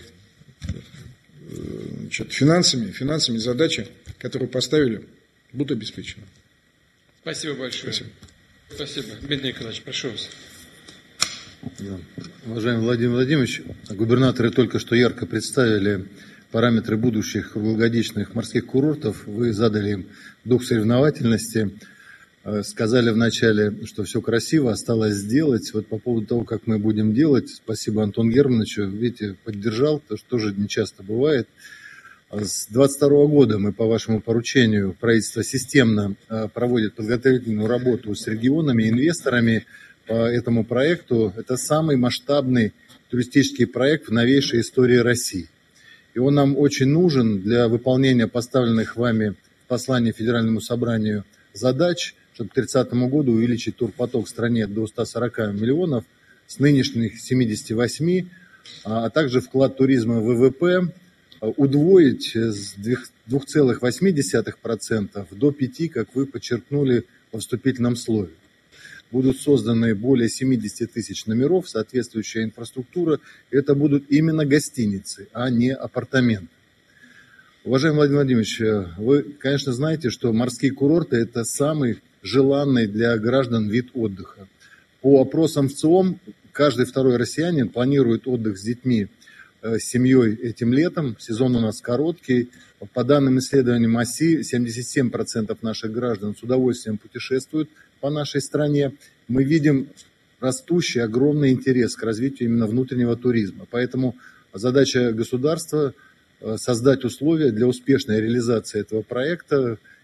значит, финансами, финансами задачи, которые поставили, будут обеспечены. Спасибо большое. Спасибо. Спасибо. Дмитрий Николаевич, прошу вас. Да. Уважаемый Владимир Владимирович, губернаторы только что ярко представили параметры будущих круглогодичных морских курортов. Вы задали им дух соревновательности. Сказали вначале, что все красиво, осталось сделать. Вот по поводу того, как мы будем делать, спасибо Антону Германовичу, видите, поддержал, потому что тоже не часто бывает. С двадцать второго года мы по вашему поручению, правительство системно проводит подготовительную работу с регионами, инвесторами по этому проекту. Это самый масштабный туристический проект в новейшей истории России. И он нам очень нужен для выполнения поставленных вами в послании Федеральному собранию задач, чтобы к тридцатому году увеличить турпоток в стране до ста сорока миллионов с нынешних семидесяти восьми, а также вклад туризма в ВВП удвоить с двух целых восьми десятых процента до пяти процентов, как вы подчеркнули во вступительном слове. Будут созданы более семидесяти тысяч номеров, соответствующая инфраструктура. И это будут именно гостиницы, а не апартаменты. Уважаемый Владимир Владимирович, вы, конечно, знаете, что морские курорты – это самый желанный для граждан вид отдыха. По опросам ВЦИОМ, каждый второй россиянин планирует отдых с детьми, с семьей этим летом. Сезон у нас короткий. По данным исследований МАСИ, семьдесят семь процентов наших граждан с удовольствием путешествуют по нашей стране. Мы видим растущий, огромный интерес к развитию именно внутреннего туризма. Поэтому задача государства – создать условия для успешной реализации этого проекта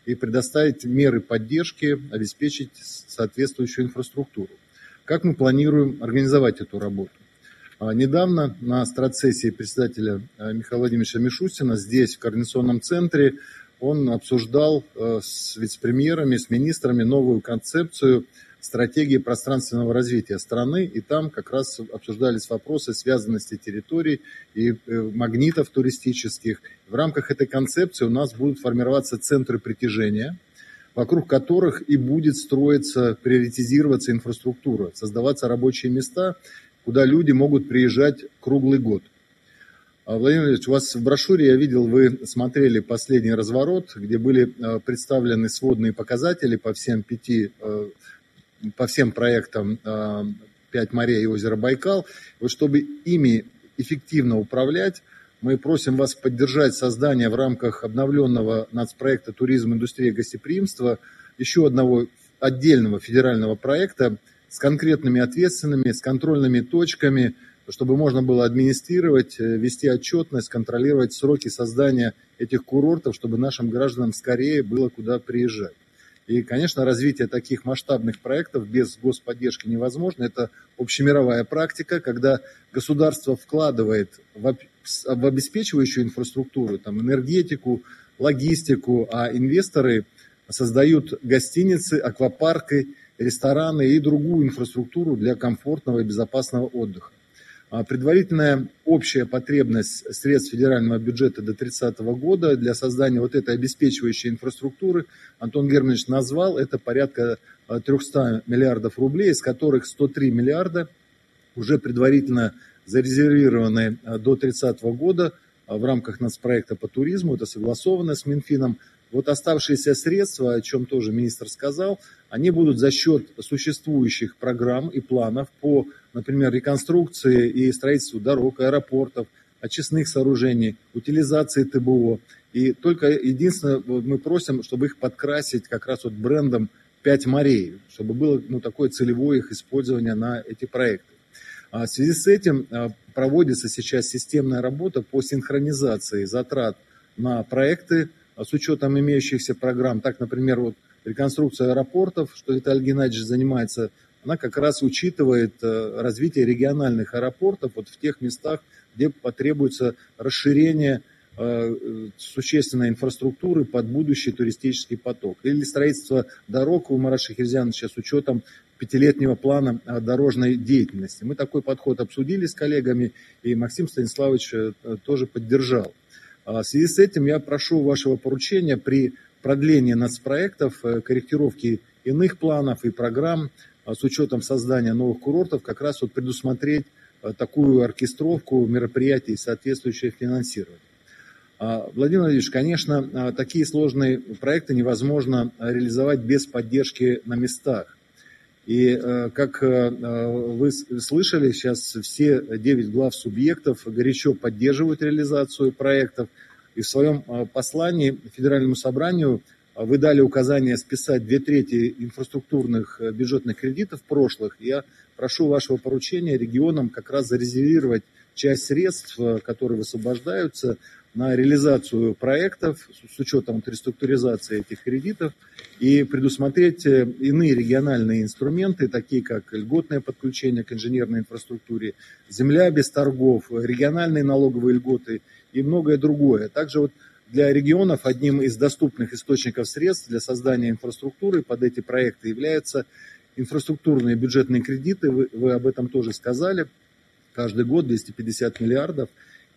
и предоставить меры поддержки, обеспечить соответствующую инфраструктуру. Как мы планируем организовать эту работу? Недавно на стратсессии председателя Михаила Владимировича Мишустина здесь, в Координационном центре, он обсуждал с вице-премьерами, с министрами новую концепцию стратегии пространственного развития страны, и там как раз обсуждались вопросы связанности территорий и магнитов туристических. В рамках этой концепции у нас будут формироваться центры притяжения, вокруг которых и будет строиться, приоритизироваться инфраструктура, создаваться рабочие места, куда люди могут приезжать круглый год. Владимир Владимирович, у вас в брошюре, я видел, вы смотрели последний разворот, где были представлены сводные показатели по всем пяти по всем проектам «Пять морей» и озеро Байкал. Вот чтобы ими эффективно управлять, мы просим вас поддержать создание в рамках обновленного нацпроекта «Туризм, индустрия, гостеприимство» еще одного отдельного федерального проекта с конкретными ответственными, с контрольными точками, чтобы можно было администрировать, вести отчетность, контролировать сроки создания этих курортов, чтобы нашим гражданам скорее было куда приезжать. И, конечно, развитие таких масштабных проектов без господдержки невозможно. Это общемировая практика, когда государство вкладывает в обеспечивающую инфраструктуру, там, энергетику, логистику, а инвесторы создают гостиницы, аквапарки, рестораны и другую инфраструктуру для комфортного и безопасного отдыха. Предварительная общая потребность средств федерального бюджета до тридцатого года для создания вот этой обеспечивающей инфраструктуры Антон Германович назвал, это порядка триста миллиардов рублей, из которых сто три миллиарда уже предварительно зарезервированы до тридцатого года в рамках нацпроекта по туризму, это согласовано с Минфином. Вот оставшиеся средства, о чем тоже министр сказал, они будут за счет существующих программ и планов по, например, реконструкции и строительству дорог, аэропортов, очистных сооружений, утилизации ТБО. И только единственное, мы просим, чтобы их подкрасить как раз вот брендом «Пять морей», чтобы было ну, такое целевое их использование на эти проекты. В связи с этим проводится сейчас системная работа по синхронизации затрат на проекты с учетом имеющихся программ. Так, например, вот реконструкция аэропортов, что Виталий Геннадьевич занимается, она как раз учитывает развитие региональных аэропортов вот в тех местах, где потребуется расширение существенной инфраструктуры под будущий туристический поток. Или строительство дорог у Марата Шахерзяновича с учетом пятилетнего плана дорожной деятельности. Мы такой подход обсудили с коллегами, и Максим Станиславович тоже поддержал. В связи с этим я прошу вашего поручения при продлении нацпроектов, корректировке иных планов и программ с учетом создания новых курортов как раз вот предусмотреть такую оркестровку мероприятий и соответствующее финансирование. Владимир Владимирович, конечно, такие сложные проекты невозможно реализовать без поддержки на местах. И как вы слышали, сейчас все девять глав субъектов горячо поддерживают реализацию проектов. И в своем послании Федеральному собранию вы дали указание списать две трети инфраструктурных бюджетных кредитов прошлых. Я прошу вашего поручения регионам как раз зарезервировать часть средств, которые высвобождаются, на реализацию проектов с учетом реструктуризации этих кредитов и предусмотреть иные региональные инструменты, такие как льготное подключение к инженерной инфраструктуре, земля без торгов, региональные налоговые льготы и многое другое. Также вот для регионов одним из доступных источников средств для создания инфраструктуры под эти проекты являются инфраструктурные бюджетные кредиты. Вы, вы об этом тоже сказали. Каждый год двести пятьдесят миллиардов.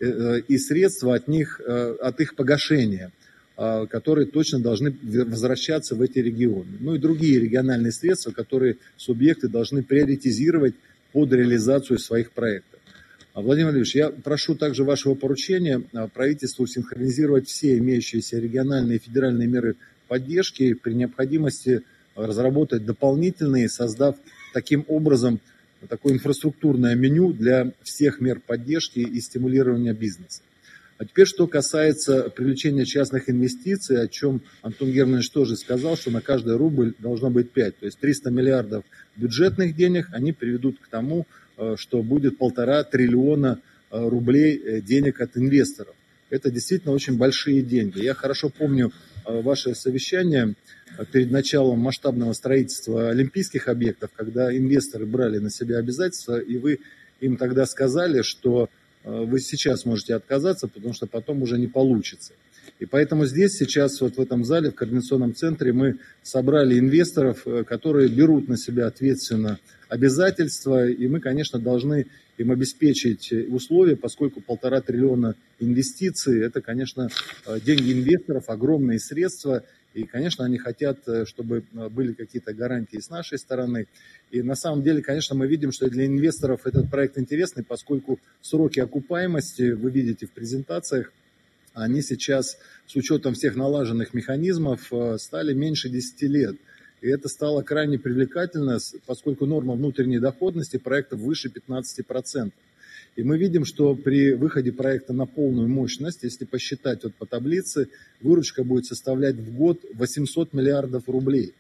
И средства от них, от их погашения, которые точно должны возвращаться в эти регионы. Ну и другие региональные средства, которые субъекты должны приоритизировать под реализацию своих проектов. Владимир Владимирович, я прошу также вашего поручения правительству синхронизировать все имеющиеся региональные и федеральные меры поддержки, при необходимости разработать дополнительные, создав таким образом такое инфраструктурное меню для всех мер поддержки и стимулирования бизнеса. А теперь, что касается привлечения частных инвестиций, о чем Антон Германович тоже сказал, что на каждый рубль должно быть пять. То есть триста миллиардов бюджетных денег, они приведут к тому, что будет полтора триллиона рублей денег от инвесторов. Это действительно очень большие деньги. Я хорошо помню ваше совещание перед началом масштабного строительства олимпийских объектов, когда инвесторы брали на себя обязательства, и вы им тогда сказали, что вы сейчас можете отказаться, потому что потом уже не получится. И поэтому здесь сейчас, вот в этом зале, в координационном центре, мы собрали инвесторов, которые берут на себя ответственно обязательства, и мы, конечно, должны им обеспечить условия, поскольку полтора триллиона инвестиций, это, конечно, деньги инвесторов, огромные средства, и, конечно, они хотят, чтобы были какие-то гарантии с нашей стороны. И на самом деле, конечно, мы видим, что для инвесторов этот проект интересный, поскольку сроки окупаемости, вы видите в презентациях, они сейчас, с учетом всех налаженных механизмов, стали меньше десяти лет. И это стало крайне привлекательно, поскольку норма внутренней доходности проектов выше пятнадцати процентов. И мы видим, что при выходе проекта на полную мощность, если посчитать вот по таблице, выручка будет составлять в год восемьсот миллиардов рублей.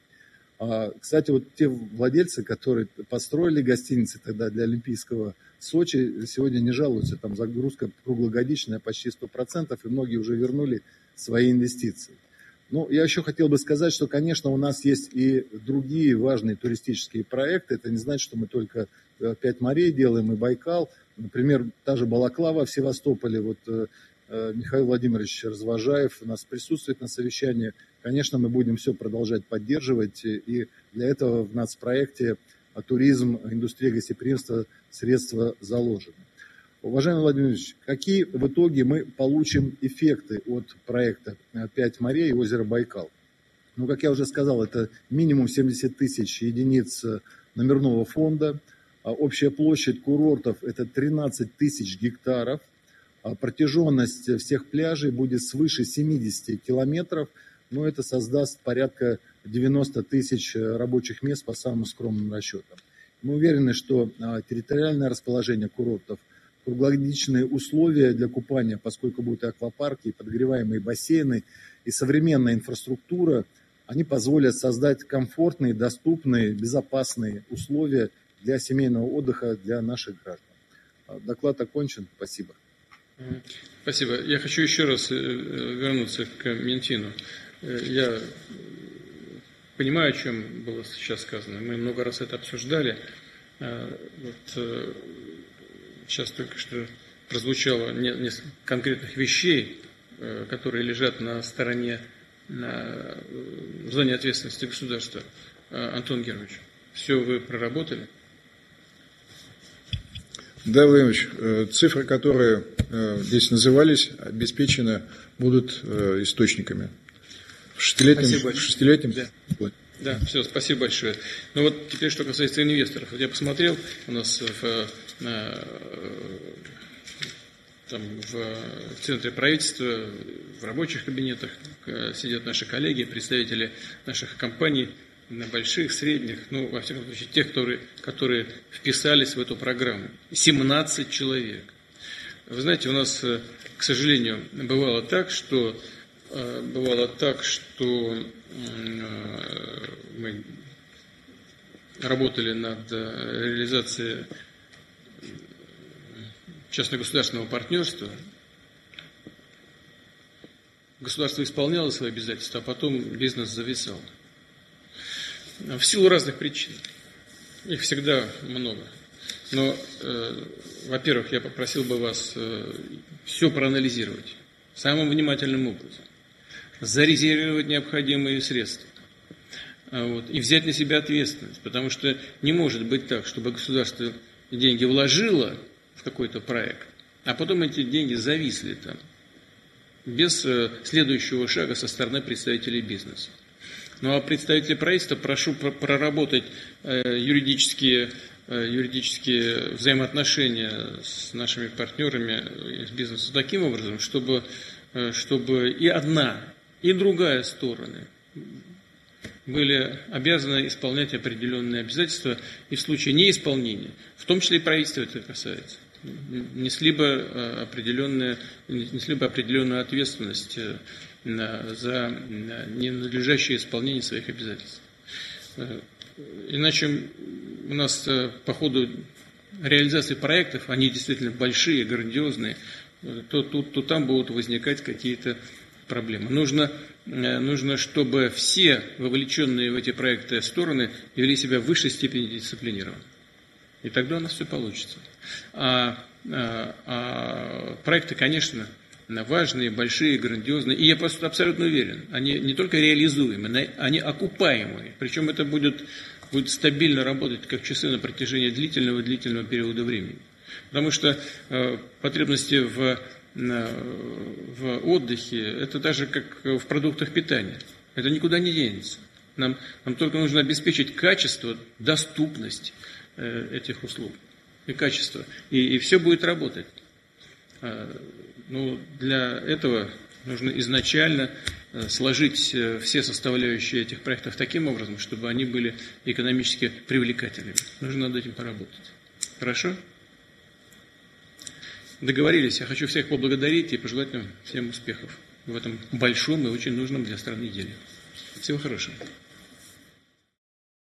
Кстати, вот те владельцы, которые построили гостиницы тогда для Олимпийского Сочи, сегодня не жалуются, там загрузка круглогодичная почти сто процентов, и многие уже вернули свои инвестиции. Ну, я еще хотел бы сказать, что, конечно, у нас есть и другие важные туристические проекты. Это не значит, что мы только «Пять морей» делаем и Байкал. Например, та же Балаклава в Севастополе. Вот Михаил Владимирович Развожаев у нас присутствует на совещании. Конечно, мы будем все продолжать поддерживать, и для этого в нацпроекте «Туризм, индустрия гостеприимства» средства заложены. Уважаемый Владимир Владимирович, какие в итоге мы получим эффекты от проекта «Пять морей» и озеро Байкал? Ну, как я уже сказал, это минимум семьдесят тысяч единиц номерного фонда, общая площадь курортов – это тринадцать тысяч гектаров, протяженность всех пляжей будет свыше семидесяти километров, но это создаст порядка девяноста тысяч рабочих мест по самым скромным расчетам. Мы уверены, что территориальное расположение курортов, круглогодичные условия для купания, поскольку будут и аквапарки, и подогреваемые бассейны, и современная инфраструктура, они позволят создать комфортные, доступные, безопасные условия для семейного отдыха для наших граждан. Доклад окончен. Спасибо. Спасибо. Я хочу еще раз вернуться к Минфину. Я понимаю, о чем было сейчас сказано. Мы много раз это обсуждали. Вот сейчас только что прозвучало несколько конкретных вещей, которые лежат на стороне, на зоне ответственности государства. Антон Германович, все вы проработали? Да, Владимир Ильич, цифры, которые здесь назывались, обеспечены будут источниками. В шестилетнем... шестилетнем... Да. Вот. Да, все, спасибо большое. Ну вот теперь, что касается инвесторов. Вот я посмотрел, у нас в, на, там, в, в центре правительства, в рабочих кабинетах сидят наши коллеги, представители наших компаний, на больших, средних, ну, во всяком случае, тех, которые, которые вписались в эту программу. семнадцать человек. Вы знаете, у нас, к сожалению, бывало так, что бывало так, что мы работали над реализацией частно-государственного партнерства. Государство исполняло свои обязательства, а потом бизнес зависал. В силу разных причин. Их всегда много. Но, э, во-первых, я попросил бы вас э, все проанализировать самым внимательным образом, зарезервировать необходимые средства вот, и взять на себя ответственность. Потому что не может быть так, чтобы государство деньги вложило в какой-то проект, а потом эти деньги зависли там, без э, следующего шага со стороны представителей бизнеса. Ну а представители правительства прошу проработать э, юридические, э, юридические взаимоотношения с нашими партнерами из бизнеса таким образом, чтобы, э, чтобы и одна, и другая стороны были обязаны исполнять определенные обязательства, и в случае неисполнения, в том числе и правительство это касается, несли бы определенную, несли бы определенную ответственность за ненадлежащее исполнение своих обязательств. Иначе у нас по ходу реализации проектов, они действительно большие, грандиозные, то тут, то там будут возникать какие-то проблемы. Нужно нужно, чтобы все вовлеченные в эти проекты стороны вели себя в высшей степени дисциплинированно. И тогда у нас все получится. А, а, а проекты, конечно, важные, большие, грандиозные. И я просто абсолютно уверен, они не только реализуемы, они окупаемые. Причем это будет, будет стабильно работать, как часы на протяжении длительного-длительного периода времени. Потому что э, потребности в, в отдыхе, это даже как в продуктах питания. Это никуда не денется. Нам, нам только нужно обеспечить качество, доступность э, этих услуг и качество. И, и все будет работать. Э, ну, для этого нужно изначально э, сложить э, все составляющие этих проектов таким образом, чтобы они были экономически привлекательными. Нужно над этим поработать. Хорошо? Договорились. Я хочу всех поблагодарить и пожелать нам всем успехов в этом большом и очень нужном для страны деле. Всего хорошего.